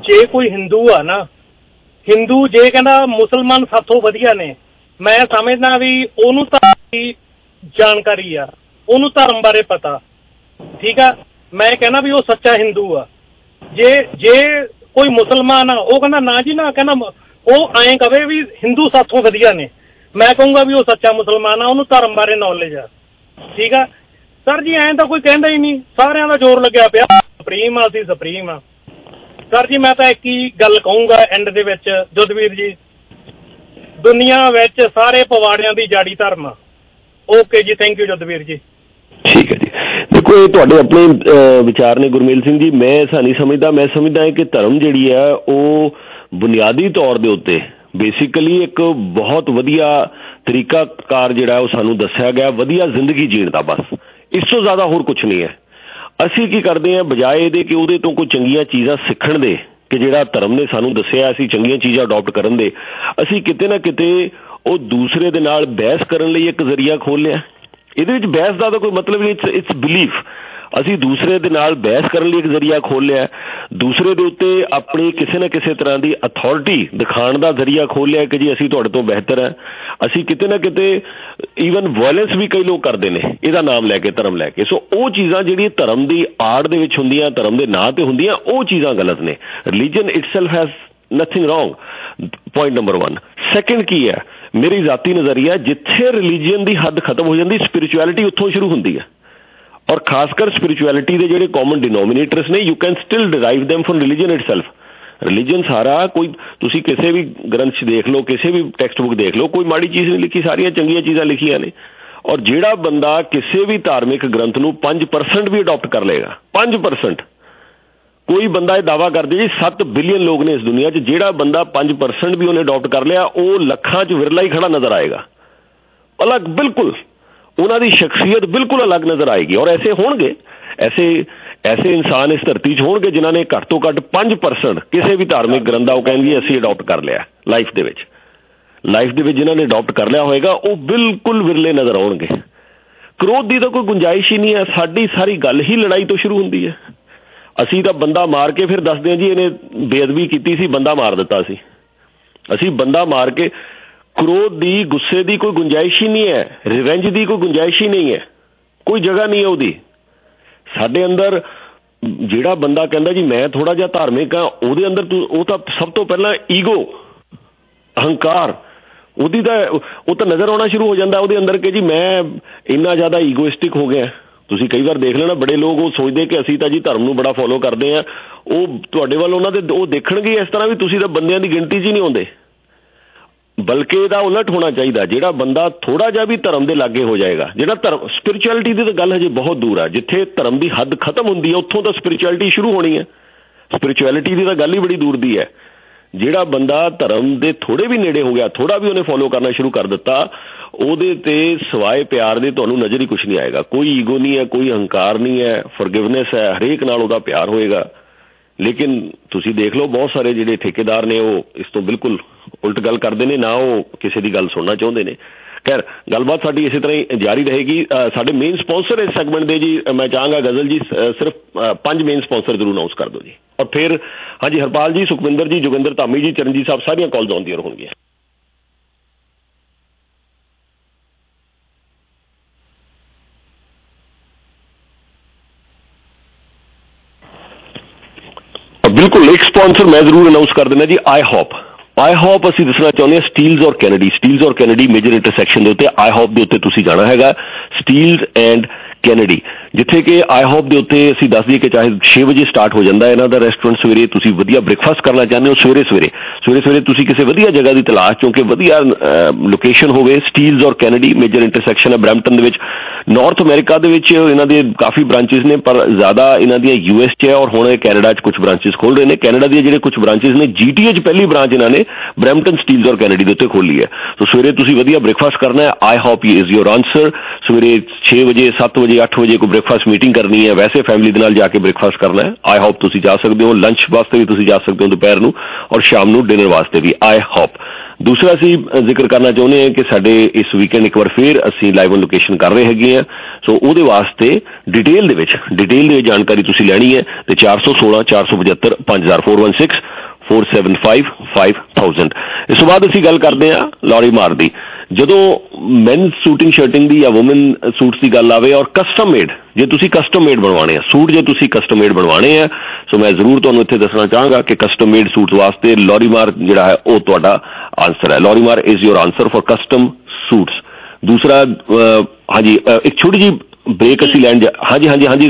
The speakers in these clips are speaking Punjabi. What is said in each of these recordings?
ਜੇ ਕੋਈ ਹਿੰਦੂ ਆ ਨਾ, ਹਿੰਦੂ ਜੇ ਕਹਿੰਦਾ ਮੁਸਲਮਾਨ ਸਾਥੋਂ ਵਧੀਆ ਨੇ, ਮੈਂ ਸਮਝਦਾ ਵੀ ਉਹਨੂੰ ਧਰਮ ਦੀ ਜਾਣਕਾਰੀ ਆ, ਉਹਨੂੰ ਧਰਮ ਬਾਰੇ ਪਤਾ, ਠੀਕ ਆ। ਮੈਂ ਕਹਿੰਦਾ ਵੀ ਉਹ ਸੱਚਾ ਹਿੰਦੂ ਆ। ਜੇ ਕੋਈ ਮੁਸਲਮਾਨ ਆ, ਉਹ ਕਹਿੰਦਾ ਨਾ ਜੀ ਨਾ, ਕਹਿੰਦਾ ਉਹ ਐਂ ਕਵੇ ਵੀ ਹਿੰਦੂ ਸਾਥੋਂ ਵਧੀਆ ਨੇ, ਮੈਂ ਕਹੂੰਗਾ ਵੀ ਉਹ ਸੱਚਾ ਮੁਸਲਮਾਨ ਆ, ਉਹਨੂੰ ਧਰਮ ਬਾਰੇ ਨੌਲੇਜ ਆ, ਠੀਕ ਆ। ਸਰ ਜੀ ਐਂ ਤਾਂ ਕੋਈ ਕਹਿੰਦਾ ਹੀ ਨਹੀਂ, ਸਾਰਿਆਂ ਦਾ ਜ਼ੋਰ ਲੱਗਿਆ ਪਿਆ ਸੁਪਰੀਮ ਆ, ਅਸੀਂ ਸੁਪਰੀਮ ਆ। ਸਰ ਜੀ ਮੈਂ ਤਾਂ ਇੱਕ ਹੀ ਗੱਲ ਕਹੂੰਗਾ ਐਂਡ ਦੇ ਵਿੱਚ, ਜੁੱਧਵੀਰ ਜੀ, ਦੁਨੀਆ ਵਿੱਚ ਸਾਰੇ ਪਵਾੜਿਆਂ ਦੀ ਜਾੜੀ ਧਰਮ ਆ। ਓਕੇ ਜੀ, ਥੈਂਕ ਯੂ ਜੁੱਧਵੀਰ ਜੀ। ਠੀਕ ਹੈ ਜੀ। ਦੇਖੋ ਇਹ ਤੁਹਾਡੇ ਆਪਣੇ ਵਿਚਾਰ ਨੇ ਗੁਰਮੇਲ ਸਿੰਘ ਜੀ, ਮੈਂ ਐਸਾ ਨਹੀਂ ਸਮਝਦਾ। ਮੈਂ ਸਮਝਦਾ ਕਿ ਧਰਮ ਜਿਹੜੀ ਹੈ ਉਹ ਬੁਨਿਆਦੀ ਤੌਰ ਦੇ ਉੱਤੇ ਬੇਸਿਕਲੀ ਇੱਕ ਬਹੁਤ ਵਧੀਆ ਤਰੀਕਾਕਾਰ ਜਿਹੜਾ ਉਹ ਸਾਨੂੰ ਦੱਸਿਆ ਗਿਆ ਵਧੀਆ ਜ਼ਿੰਦਗੀ ਜੀਣ ਦਾ, ਬਸ ਇਸ ਤੋਂ ਜ਼ਿਆਦਾ ਹੋਰ ਕੁਛ ਨਹੀਂ ਹੈ। ਅਸੀਂ ਕੀ ਕਰਦੇ ਹਾਂ, ਬਜਾਏ ਇਹਦੇ ਕਿ ਉਹਦੇ ਤੋਂ ਕੋਈ ਚੰਗੀਆਂ ਚੀਜ਼ਾਂ ਸਿੱਖਣ ਦੇ, ਕਿ ਜਿਹੜਾ ਧਰਮ ਨੇ ਸਾਨੂੰ ਦੱਸਿਆ ਅਸੀਂ ਚੰਗੀਆਂ ਚੀਜ਼ਾਂ ਅਡੋਪਟ ਕਰਨ ਦੇ, ਅਸੀਂ ਕਿਤੇ ਨਾ ਕਿਤੇ ਉਹ ਦੂਸਰੇ ਦੇ ਨਾਲ ਬਹਿਸ ਕਰਨ ਲਈ ਇੱਕ ਜ਼ਰੀਆ ਖੋਲ੍ਹ ਲਿਆ। ਇਹਦੇ ਵਿੱਚ ਬਹਿਸ ਦਾ ਤਾਂ ਕੋਈ ਮਤਲਬ ਨਹੀਂ, ਇਟਸ ਬਿਲੀਫ। ਅਸੀਂ ਦੂਸਰੇ ਦੇ ਨਾਲ ਬਹਿਸ ਕਰਨ ਲਈ ਇੱਕ ਜ਼ਰੀਆ ਖੋਲ੍ਹ ਲਿਆ, ਦੂਸਰੇ ਦੇ ਉੱਤੇ ਆਪਣੀ ਕਿਸੇ ਨਾ ਕਿਸੇ ਤਰ੍ਹਾਂ ਦੀ ਅਥਾਰਟੀ ਦਿਖਾਉਣ ਦਾ ਜ਼ਰੀਆ ਖੋਲ੍ਹ ਲਿਆ ਕਿ ਜੀ ਅਸੀਂ ਤੁਹਾਡੇ ਤੋਂ ਬਿਹਤਰ ਹੈ। ਅਸੀਂ ਕਿਤੇ ਨਾ ਕਿਤੇ ਈਵਨ ਵਾਇਲੈਂਸ ਵੀ ਕਈ ਲੋਕ ਕਰਦੇ ਨੇ ਇਹਦਾ ਨਾਮ ਲੈ ਕੇ, ਧਰਮ ਲੈ ਕੇ। ਸੋ ਉਹ ਚੀਜ਼ਾਂ ਜਿਹੜੀਆਂ ਧਰਮ ਦੀ ਆੜ ਦੇ ਵਿੱਚ ਹੁੰਦੀਆਂ, ਧਰਮ ਦੇ ਨਾਂ 'ਤੇ ਹੁੰਦੀਆਂ, ਉਹ ਚੀਜ਼ਾਂ ਗਲਤ ਨੇ। Religion itself has nothing wrong, point number 1। Second ਕੀ ਹੈ, ਮੇਰੀ ਜ਼ਾਤੀ ਨਜ਼ਰੀਆ, ਜਿੱਥੇ ਰਿਲੀਜਨ ਦੀ ਹੱਦ ਖਤਮ ਹੋ ਜਾਂਦੀ, ਸਪਿਰਿਚੁਅਲਿਟੀ ਉੱਥੋਂ ਸ਼ੁਰੂ ਹੁੰਦੀ ਹੈ। ਔਰ ਖਾਸ ਕਰ ਸਪਿਰਿਚੁਅਲਿਟੀ ਦੇ ਜਿਹੜੇ ਕਾਮਨ ਡਿਨੋਮੀਨੇਟਰਸ ਨੇ, you can still derive them from religion itself. Religion ਸਾਰਾ ਕੋਈ, ਤੁਸੀਂ ਕਿਸੇ ਵੀ ਗ੍ਰੰਥ 'ਚ ਦੇਖ ਲਓ, ਕਿਸੇ ਵੀ ਟੈਕਸਟ ਬੁੱਕ ਦੇਖ ਲਓ, ਕੋਈ ਮਾੜੀ ਚੀਜ਼ ਨਹੀਂ ਲਿਖੀ, ਸਾਰੀਆਂ ਚੰਗੀਆਂ ਚੀਜ਼ਾਂ ਲਿਖੀਆਂ ਨੇ। ਔਰ ਜਿਹੜਾ ਬੰਦਾ ਕਿਸੇ ਵੀ ਧਾਰਮਿਕ ਗ੍ਰੰਥ ਨੂੰ 5% ਵੀ ਅਡੋਪਟ ਕਰ ਲਏਗਾ, 5%, ਕੋਈ ਬੰਦਾ ਇਹ ਦਾਅਵਾ ਕਰਦੇ ਜੀ 7 ਬਿਲੀਅਨ ਲੋਕ ਨੇ ਇਸ ਦੁਨੀਆ 'ਚ, ਜਿਹੜਾ ਬੰਦਾ 5% ਵੀ ਉਹਨੇ ਅਡੋਪਟ ਕਰ ਲਿਆ, ਉਹ ਲੱਖਾਂ 'ਚ ਵਿਰਲਾ ਹੀ ਖੜਾ ਨਜ਼ਰ ਆਏਗਾ, ਅਲੱਗ ਬਿਲਕੁਲ। ਉਹਨਾਂ ਦੀ ਸ਼ਖਸੀਅਤ ਬਿਲਕੁਲ ਅਲੱਗ ਨਜ਼ਰ ਆਏਗੀ। ਔਰ ਐਸੇ ਹੋਣਗੇ, ਐਸੇ ਇਨਸਾਨ ਇਸ ਧਰਤੀ 'ਚ ਹੋਣਗੇ ਜਿਨ੍ਹਾਂ ਨੇ ਘੱਟ ਤੋਂ ਘੱਟ 5% ਕਿਸੇ ਵੀ ਧਾਰਮਿਕ ਗ੍ਰੰਥ ਦਾ ਉਹ ਕਹਿਣਗੇ ਅਸੀਂ ਅਡੋਪਟ ਕਰ ਲਿਆ ਲਾਈਫ ਦੇ ਵਿੱਚ ਜਿਨ੍ਹਾਂ ਨੇ ਅਡੋਪਟ ਕਰ ਲਿਆ ਹੋਏਗਾ, ਉਹ ਬਿਲਕੁਲ ਵਿਰਲੇ ਨਜ਼ਰ ਆਉਣਗੇ। ਕ੍ਰੋਧ ਦੀ ਤਾਂ ਕੋਈ ਗੁੰਜਾਇਸ਼ ਹੀ ਨਹੀਂ ਹੈ। ਸਾਡੀ ਸਾਰੀ ਗੱਲ ਹੀ ਲੜਾਈ ਤੋਂ ਸ਼ੁਰੂ ਹੁੰਦੀ ਹੈ। ਅਸੀਂ ਤਾਂ ਬੰਦਾ ਮਾਰ ਕੇ ਫਿਰ ਦੱਸਦੇ ਹਾਂ ਜੀ ਇਹਨੇ ਬੇਅਦਬੀ ਕੀਤੀ ਸੀ, ਬੰਦਾ ਮਾਰ ਦਿੱਤਾ ਸੀ। ਅਸੀਂ ਬੰਦਾ ਮਾਰ ਕੇ, ਕ੍ਰੋਧ ਦੀ, ਗੁੱਸੇ ਦੀ ਕੋਈ ਗੁੰਜਾਇਸ਼ ਹੀ ਨਹੀਂ ਹੈ, ਰਿਵੈਂਜ ਦੀ ਕੋਈ ਗੁੰਜਾਇਸ਼ ਹੀ ਨਹੀਂ ਹੈ, ਕੋਈ ਜਗ੍ਹਾ ਨਹੀਂ ਹੈ ਉਹਦੀ ਸਾਡੇ ਅੰਦਰ। ਜਿਹੜਾ ਬੰਦਾ ਕਹਿੰਦਾ ਜੀ ਮੈਂ ਥੋੜ੍ਹਾ ਜਿਹਾ ਧਾਰਮਿਕ ਹਾਂ, ਉਹਦੇ ਅੰਦਰ ਉਹ ਤਾਂ ਸਭ ਤੋਂ ਪਹਿਲਾਂ ਈਗੋ, ਅਹੰਕਾਰ, ਉਹਦੀ ਤਾਂ ਉਹ ਤਾਂ ਨਜ਼ਰ ਆਉਣਾ ਸ਼ੁਰੂ ਹੋ ਜਾਂਦਾ ਉਹਦੇ ਅੰਦਰ ਕਿ ਜੀ ਮੈਂ ਇੰਨਾ ਜ਼ਿਆਦਾ ਈਗੋਇਸਟਿਕ ਹੋ ਗਿਆ। ਤੁਸੀਂ ਕਈ ਵਾਰ ਦੇਖ ਲੈਣਾ, ਬੜੇ ਲੋਕ ਉਹ ਸੋਚਦੇ ਕਿ ਅਸੀਂ ਤਾਂ ਜੀ ਧਰਮ ਨੂੰ ਬੜਾ ਫੋਲੋ ਕਰਦੇ ਹਾਂ, ਉਹ ਤੁਹਾਡੇ ਵੱਲ ਉਹਨਾਂ ਦੇ ਉਹ ਦੇਖਣਗੇ ਇਸ ਤਰ੍ਹਾਂ ਵੀ ਤੁਸੀਂ ਤਾਂ ਬੰਦਿਆਂ ਦੀ ਗਿਣਤੀ 'ਚ ਹੀ ਨਹੀਂ ਆਉਂਦੇ। ਬਲਕਿ ਇਹਦਾ ਉਲਟ ਹੋਣਾ ਚਾਹੀਦਾ, ਜਿਹੜਾ ਬੰਦਾ ਥੋੜ੍ਹਾ ਜਿਹਾ ਵੀ ਧਰਮ ਦੇ ਲਾਗੇ ਹੋ ਜਾਏਗਾ, ਜਿਹੜਾ ਧਰਮ, ਸਪਿਰਿਚੁਅਲਿਟੀ ਦੀ ਤਾਂ ਗੱਲ ਹਜੇ ਬਹੁਤ ਦੂਰ ਆ। ਜਿੱਥੇ ਧਰਮ ਦੀ ਹੱਦ ਖਤਮ ਹੁੰਦੀ ਹੈ ਉੱਥੋਂ ਤਾਂ ਸਪਿਰਿਚੁਅਲਿਟੀ ਸ਼ੁਰੂ ਹੋਣੀ ਹੈ। ਸਪਿਰਿਚੁਅਲਿਟੀ ਦੀ ਤਾਂ ਗੱਲ ਹੀ ਬੜੀ ਦੂਰ ਦੀ ਹੈ। ਜਿਹੜਾ ਬੰਦਾ ਧਰਮ ਦੇ ਥੋੜ੍ਹੇ ਵੀ ਨੇੜੇ ਹੋ ਗਿਆ, ਥੋੜ੍ਹਾ ਵੀ ਉਹਨੇ ਫੋਲੋ ਕਰਨਾ ਸ਼ੁਰੂ ਕਰ ਦਿੱਤਾ, ਉਹਦੇ 'ਤੇ ਸਿਵਾਏ ਪਿਆਰ ਦੇ ਤੁਹਾਨੂੰ ਨਜ਼ਰ ਹੀ ਕੁਛ ਨਹੀਂ ਆਏਗਾ। ਕੋਈ ਈਗੋ ਨਹੀਂ ਹੈ, ਕੋਈ ਅਹੰਕਾਰ ਨਹੀਂ ਹੈ, ਫੋਰਗਿਵਨੈਸ ਹੈ, ਹਰੇਕ ਨਾਲ ਉਹਦਾ ਪਿਆਰ ਹੋਏਗਾ। ਲੇਕਿਨ ਤੁਸੀਂ ਦੇਖ ਲਓ ਬਹੁਤ ਸਾਰੇ ਜਿਹੜੇ ਠੇਕੇਦਾਰ ਨੇ ਉਹ ਇਸ ਤੋਂ ਬਿਲਕੁਲ ਉਲਟ ਗੱਲ ਕਰਦੇ ਨੇ, ਨਾ ਉਹ ਕਿਸੇ ਦੀ ਗੱਲ ਸੁਣਨਾ ਚਾਹੁੰਦੇ ਨੇ। ਖੈਰ ਗੱਲਬਾਤ ਸਾਡੀ ਇਸੇ ਤਰ੍ਹਾਂ ਹੀ ਜਾਰੀ ਰਹੇਗੀ। ਸਾਡੇ ਮੇਨ ਸਪਾਂਸਰ ਇਸ ਸੈਗਮੈਂਟ ਦੇ ਜੀ, ਮੈਂ ਚਾਹਾਂਗਾ ਗਜ਼ਲ ਜੀ ਸਿਰਫ 5 ਮੇਨ ਸਪਾਂਸਰ ਜ਼ਰੂਰ ਅਨਾਊਂਸ ਕਰ ਦਿਓ ਜੀ। ਔਰ ਫਿਰ ਹਾਂਜੀ ਹਰਪਾਲ ਜੀ, ਸੁਖਵਿੰਦਰ ਜੀ, ਜੋਗਿੰਦਰ ਧਾਮੀ ਜੀ, ਚਰਨਜੀਤ ਸਾਹਿਬ, ਸਾਰੀਆਂ ਕਾਲਸ ਆਉਂਦੀਆਂ ਹੋਣਗੀਆਂ। ਬਿਲਕੁਲ ਇੱਕ ਸਪਾਂਸਰ ਮੈਂ ਜ਼ਰੂਰ ਅਨਾਊਂਸ ਕਰ ਦਿੰਦਾ ਜੀ, ਆਈ ਹੋਪ ਅਸੀਂ ਦੱਸਣਾ ਚਾਹੁੰਦੇ ਹਾਂ ਸਟੀਲਜ਼ ਔਰ ਕੈਨੇਡੀ ਮੇਜਰ ਇੰਟਰਸੈਕਸ਼ਨ ਦੇ ਉੱਤੇ, ਆਈ ਹੋਪ ਦੇ ਉੱਤੇ ਤੁਸੀਂ ਜਾਣਾ ਹੈਗਾ, ਸਟੀਲਜ਼ ਐਂਡ ਕੈਨੇਡੀ, ਜਿੱਥੇ ਕਿ ਆਈ ਹੋਪ ਦੇ ਉੱਤੇ ਅਸੀਂ ਦੱਸ ਦਈਏ ਕਿ ਚਾਹੇ 6 ਵਜੇ ਸਟਾਰਟ ਹੋ ਜਾਂਦਾ ਇਹਨਾਂ ਦਾ ਰੈਸਟੋਰੈਂਟ। ਸਵੇਰੇ ਤੁਸੀਂ ਵਧੀਆ ਬ੍ਰੇਕਫਾਸਟ ਕਰਨਾ ਚਾਹੁੰਦੇ ਹੋ, ਸਵੇਰੇ ਤੁਸੀਂ ਕਿਸੇ ਵਧੀਆ ਜਗ੍ਹਾ ਦੀ ਤਲਾਸ਼ ਚੋਂ ਕਿ ਵਧੀਆ ਲੋਕੇਸ਼ਨ ਹੋਵੇ, ਸਟੀਲਜ਼ ਔਰ ਕੈਨੇਡੀ ਮੇਜਰ ਇੰਟਰਸੈਕਸ਼ਨ ਹੈ ਬਰੈਂਪਟਨ ਦੇ ਵਿੱਚ। ਨਾਰਥ ਅਮਰੀਕਾ ਦੇ ਵਿੱਚ ਇਹਨਾਂ ਦੇ ਕਾਫੀ ਬ੍ਰਾਂਚਿਸ ਨੇ, ਪਰ ਜ਼ਿਆਦਾ ਇਹਨਾਂ ਦੀਆਂ US 'ਚ ਹੈ ਔਰ ਹੁਣ ਇਹ ਕੈਨੇਡਾ 'ਚ ਕੁਝ ਬ੍ਰਾਂਚਿਸ ਖੋਲ੍ਹ ਰਹੇ ਨੇ। ਕੈਨੇਡਾ ਦੀਆਂ ਜਿਹੜੇ ਕੁਝ ਬ੍ਰਾਂਚਿਸ ਨੇ, GTA 'ਚ ਪਹਿਲੀ ਬ੍ਰਾਂਚ ਇਹਨਾਂ ਨੇ ਬਰੈਂਪਟਨ, ਸਟੀਲਜ਼ ਔਰ ਕੈਨੇਡੀ ਦੇ ਉੱਤੇ ਖੋਲ੍ਹੀ ਹੈ। ਸੋ ਸਵੇਰੇ ਤੁਸੀਂ ਵਧੀਆ ਬ੍ਰੇਕਫਾਸਟ ਕਰਨਾ ਹੈ, I hope is your answer. ਸਵੇਰੇ 6 ਵਜੇ, 7 ਵਜੇ, 8 ਵਜੇ ਕੋਈ ਬ੍ਰੇਕਫਾਸਟ ਮੀਟਿੰਗ ਕਰਨੀ ਹੈ, ਵੈਸੇ ਫੈਮਿਲੀ ਦੇ ਨਾਲ ਜਾ ਕੇ ਬ੍ਰੇਕਫਾਸਟ ਕਰਨਾ ਹੈ, ਆਈ ਹੋਪ ਤੁਸੀਂ ਜਾ ਸਕਦੇ ਹੋ। ਲੰਚ ਵਾਸਤੇ ਵੀ ਤੁਸੀਂ ਜਾ ਸਕਦੇ ਹੋ ਦੁਪਹਿਰ ਨੂੰ, ਔਰ ਸ਼ਾਮ ਨੂੰ ਡਿਨਰ ਵਾਸਤੇ ਵੀ, ਆਈ ਹੋਪ। दूसरा ਅਸੀਂ ਜ਼ਿਕਰ ਕਰਨਾ ਚਾਹੁੰਦੇ ਹਾਂ ਕਿ ਸਾਡੇ ਇਸ ਵੀਕਐਂਡ ਇੱਕ ਵਾਰ ਫੇਰ ਅਸੀਂ ਲਾਈਵ ਔਨ ਲੋਕੇਸ਼ਨ ਕਰ ਰਹੇ ਹੈਗੇ ਆ, ਸੋ ਉਹਦੇ ਵਾਸਤੇ ਡਿਟੇਲ ਦੇ ਜਾਣਕਾਰੀ ਤੁਸੀਂ ਲੈਣੀ ਹੈ ਤੇ 416 475 5000 416 475 5000। ਇਸ ਤੋਂ ਬਾਅਦ ਅਸੀਂ ਗੱਲ ਕਰਦੇ ਹਾਂ ਲੋਰੀਮਾਰ ਦੀ। ਜਦੋਂ ਮੈਨ ਸੂਟਿੰਗ ਸ਼ਰਟਿੰਗ ਦੀ ਜਾਂ ਵੂਮਨ ਸੂਟਸ ਦੀ ਗੱਲ ਆਵੇ ਔਰ ਕਸਟਮ ਮੇਡ, ਜੇ ਤੁਸੀਂ ਕਸਟਮ ਮੇਡ ਬਣਵਾਉਣੇ ਆ ਸੂਟ, ਜੇ ਤੁਸੀਂ ਕਸਟਮ ਮੇਡ ਬਣਵਾਉਣੇ ਆ, ਸੋ ਮੈਂ ਜ਼ਰੂਰ ਤੁਹਾਨੂੰ ਇੱਥੇ ਦੱਸਣਾ ਚਾਹਾਂਗਾ ਕਿ ਕਸਟਮ ਮੇਡ ਸੂਟ ਵਾਸਤੇ ਲੋਰੀਮਾਰ ਜਿਹੜਾ ਹੈ ਉਹ ਤੁਹਾਡਾ ਆਨਸਰ ਹੈ। Lorimar is your answer for custom suits. ਦੂਸਰਾ ਹਾਂਜੀ ਇੱਕ ਛੋਟੀ ਜਿਹੀ ਬ੍ਰੇਕ ਅਸੀਂ ਲੈਣ ਹਾਂਜੀ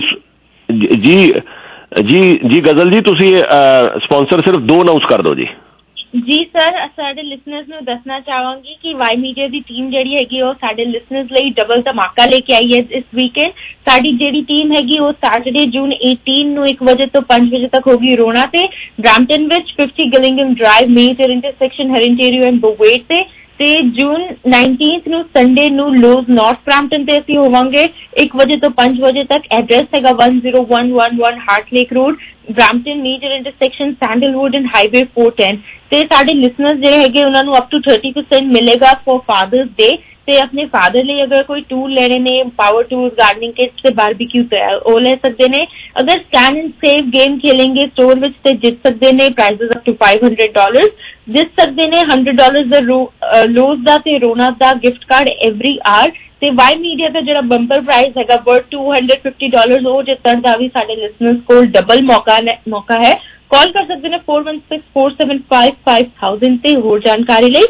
ਜੀ ਗਜ਼ਲ ਜੀ ਤੁਸੀਂ ਸਪਾਂਸਰ ਸਿਰਫ 2 ਅਨਾਉਂਸ ਕਰ ਦਿਓ ਜੀ। ਜੀ ਸਰ, ਸਾਡੇ ਲਿਸਨਰਸ ਨੂੰ ਦੱਸਣਾ ਚਾਹਾਂਗੀ ਕਿ ਵਾਈ ਮੀਡੀਆ ਦੀ ਟੀਮ ਜਿਹੜੀ ਹੈਗੀ ਉਹ ਸਾਡੇ ਲਿਸਨਰਸ ਲਈ ਡਬਲ ਧਮਾਕਾ ਲੈ ਕੇ ਆਈ ਹੈ ਇਸ ਵੀਕਐਂਡ। ਸਾਡੀ ਜਿਹੜੀ ਟੀਮ ਹੈਗੀ ਉਹ ਸੈਟਰਡੇ ਜੂਨ 18 ਨੂੰ 1 ਵਜੇ ਤੋਂ 5 ਵਜੇ ਤੱਕ ਹੋਗੀ ਰੋਣਾ ਤੇ ਬ੍ਰੈਂਪਟਨ ਵਿੱਚ 50 ਗਿਲਿੰਗਮ Drive major intersection Hurontario and Bovaird ਤੇ ਜੂਨ 19 ਨੂੰ ਸੰਡੇ ਨੂੰ ਲੋਜ਼ ਨਾਰਥ ਬ੍ਰੈਂਪਟਨ ਤੇ ਅਸੀਂ ਹੋਵਾਂਗੇ 1 ਵਜੇ ਤੋਂ 5 ਵਜੇ ਤੱਕ। ਐਡਰੈਸ ਹੈਗਾ 10111 Hart Lake Road, Brampton major intersection Sandalwood and Highway 410। ਤੇ ਸਾਡੇ ਲਿਸਨਰਸ ਜਿਹੜੇ ਹੈਗੇ ਉਹਨਾਂ ਨੂੰ ਅਪ ਟੂ 30% ਮਿਲੇਗਾ ਫॉर ਫਾਦਰਸ ਡੇ। ਤੇ ਆਪਣੇ ਫਾਦਰ ਲਈ ਅਗਰ ਕੋਈ ਟੂਲ ਲੈਣੇ ਨੇ, ਪਾਵਰ ਟੂਲ, ਗਾਰਡਨਿੰਗ ਕਿਟਸ ਤੇ ਬਾਰਬੀਕਿਊ ਉਹ ਲੈ ਸਕਦੇ ਨੇ। ਅਗਰ ਸਕੈਨ ਐਂਡ ਸੇਵ ਗੇਮ ਖੇਲेंगे ਸਟੋਰ ਵਿੱਚ ਤੇ ਜਿੱਤ ਸਕਦੇ ਨੇ ਪ੍ਰਾਈਜ਼ਸ ਅਪ ਟੂ $500, ਜਿੱਤ ਸਕਦੇ ਨੇ $100 ਦਾ ਲੋਜ਼ ਦਾ ਤੇ ਰੋਨਾ ਦਾ ਗਿਫਟ ਕਾਰਡ ਐਵਰੀ ਆਰ। ਤੇ ਵਾਈ ਮੀਡੀਆ ਦਾ ਜਿਹੜਾ ਬੰਪਰ ਪ੍ਰਾਈਜ਼ ਹੈਗਾ ਵਰਥ $250 ਉਹ ਜਿੱਤਣ ਦਾ ਵੀ ਸਾਡੇ ਲਿਸਨਰਸ ਕੋਲ ਡਬਲ ਮੌਕਾ ਹੈ। ਕਾਲ ਕਰ ਸਕਦੇ ਨੇ 4164755000 ਤੇ ਹੋਰ ਜਾਣਕਾਰੀ ਲਈ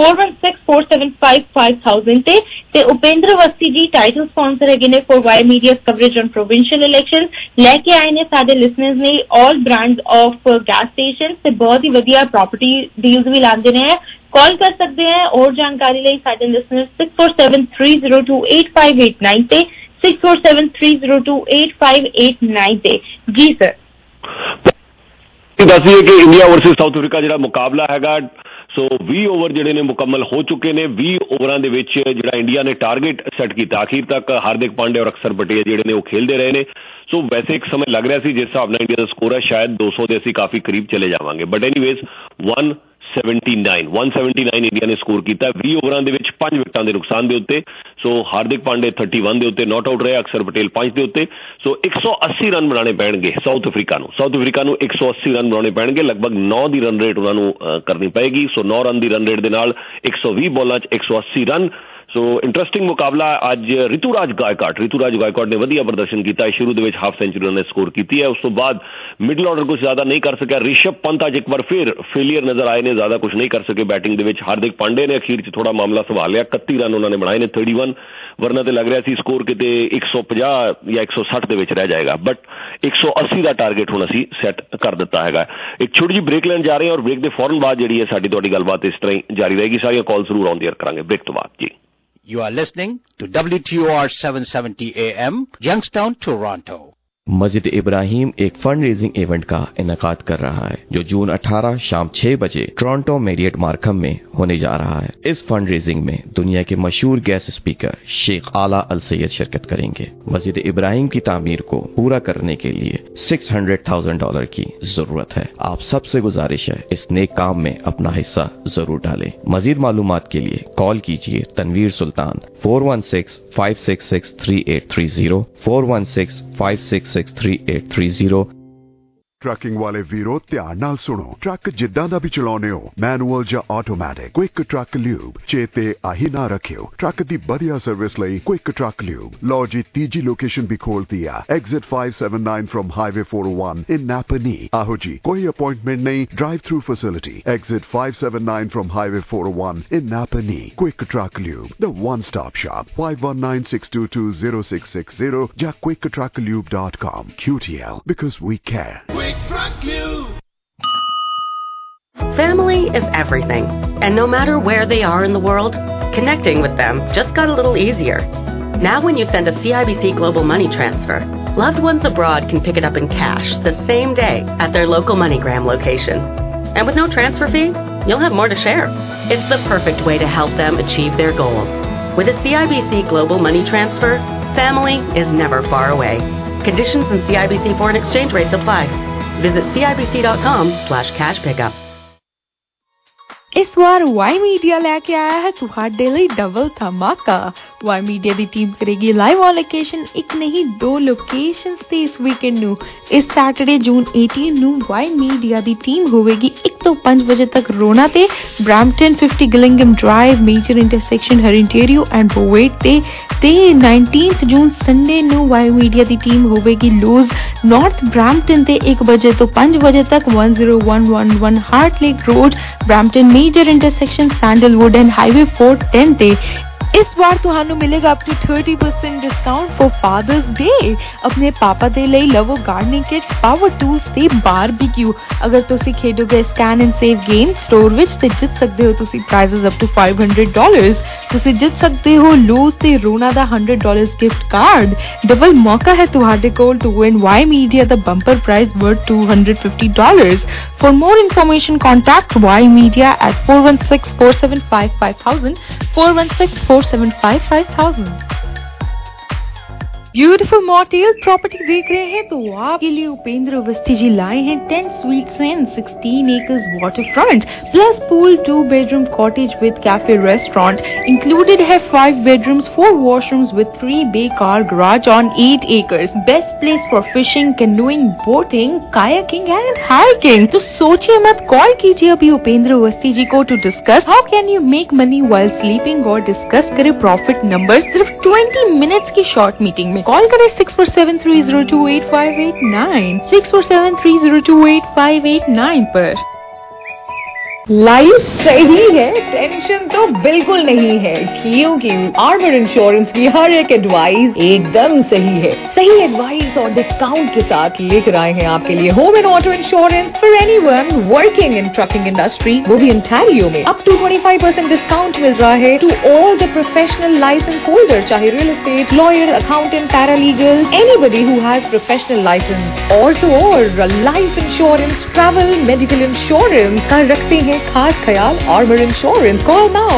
4164755000 ਤੇ ਉਪੇਂਦਰ ਅਵਸਥੀ ਜੀ ਟਾਈਟਲ ਸਪਾਂਸਰ ਹੈਗੇ ਨੇ for Y Media coverage on provincial election. ਲੈ ਕੇ ਆਏ ਨੇ ਸਾਡੇ ਲਿਸਨਰਸ ਨੇ all brands of gas station ਤੇ ਬਹੁਤ ਹੀ ਵਧੀਆ ਪ੍ਰੋਪਰਟੀ ਡੀਲਸ ਵੀ ਲਾਉਂਦੇ ਨੇ। ਕਾਲ ਕਰ ਸਕਦੇ हैं और जानकारी ਲਈ ਸਾਡੇ ਲਿਸਨਰਸ 6473028589 ਤੇ 6473028589 ਤੇ। ਜੀ ਸਰ ਦੱਸ ਦਈਏ ਕਿ ਇੰਡੀਆ ਵਰਸਸ ਸਾਊਥ ਅਫਰੀਕਾ ਜਿਹੜਾ ਮੁਕਾਬਲਾ ਹੈਗਾ ਸੋ 20 ਓਵਰ ਜਿਹੜੇ ਨੇ ਮੁਕੰਮਲ ਹੋ ਚੁੱਕੇ ਨੇ। 20 ਓਵਰਾਂ ਦੇ ਵਿੱਚ ਜਿਹੜਾ ਇੰਡੀਆ ਨੇ ਟਾਰਗੇਟ ਸੈੱਟ ਕੀਤਾ, ਅਖੀਰ ਤੱਕ ਹਾਰਦਿਕ ਪਾਂਡੇ ਔਰ ਅਕਸਰ ਪਟੇਲ ਜਿਹੜੇ ਨੇ ਉਹ ਖੇਲਦੇ ਰਹੇ ਨੇ। ਸੋ ਵੈਸੇ ਇੱਕ ਸਮੇਂ ਲੱਗ ਰਿਹਾ ਸੀ ਜਿਸ ਹਿਸਾਬ ਨਾਲ ਇੰਡੀਆ ਦਾ ਸਕੋਰ ਹੈ ਸ਼ਾਇਦ 200 ਦੇ ਅਸੀਂ ਕਾਫੀ ਕਰੀਬ ਚਲੇ ਜਾਵਾਂਗੇ, ਬਟ ਐਨੀਵੇਜ਼ 179 ਇੰਡੀਆ ਨੇ ਸਕੋਰ ਕੀਤਾ 20 ਓਵਰਾਂ ਦੇ ਵਿੱਚ 5 ਵਿਕਟਾਂ ਦੇ ਨੁਕਸਾਨ ਦੇ ਉੱਤੇ। ਸੋ ਹਾਰਦਿਕ ਪਾਂਡੇ 31 ਦੇ ਉੱਤੇ ਨਾਟ ਆਊਟ ਰਹੇ, ਅਕਸਰ ਪਟੇਲ 5 ਦੇ ਉੱਤੇ। ਸੋ 180 ਰਨ ਬਣਾਉਣੇ ਪੈਣਗੇ ਸਾਊਥ ਅਫਰੀਕਾ ਨੂੰ 180 ਰਨ ਬਣਾਉਣੇ ਪੈਣਗੇ। ਲਗਭਗ 9 ਦੀ ਰਨ ਰੇਟ ਉਹਨਾਂ ਨੂੰ ਕਰਨੀ ਪਏਗੀ। ਸੋ 9 ਰਨ ਦੀ ਰਨ ਰੇਟ ਦੇ ਨਾਲ 120 ਬਾਲਾਂ 'ਚ 180 ਰਨ। ਸੋ ਇੰਟਰਸਟਿੰਗ ਮੁਕਾਬਲਾ ਅੱਜ ਰਿਤੂਰਾਜ ਗਾਇਕਵਾਡ ਨੇ ਵਧੀਆ ਪ੍ਰਦਰਸ਼ਨ ਕੀਤਾ। ਸ਼ੁਰੂ ਦੇ ਵਿੱਚ ਹਾਫ ਸੈਂਚੁਰੀ ਉਹਨੇ ਸਕੋਰ ਕੀਤੀ ਹੈ, ਉਸ ਤੋਂ ਬਾਅਦ ਮਿਡਲ ਆਰਡਰ ਕੁਝ ਜ਼ਿਆਦਾ ਨਹੀਂ ਕਰ ਸਕਿਆ। ਰਿਸ਼ਭ ਪੰਤ ਅੱਜ ਇੱਕ ਵਾਰ ਫਿਰ ਫੇਲੀਅਰ ਨਜ਼ਰ ਆਏ ਨੇ, ਜ਼ਿਆਦਾ ਕੁਝ ਨਹੀਂ ਕਰ ਸਕੇ ਬੈਟਿੰਗ ਦੇ ਵਿੱਚ। ਹਾਰਦਿਕ ਪਾਂਡੇ ਨੇ ਅਖੀਰ 'ਚ ਥੋੜਾ ਮਾਮਲਾ ਸੰਭਾਲ ਲਿਆ, 31 ਰਨ ਉਹਨਾਂ ਨੇ ਬਣਾਏ ਨੇ 31, ਵਰਨਾ ਤੇ ਲੱਗ ਰਿਹਾ ਸੀ ਸਕੋਰ ਕਿਤੇ 150 ਜਾਂ 160 ਦੇ ਵਿੱਚ ਰਹਿ ਜਾਏਗਾ, ਬਟ 180 ਦਾ ਟਾਰਗੇਟ ਹੁਣ ਅਸੀਂ ਸੈੱਟ ਕਰ ਦਿੱਤਾ ਹੈਗਾ। ਇੱਕ ਛੋਟੀ ਜਿਹੀ ਬ੍ਰੇਕ ਲੈਣ ਜਾ ਰਹੇ ਹਾਂ ਔਰ ਬ੍ਰੇਕ ਦੇ ਫੌਰਨ ਬਾਅਦ ਜਿਹੜੀ ਹੈ ਸਾਡੀ ਤੁਹਾਡੀ ਗੱਲਬਾਤ ਇਸ ਤਰ੍ਹਾਂ ਹੀ ਜਾਰੀ ਰਹੇਗੀ। ਸਾਰੀਆਂ ਕਾਲ ਜ਼ਰੂਰ ਆਨ ਦੀ 에ਅਰ ਕਰਾਂਗੇ ਬ੍ਰੇਕ ਤੋਂ ਬਾਅਦ ਜੀ। You are listening to WTOR 770 AM, Youngstown, Toronto. मस्जिद इब्राहिम एक फंड रेजिंग इवेंट का इनेकाद कर रहा है जो जून 18 शाम 6 बजे टोरंटो मैरियट मार्कम में होने जा रहा है। इस फंड रेजिंग में दुनिया के मशहूर गेस्ट स्पीकर शेख आला अल सैयद शिरकत करेंगे। मस्जिद इब्राहिम की तामीर को पूरा करने के लिए $600,000 की जरूरत है। आप सबसे गुजारिश है इस नेक काम में अपना हिस्सा जरूर डालें। मजीद मालूमात के लिए कॉल कीजिए तनवीर सुल्तान 416-566-3830 416-566-3830। ट्रकिंग वाले वीरो ध्यान नाल सुनो। ट्रक जिद्दां दा भी चलाउने हो, मैनुअल या ऑटोमैटिक, क्विक ट्रक ल्यूब चेते आही ना रखियो। ट्रक दी बढ़िया सर्विस लई क्विक ट्रक ल्यूब लो जी तीजी लोकेशन भी खोल दिया, exit 579 from highway 401 in Napanee. आहो जी कोई अपॉइंटमेंट नहीं, drive through facility, exit 579 from highway 401 in Napanee. Quick Truck Lube the one stop shop 5196220660 या quicktrucklube.com। QTL because we care। Family is everything, and no matter where they are in the world, connecting with them just got a little easier. Now when you send a CIBC Global Money Transfer, loved ones abroad can pick it up in cash the same day at their local MoneyGram location. And with no transfer fee, you'll have more to share. It's the perfect way to help them achieve their goals. With a CIBC Global Money Transfer, family is never far away. Conditions and CIBC foreign exchange rates apply. Visit CIBC.com/cash pickup. इस वार वाई मीडिया लेके आया है तुहाडे ਲਈ डबल धमाका। वाई मीडिया ਦੀ ਟੀਮ ਕਰੇਗੀ ਲਾਈਵ ਔਨ ਲੋਕੇਸ਼ਨ ਇੱਕ ਨਹੀਂ ਦੋ ਲੋਕੇਸ਼ਨਸ ਤੇ ਇਸ ਵੀਕਐਂਡ ਨੂੰ। ਇਸ ਸੈਟਰਡੇ ਜੂਨ 18 ਨੂੰ ਵਾਈ ਮੀਡੀਆ ਦੀ ਟੀਮ ਹੋਵੇਗੀ 1 ਤੋਂ 5 ਵਜੇ ਤੱਕ ਰੋਣਾ ਤੇ ਬ੍ਰੈਂਪਟਨ 50 ਗਿਲਿੰਗਮ Drive major intersection Hurontario and Bovaird ਤੇ 19 ਜੂਨ ਸੰਡੇ ਨੂੰ ਵਾਈ ਮੀਡੀਆ ਦੀ ਟੀਮ ਹੋਵੇਗੀ ਲੂਜ਼ ਨਾਰਥ ਬ੍ਰੈਂਪਟਨ ਤੇ 1 ਵਜੇ ਤੋਂ 5 ਵਜੇ ਤੱਕ 10111 Hart Lake Road Brampton major intersection Sandalwood and Highway 410 ਤੇ। इस बार ਤੁਹਾਨੂੰ मिलेगा up to 30% discount for Father's Day. अपने पापा ਦੇ ਲਈ ਲਵੋ ਗਾਰਡਨਿੰਗ ਕਿਟਸ ਪਾਵਰ ਟੂਲਸ ਤੇ ਬਾਰਬੀਕਿਊ। ਅਗਰ ਤੁਸੀਂ ਖੇਡੋਗੇ scan and save game store ਵਿੱਚ ਤੇ ਜਿੱਤ ਸਕਦੇ ਹੋ ਤੁਸੀਂ ਪ੍ਰਾਈਜ਼ਸ up to $500। ਤੁਸੀਂ ਜਿੱਤ ਸਕਦੇ ਹੋ ਲੂਜ਼ ਤੇ ਰੋਨਾ ਦਾ $100 ਗਿਫਟ ਕਾਰਡ। ਡਬਲ ਮੌਕਾ ਹੈ ਤੁਹਾਡੇ ਕੋਲ to win Y Media the bumper prize worth $250। For more information contact Y Media at 416-475-5000 416-475-5000। Beautiful motel property देख रहे हैं तो आपके लिए उपेंद्र अवस्थी जी लाए हैं 10 suites and 16 acres waterfront plus pool 2 bedroom cottage with cafe restaurant included है 5 bedrooms 4 washrooms with 3 bay car garage on 8 acres best place for fishing canoeing boating kayaking and hiking। तो सोचिए मत कॉल कीजिए अभी उपेंद्र अवस्थी जी को to discuss how can you make money while sleeping और discuss करें प्रॉफिट नंबर सिर्फ 20 minutes की शॉर्ट मीटिंग में। कॉल करें 6473028589 6473028589 पर। लाइफ सही है टेंशन तो बिल्कुल नहीं है क्योंकि आर्मर इंश्योरेंस की हर एक एडवाइस एकदम सही है। सही एडवाइस और डिस्काउंट के साथ लेकर आए हैं आपके लिए home and auto insurance for anyone working in trucking industry वो भी ओंटारियो में up to 25% डिस्काउंट मिल रहा है to all the professional licence holder चाहे real estate lawyer accountant paralegal anybody who has professional licence और तो और life insurance travel medical insurance का रखते हैं खास ख्याल Armour insurance. Call now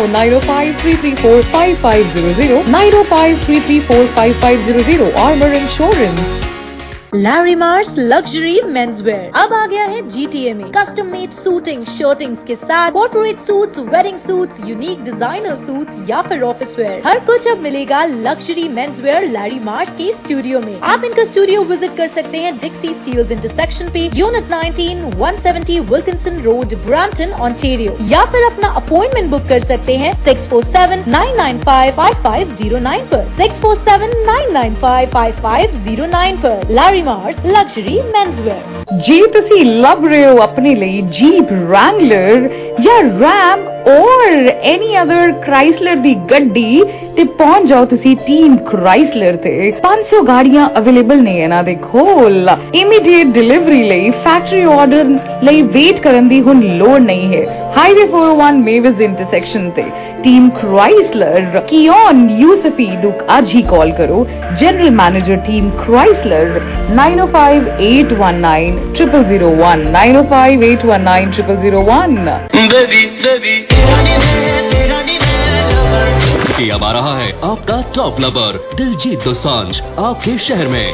9053345500 9053345500 Armour insurance. Lorimar's luxury menswear अब आ गया है GTA में। कस्टम मेड सूटिंग शर्टिंग्स के साथ corporate suits wedding suits unique designer suits या फिर ऑफिस वेयर हर कुछ अब मिलेगा लग्जरी मेंसवेयर लैरीमार्स के स्टूडियो में। आप इनका स्टूडियो विजिट कर सकते हैं डिक्सी स्टील्स इंटरसेक्शन पे unit 19 170 Wilkinson Road Brampton Ontario या फिर अपना अपॉइंटमेंट बुक कर सकते हैं 6479955509 पर 6479955509 पर। लैरीमार्स लग्जरी मेंसवेयर। जी तुसी लभ रहे हो अपने लिए जीप रैंगलर या रैम और एनी अदर क्राइसलर दी गड्डी ते पहुंच जाओ तुसी टीम क्राइसलर ते 500 गाड़ियां अवेलेबल ने इना दे कोल। इमीडिएट डिलीवरी ਲਈ फैक्ट्री ऑर्डर ਲਈ वेट करन दी हुन लोड़ नहीं है। हाईवे 401 मेविस इंटरसेक्शन ते टीम क्राइसलर कियोन यूसफी दुक आज ही कॉल करो। General manager Team Chrysler 9058190001 9058190001। अब आ रहा है आपका टॉप लवर दिलजीत दोसांझ आपके शहर में।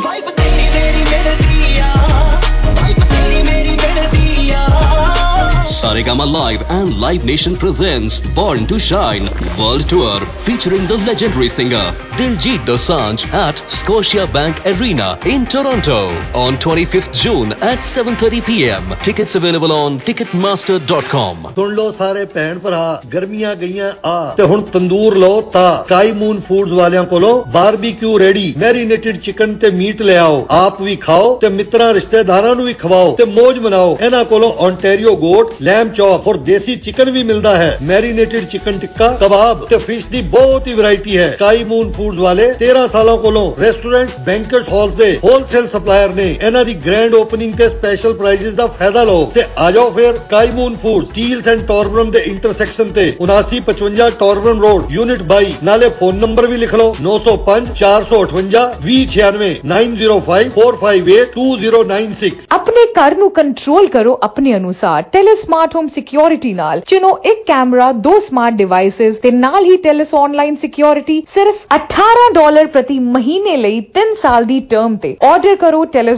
Saregama Live and Live Nation presents Born to Shine World Tour featuring the legendary singer Diljit Dosanjh at Scotia Bank Arena in Toronto on 25th June at 7:30 p.m. Tickets available on ticketmaster.com। सुन लो सारे भैन भरा गर्मियां गईयां आ ते हुण तंदूर लो ता स्काई मून फूड्स वालियां कोलो बारबीक्यू रेडी मैरिनेटेड चिकन ते मीट ले आओ। आप भी खाओ ते मित्रां रिश्तेदारां नूं भी खवाओ ते मौज मनाओ। इन्हां कोलो ओंटारियो गोट लैम चॉप और देसी चिकन भी मिलता है। मैरिनेटेड चिकन टिक्का कबाब ते फिश की बहुत ही वैरायटी है। स्काई मून फूड्स वाले 13 सालों कोलों रेस्टोरेंट बैंकेट हॉल से होलसेल सप्लायर ने इन्हां दी ग्रैंड ओपनिंग ते स्पेशल प्राइजेस दा फायदा लो ते आ जाओ फिर Sky Moon Food Steeles and Torbram दे इंटरसेक्शन ते 7955 टॉरबरम रोड यूनिट 22 नाले फोन नंबर भी लिख लो 905 458 2096 905 458 2096। अपने घर ਨੂੰ ਕੰਟਰੋਲ ਕਰੋ ਆਪਣੇ ਅਨੁਸਾਰ ਟੈਲਿਸ ਸਮਾਰਟ ਹੋਮ ਸਿਕਿਉਰਿਟੀ ਨਾਲ। ਚੁਣੋ ਇੱਕ ਕੈਮਰਾ, 2 ਸਮਾਰਟ ਡਿਵਾਈसेस ਤੇ ਨਾਲ ਹੀ ਟੈਲਿਸ ਆਨਲਾਈਨ ਸਿਕਿਉਰਿਟੀ ਸਿਰਫ $18 ਪ੍ਰਤੀ ਮਹੀਨੇ ਲਈ 3 ਸਾਲ ਦੀ ਟਰਮ ਤੇ। ਆਰਡਰ ਕਰੋ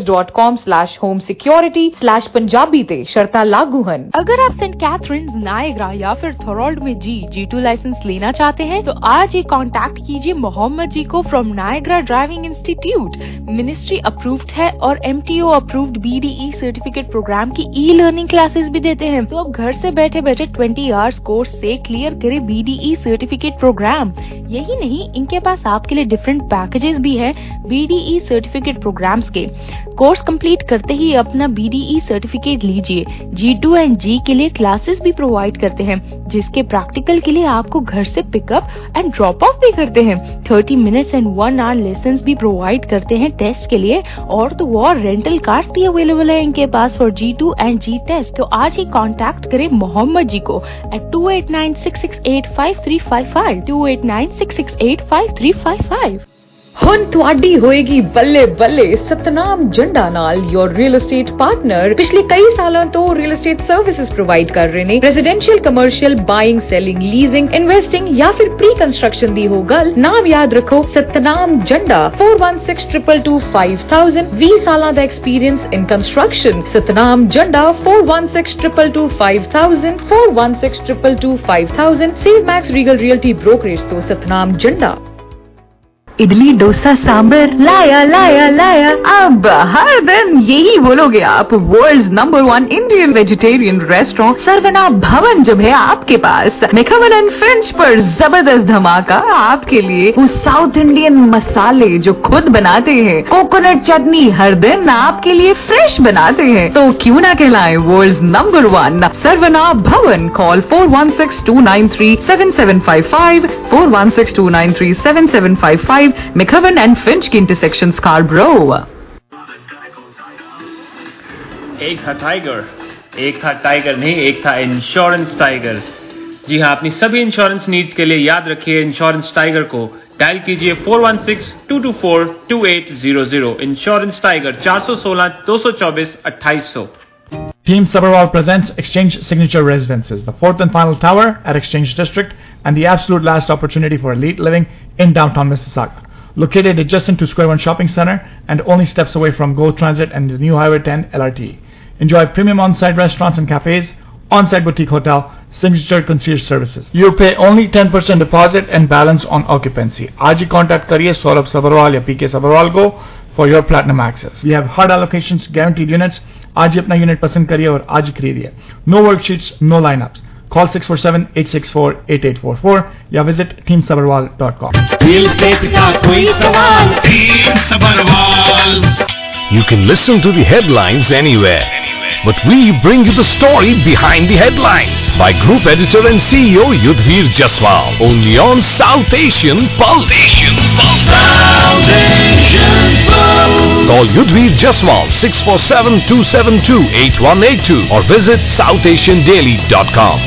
telis.com/homesecurity/punjabi ਤੇ। शर्ता लागू हैं। अगर आप सेंट कैथरीन, नायग्रा या फिर थोरल्ड में G2 लाइसेंस लेना चाहते हैं तो आज ही कांटेक्ट कीजिए मोहम्मद जी को from Niagara Driving Institute. Ministry approved है और MTO approved BDE certificate programme की ई-लर्निंग क्लासेस भी देते हैं। तो अब घर से बैठे बैठे 20 आवर्स कोर्स से क्लियर करे BDE सर्टिफिकेट प्रोग्राम। यही नहीं, इनके पास आपके लिए डिफरेंट पैकेजेस भी है BDE सर्टिफिकेट प्रोग्राम्स के। कोर्स कंप्लीट करते ही अपना BDE सर्टिफिकेट लीजिए। G2 एंड G के लिए क्लासेस भी प्रोवाइड करते हैं, जिसके प्रैक्टिकल के लिए आपको घर से पिकअप एंड ड्रॉप ऑफ भी करते हैं। 30 मिनट्स एंड 1 आवर लेसन्स भी प्रोवाइड करते हैं टेस्ट के लिए। और तो और रेंटल कार्स भी अवेलेबल है इनके पास for G2 and G test. तो आज ही कॉन्टैक्ट करें मोहम्मद जी को at 2896685355 2896685355। ਹੁਣ ਤੁਹਾਡੀ ਹੋਏਗੀ ਬੱਲੇ ਬੱਲੇ ਸਤਨਾਮ ਜੰਡਾ ਨਾਲ योर रियल एस्टेट पार्टनर। पिछले कई सालों तो रियल एस्टेट सर्विसेज प्रोवाइड कर रहे ने। Residential, commercial, buying, selling, leasing, investing या फिर प्री कंस्ट्रक्शन दी हो गल। नाम याद रखो, सतनाम जंडा। 416225,000 20 साल दा experience in construction. Satnam Janda 416225,000 416225,000 Save Max Regal Realty brokerage तो सतनाम जंडा। इडली, डोसा, सांबर लाया लाया लाया। अब हर दिन यही बोलोगे आप। World's number 1 Indian vegetarian restaurant Saravana Bhavan जब है आपके पास। मेकहवन एंड फ्रेंच पर जबरदस्त धमाका आपके लिए। वो साउथ इंडियन मसाले जो खुद बनाते हैं, कोकोनट चटनी हर दिन आपके लिए फ्रेश बनाते हैं। तो क्यों ना कहलाए world's number 1 Saravana Bhavan. Call 4162937755 4162937755 McHoven and Finch की इंटरसेक्शन स्कार्बरो। एक था टाइगर नहीं, एक था इंश्योरेंस टाइगर। जी हाँ, अपनी सभी इंश्योरेंस नीड्स के लिए याद रखिए इंश्योरेंस टाइगर को। डायल कीजिए 4162242800। Insurance Tiger 416-224-2800। Team Sabharwal presents Exchange Signature Residences, the 4th and final tower at Exchange District and the absolute last opportunity for elite living in downtown Mississauga. Located adjacent to Square One Shopping Center and only steps away from Go Transit and the new Highway 10 LRT. Enjoy premium on-site restaurants and cafes, on-site boutique hotel, signature concierge services. You pay only 10% deposit and balance on occupancy. आज ही contact करिए सौरभ Sabharwal या PK Sabharwal को for your platinum access. We have hard allocations, guaranteed units. आज ही अपना यूनिट पसंद करिए और आज ही खरीदिए। No worksheets, no lineups. Call 647-864-8844 या visit teamsabarwal.com. You can listen to the headlines anywhere, but we bring you the story behind the headlines by Group Editor and CEO Yudhvir Jaswal, only on South Asian Pulse. Call Yudhvir Jaswal 647-272-8182 or visit southasiandaily.com.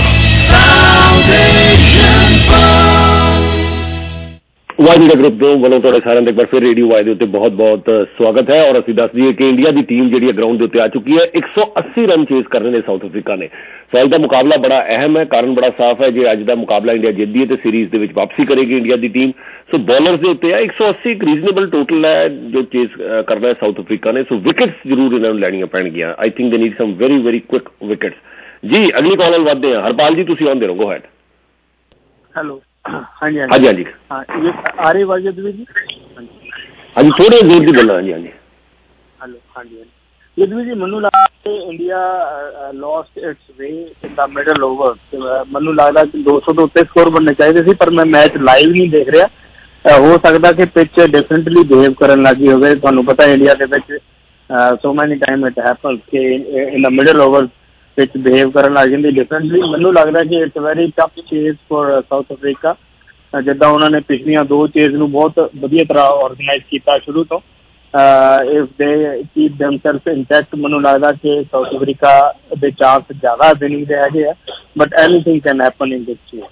ਵਾਇਦਾ ਗਰੁੱਪ ਤੋਂ ਵੱਲੋਂ ਤੁਹਾਡੇ ਸਾਰਿਆਂ ਦਾ ਇੱਕ ਵਾਰ ਫਿਰ ਰੇਡੀਓ ਵਾਇਦੇ ਉੱਤੇ ਬਹੁਤ-ਬਹੁਤ ਸਵਾਗਤ ਹੈ। ਔਰ ਅਸੀਂ ਦੱਸ ਦਈਏ ਕਿ ਇੰਡੀਆ ਦੀ ਟੀਮ ਜਿਹੜੀ ਹੈ ਗਰਾਊਂਡ ਦੇ ਉੱਤੇ ਆ ਚੁੱਕੀ ਹੈ। 180 ਰਨ ਚੇਸ ਕਰਨੇ ਨੇ ਸਾਊਥ ਅਫਰੀਕਾ ਨੇ। ਸੋ ਅੱਜ ਦਾ ਮੁਕਾਬਲਾ ਬੜਾ ਅਹਿਮ ਹੈ, ਕਾਰਨ ਬੜਾ ਸਾਫ਼ ਹੈ। ਜੇ ਅੱਜ ਦਾ ਮੁਕਾਬਲਾ ਇੰਡੀਆ ਜਿੱਤਦੀ ਹੈ ਤੇ ਸੀਰੀਜ਼ ਦੇ ਵਿੱਚ ਵਾਪਸੀ ਕਰੇਗੀ ਇੰਡੀਆ ਦੀ ਟੀਮ। ਸੋ ਬੋਲਰਸ ਦੇ ਉੱਤੇ ਆ 180 ਇੱਕ ਰੀਜ਼ਨੇਬਲ ਟੋਟਲ ਹੈ ਜੋ ਚੇਸ ਕਰਨਾ ਹੈ ਸਾਊਥ ਅਫਰੀਕਾ ਨੇ। ਸੋ ਵਿਕਟਸ ਜ਼ਰੂਰ ਇਹਨਾਂ ਨੂੰ ਲੈਣੀਆਂ ਪੈਣਗੀਆਂ। I think they need some very very quick wickets. ਜੀ ਅਗਲੀ ਕਾਲ ਵੱਲ ਵੱਧਦੇ ਹਾਂ। ਹਰਪਾਲ ਜੀ ਤੁਸੀਂ ਆਉਂਦੇ ਰਹੋ, ਗੋ ਹੈਡ। ਹੈਲੋ। ਹਾਂਜੀ ਹਾਂਜੀ ਹਾਂਜੀ ਹਾਂ, ਇਹ ਆ ਰਹੀ ਆਵਾਜ਼ ਯਦਵੀਰ ਜੀ? ਹਾਂਜੀ ਥੋੜੇ ਜ਼ੋਰ ਦੀ ਬੋਲਣਾ। ਹਾਂਜੀ ਹਾਂਜੀ ਹੈਲੋ। ਹਾਂਜੀ ਯਦਵੀਰ ਜੀ, ਮੈਨੂੰ ਲੱਗਦਾ ਕਿ India lost its way in the middle over. ਮੈਨੂੰ ਲੱਗਦਾ ਕਿ 200 ਤੋਂ ਉੱਤੇ ਸਕੋਰ ਬਣਨੇ ਚਾਹੀਦੇ ਸੀ, ਪਰ ਮੈਂ ਮੈਚ ਲਾਈਵ ਨਹੀਂ ਦੇਖ ਰਿਹਾ। ਹੋ ਸਕਦਾ ਕਿ ਪਿੱਚ ਡਿਫਰੈਂਟਲੀ ਬਿਹੇਵ ਕਰਨ ਲੱਗੀ ਹੋਵੇ। ਤੁਹਾਨੂੰ ਪਤਾ ਇੰਡੀਆ ਦੇ ਵਿੱਚ ਸੋ ਮੈਨੀ ਟਾਈਮ ਇਟ ਹੈਪਨਸ ਕਿ ਇਨ ਦਾ ਮਿਡਲ ਓਵਰ ਵਿੱਚ ਬਿਹੇਵ ਕਰਨ ਲੱਗ ਜਾਂਦੀ ਡਿਫਰੈਂਟਲੀ। ਮੈਨੂੰ ਲੱਗਦਾ ਕਿ it's very tough chase for South Africa. ਜਿੱਦਾਂ ਉਹਨਾਂ ਨੇ ਪਿਛਲੀਆਂ 2 ਚੇਜ਼ ਨੂੰ ਬਹੁਤ ਵਧੀਆ ਤਰ੍ਹਾਂ ਔਰਗੇਨਾਈਜ਼ ਕੀਤਾ ਸ਼ੁਰੂ ਤੋਂ। ਇਫ ਦੇ ਕੀਪ ਦੈਮਸੈਲਫ ਇੰਟੈਕਟ, ਮੈਨੂੰ ਲੱਗਦਾ ਕਿ ਸਾਊਥ ਅਫਰੀਕਾ ਦੇ ਚਾਂਸ ਜ਼ਿਆਦਾ ਵਿਨਿੰਗ ਦੇ ਹੈਗੇ ਆ, but anything can happen in this chase.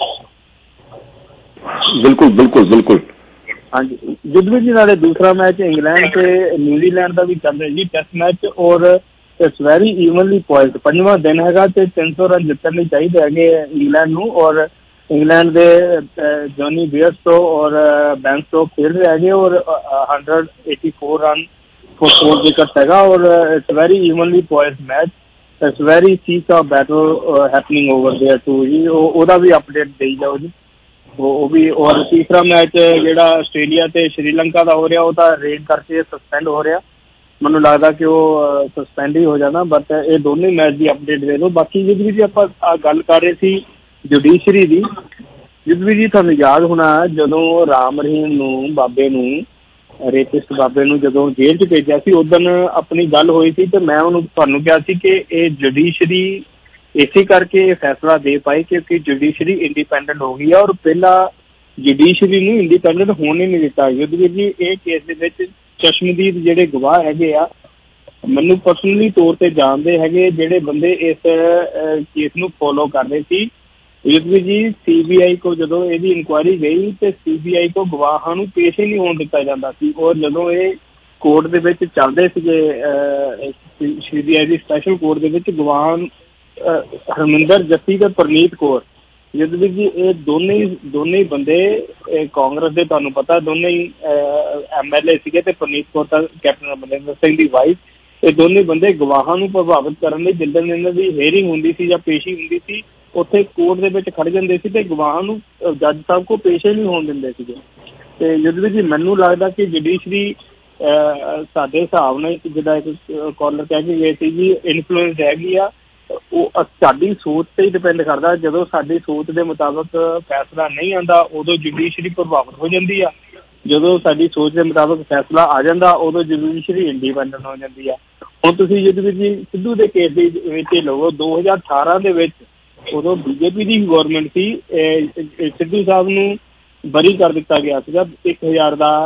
ਬਿਲਕੁਲ ਬਿਲਕੁਲ ਬਿਲਕੁਲ। ਹਾਂਜੀ ਯੁੱਧਵੀਰ ਜੀ, ਨਾਲੇ ਦੂਸਰਾ ਮੈਚ ਇੰਗਲੈਂਡ ਤੇ ਨਿਊਜ਼ੀਲੈਂਡ ਦਾ ਵੀ ਚੱਲ ਰਿਹਾ ਜੀ, ਟੈਸਟ ਮੈਚ। ਔਰ ਇਟਸ ਵੈਰੀ ਈਵਨਲੀ ਪੋਇਸਡ। 5ਵਾਂ ਦਿਨ ਹੈਗਾ ਤੇ 300 ਰਨ ਜਿੱਤਣ ਲਈ ਚਾਹੀਦੇ ਹੈਗੇ ਇੰਗਲੈਂਡ ਨੂੰ, ਔਰ ਇੰਗਲੈਂਡ ਦੇ ਜੌਨੀ ਬੇਅਰਸਟੋ ਔਰ ਬੈਨ ਸਟੋਕ ਖੇਡ ਰਹੇ ਹੈਗੇ, ਔਰ 184 ਰਨ for 4 wickets ਹੈਗਾ, ਔਰ it's very evenly poised match. It's very seek a battle happening over there too ਜੀ। ਉਹਦਾ ਵੀ ਅਪਡੇਟ ਦੇਈ ਜਾਓ ਜੀ ਉਹ ਵੀ। ਔਰ ਤੀਸਰਾ ਮੈਚ ਜਿਹੜਾ ਆਸਟ੍ਰੇਲੀਆ ਤੇ ਸ਼੍ਰੀਲੰਕਾ ਦਾ ਹੋ ਰਿਹਾ, ਉਹ ਤਾਂ ਰੇਡ ਕਰਕੇ ਸਸਪੈਂਡ ਹੋ ਰਿਹਾ। ਮੈਨੂੰ ਲੱਗਦਾ ਕਿ ਉਹ ਸਸਪੈਂਡ ਹੀ ਹੋ ਜਾਣਾ, ਬਟ ਇਹ ਦੋਨੇ ਮੈਚ ਦੀ ਅਪਡੇਟ ਦੇ ਦਿਓ। ਬਾਕੀ ਜਿੱਦ ਵੀ ਆਪਾਂ ਗੱਲ ਕਰ ਰਹੇ ਸੀ ਜੁਡੀਸ਼ਰੀ ਦੀ, ਜਿੱਦ ਵੀ ਜੀ ਤੁਹਾਨੂੰ ਯਾਦ ਹੋਣਾ ਜਦੋਂ ਰਾਮ ਰਹੀਮ ਨੂੰ ਬਾਬੇ ਨੂੰ ਰੇਪਿਸਟ ਬਾਬੇ ਨੂੰ ਜਦੋਂ ਜੇਲ੍ਹ 'ਚ ਭੇਜਿਆ ਸੀ, ਉਦਣ ਆਪਣੀ ਗੱਲ ਹੋਈ ਸੀ ਤੇ ਮੈਂ ਤੁਹਾਨੂੰ ਕਿਹਾ ਸੀ ਕਿ ਇਹ ਜੁਡੀਸ਼ਰੀ ਇਸੇ ਕਰਕੇ ਇਹ ਫੈਸਲਾ ਦੇ ਪਾਈ ਕਿਉਂਕਿ ਜੁਡੀਸ਼ਰੀ ਇੰਡੀਪੈਂਡੈਂਟ ਹੋ ਗਈ ਆ, ਔਰ ਪਹਿਲਾਂ ਜੁਡੀਸ਼ਰੀ ਨੂੰ ਇੰਡੀਪੈਂਡੈਂਟ ਹੋਣ ਹੀ ਨਹੀਂ ਦਿੱਤਾ। ਯੁੱਧਵੀਰ ਜੀ ਇਹ ਕੇਸ ਦੇ ਵਿੱਚ ਚਸ਼ਮਦੀਦ ਜਿਹੜੇ ਗਵਾਹ ਹੈਗੇ ਆ, ਮੈਨੂੰ ਪਰਸਨਲੀ ਤੌਰ ਤੇ ਜਾਣਦੇ ਹੈਗੇ ਜਿਹੜੇ ਬੰਦੇ ਇਸ ਕੇਸ ਨੂੰ ਫੋਲੋ ਕਰਦੇ ਸੀ। ਯੁੱਧਵੀਰ ਜੀ CBI ਕੋ ਜਦੋਂ ਇਹਦੀ ਇਨਕੁਆਇਰੀ ਗਈ ਤੇ CBI ਕੋ ਗਵਾਹਾਂ ਨੂੰ ਪੇਸ਼ ਹੀ ਨਹੀਂ ਹੋਣ ਦਿੱਤਾ ਜਾਂਦਾ ਸੀ, ਔਰ ਜਦੋਂ ਇਹ ਕੋਰਟ ਦੇ ਵਿੱਚ ਚੱਲਦੇ ਸੀਗੇ CBI ਦੀ ਸਪੈਸ਼ਲ ਕੋਰਟ ਦੇ ਵਿੱਚ ਗਵਾਹਾਂ ਹਰਮਿੰਦਰ ਜੱਸੀ ਤੇ ਪ੍ਰਨੀਤ ਕੌਰ, ਯੁੱਧਵੀਰ ਜੀ ਇਹ ਦੋਨੇ ਹੀ ਬੰਦੇ ਕਾਂਗਰਸ ਦੇ, ਤੁਹਾਨੂੰ ਪਤਾ ਦੋਨੇ ਹੀ MLA ਸੀਗੇ ਤੇ ਪ੍ਰਨੀਤ ਕੌਰ ਤਾਂ ਕੈਪਟਨ ਅਮਰਿੰਦਰ ਸਿੰਘ ਦੀ ਵਾਈਫ। ਇਹ ਦੋਨੇ ਬੰਦੇ ਗਵਾਹਾਂ ਨੂੰ ਪ੍ਰਭਾਵਿਤ ਕਰਨ ਲਈ ਜਿੱਦਣ ਇਹਨਾਂ ਦੀ ਹੀਅਰਿੰਗ ਹੁੰਦੀ ਸੀ ਜਾਂ ਪੇਸ਼ੀ ਹੁੰਦੀ ਸੀ ਉੱਥੇ ਕੋਰਟ ਦੇ ਵਿੱਚ ਖੜ ਜਾਂਦੇ ਸੀ ਤੇ ਗਵਾਹਾਂ ਨੂੰ ਜੱਜ ਸਾਹਿਬ ਕੋ ਪੇਸ਼ ਹੀ ਨਹੀਂ ਹੋਣ ਦਿੰਦੇ ਸੀਗੇ। ਤੇ ਯੁੱਧਵੀਰ ਜੀ ਮੈਨੂੰ ਲੱਗਦਾ ਕਿ ਜੁਡੀਸ਼ਰੀ ਸਾਡੇ ਹਿਸਾਬ ਨਾਲ ਜਿੱਦਾਂ ਇੱਕ ਕਾਲਰ ਕਹਿ ਕੇ ਗਏ ਸੀ ਜੀ ਇਨਫਲੂਐਂਸ ਹੈਗੀ ਆ, ਉਹ ਸਾਡੀ ਸੋਚ ਤੇ ਹੀ ਡਿਪੈਂਡ ਕਰਦਾ। ਜਦੋਂ ਸਾਡੀ ਸੋਚ ਦੇ ਮੁਤਾਬਕ ਫੈਸਲਾ ਨਹੀਂ ਆਉਂਦਾ ਉਦੋਂ ਜੁਡੀਸ਼ਰੀ ਪ੍ਰਭਾਵਿਤ ਹੋ ਜਾਂਦੀ ਆ, ਜਦੋਂ ਸਾਡੀ ਸੋਚ ਦੇ ਮੁਤਾਬਕ ਫੈਸਲਾ ਆ ਜਾਂਦਾ ਉਦੋਂ ਜੁਡੀਸ਼ਰੀ ਇੰਡੀਪੈਂਡੈਂਟ ਹੋ ਜਾਂਦੀ ਆ। ਹੁਣ ਤੁਸੀਂ ਯੁੱਧਵੀਰ ਜੀ ਸਿੱਧੂ ਦੇ ਕੇਸ ਦੇ ਵਿੱਚ ਲਵੋ, 2018 ਦੇ ਵਿੱਚ ਉਦੋਂ BJP ਦੀ ਗੌਰਮੈਂਟ ਸੀ, ਸਿੱਧੂ ਸਾਹਿਬ ਨੂੰ ਬਰੀ ਕਰ ਦਿੱਤਾ ਗਿਆ ਸੀਗਾ 1000 ਦਾ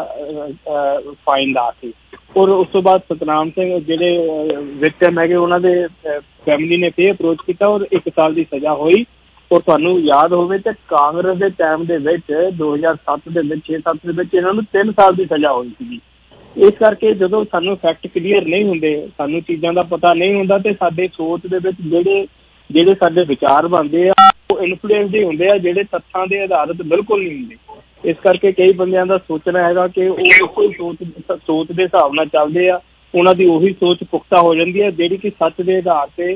ਫਾਈਨ ਲਾ ਕੇ, ਔਰ ਉਸ ਤੋਂ ਬਾਅਦ ਸਤਨਾਮ ਸਿੰਘ ਜਿਹੜੇ ਵਿਕਟਮ ਹੈਗੇ ਉਹਨਾਂ ਦੇ ਫੈਮਿਲੀ ਨੇ ਫੇਰ ਅਪਰੋਚ ਕੀਤਾ ਔਰ 1 ਸਾਲ ਦੀ ਸਜ਼ਾ ਹੋਈ। ਔਰ ਤੁਹਾਨੂੰ ਯਾਦ ਹੋਵੇ ਤੇ ਕਾਂਗਰਸ ਦੇ ਟਾਈਮ ਦੇ ਵਿੱਚ 2007 ਦੇ ਵਿੱਚ 6-7 ਦੇ ਵਿੱਚ ਇਹਨਾਂ ਨੂੰ 3 ਸਾਲ ਦੀ ਸਜ਼ਾ ਹੋਈ ਸੀਗੀ। ਇਸ ਕਰਕੇ ਜਦੋਂ ਸਾਨੂੰ ਫੈਕਟ ਕਲੀਅਰ ਨਹੀਂ ਹੁੰਦੇ, ਸਾਨੂੰ ਚੀਜ਼ਾਂ ਦਾ ਪਤਾ ਨਹੀਂ ਹੁੰਦਾ ਤੇ ਸਾਡੇ ਸੋਚ ਦੇ ਵਿੱਚ ਜਿਹੜੇ ਸਾਡੇ ਵਿਚਾਰ ਬਣਦੇ ਆ ਉਹ ਇਨਫਲੂਐਂਸ ਦੇ ਹੁੰਦੇ ਆ, ਜਿਹੜੇ ਤੱਥਾਂ ਦੇ ਆਧਾਰਿਤ ਬਿਲਕੁਲ ਨਹੀਂ ਹੁੰਦੇ। ਇਸ ਕਰਕੇ ਕਈ ਬੰਦਿਆਂ ਦਾ ਸੋਚਣਾ ਹੈਗਾ ਕਿ ਉਹ ਕੋਈ ਸੋਚ ਦੇ ਹਿਸਾਬ ਨਾਲ ਚੱਲਦੇ ਆ, ਉਹਨਾਂ ਦੀ ਉਹੀ ਸੋਚ ਪੁਖਤਾ ਹੋ ਜਾਂਦੀ ਹੈ ਜਿਹੜੀ ਕਿ ਸੱਚ ਦੇ ਆਧਾਰ ਤੇ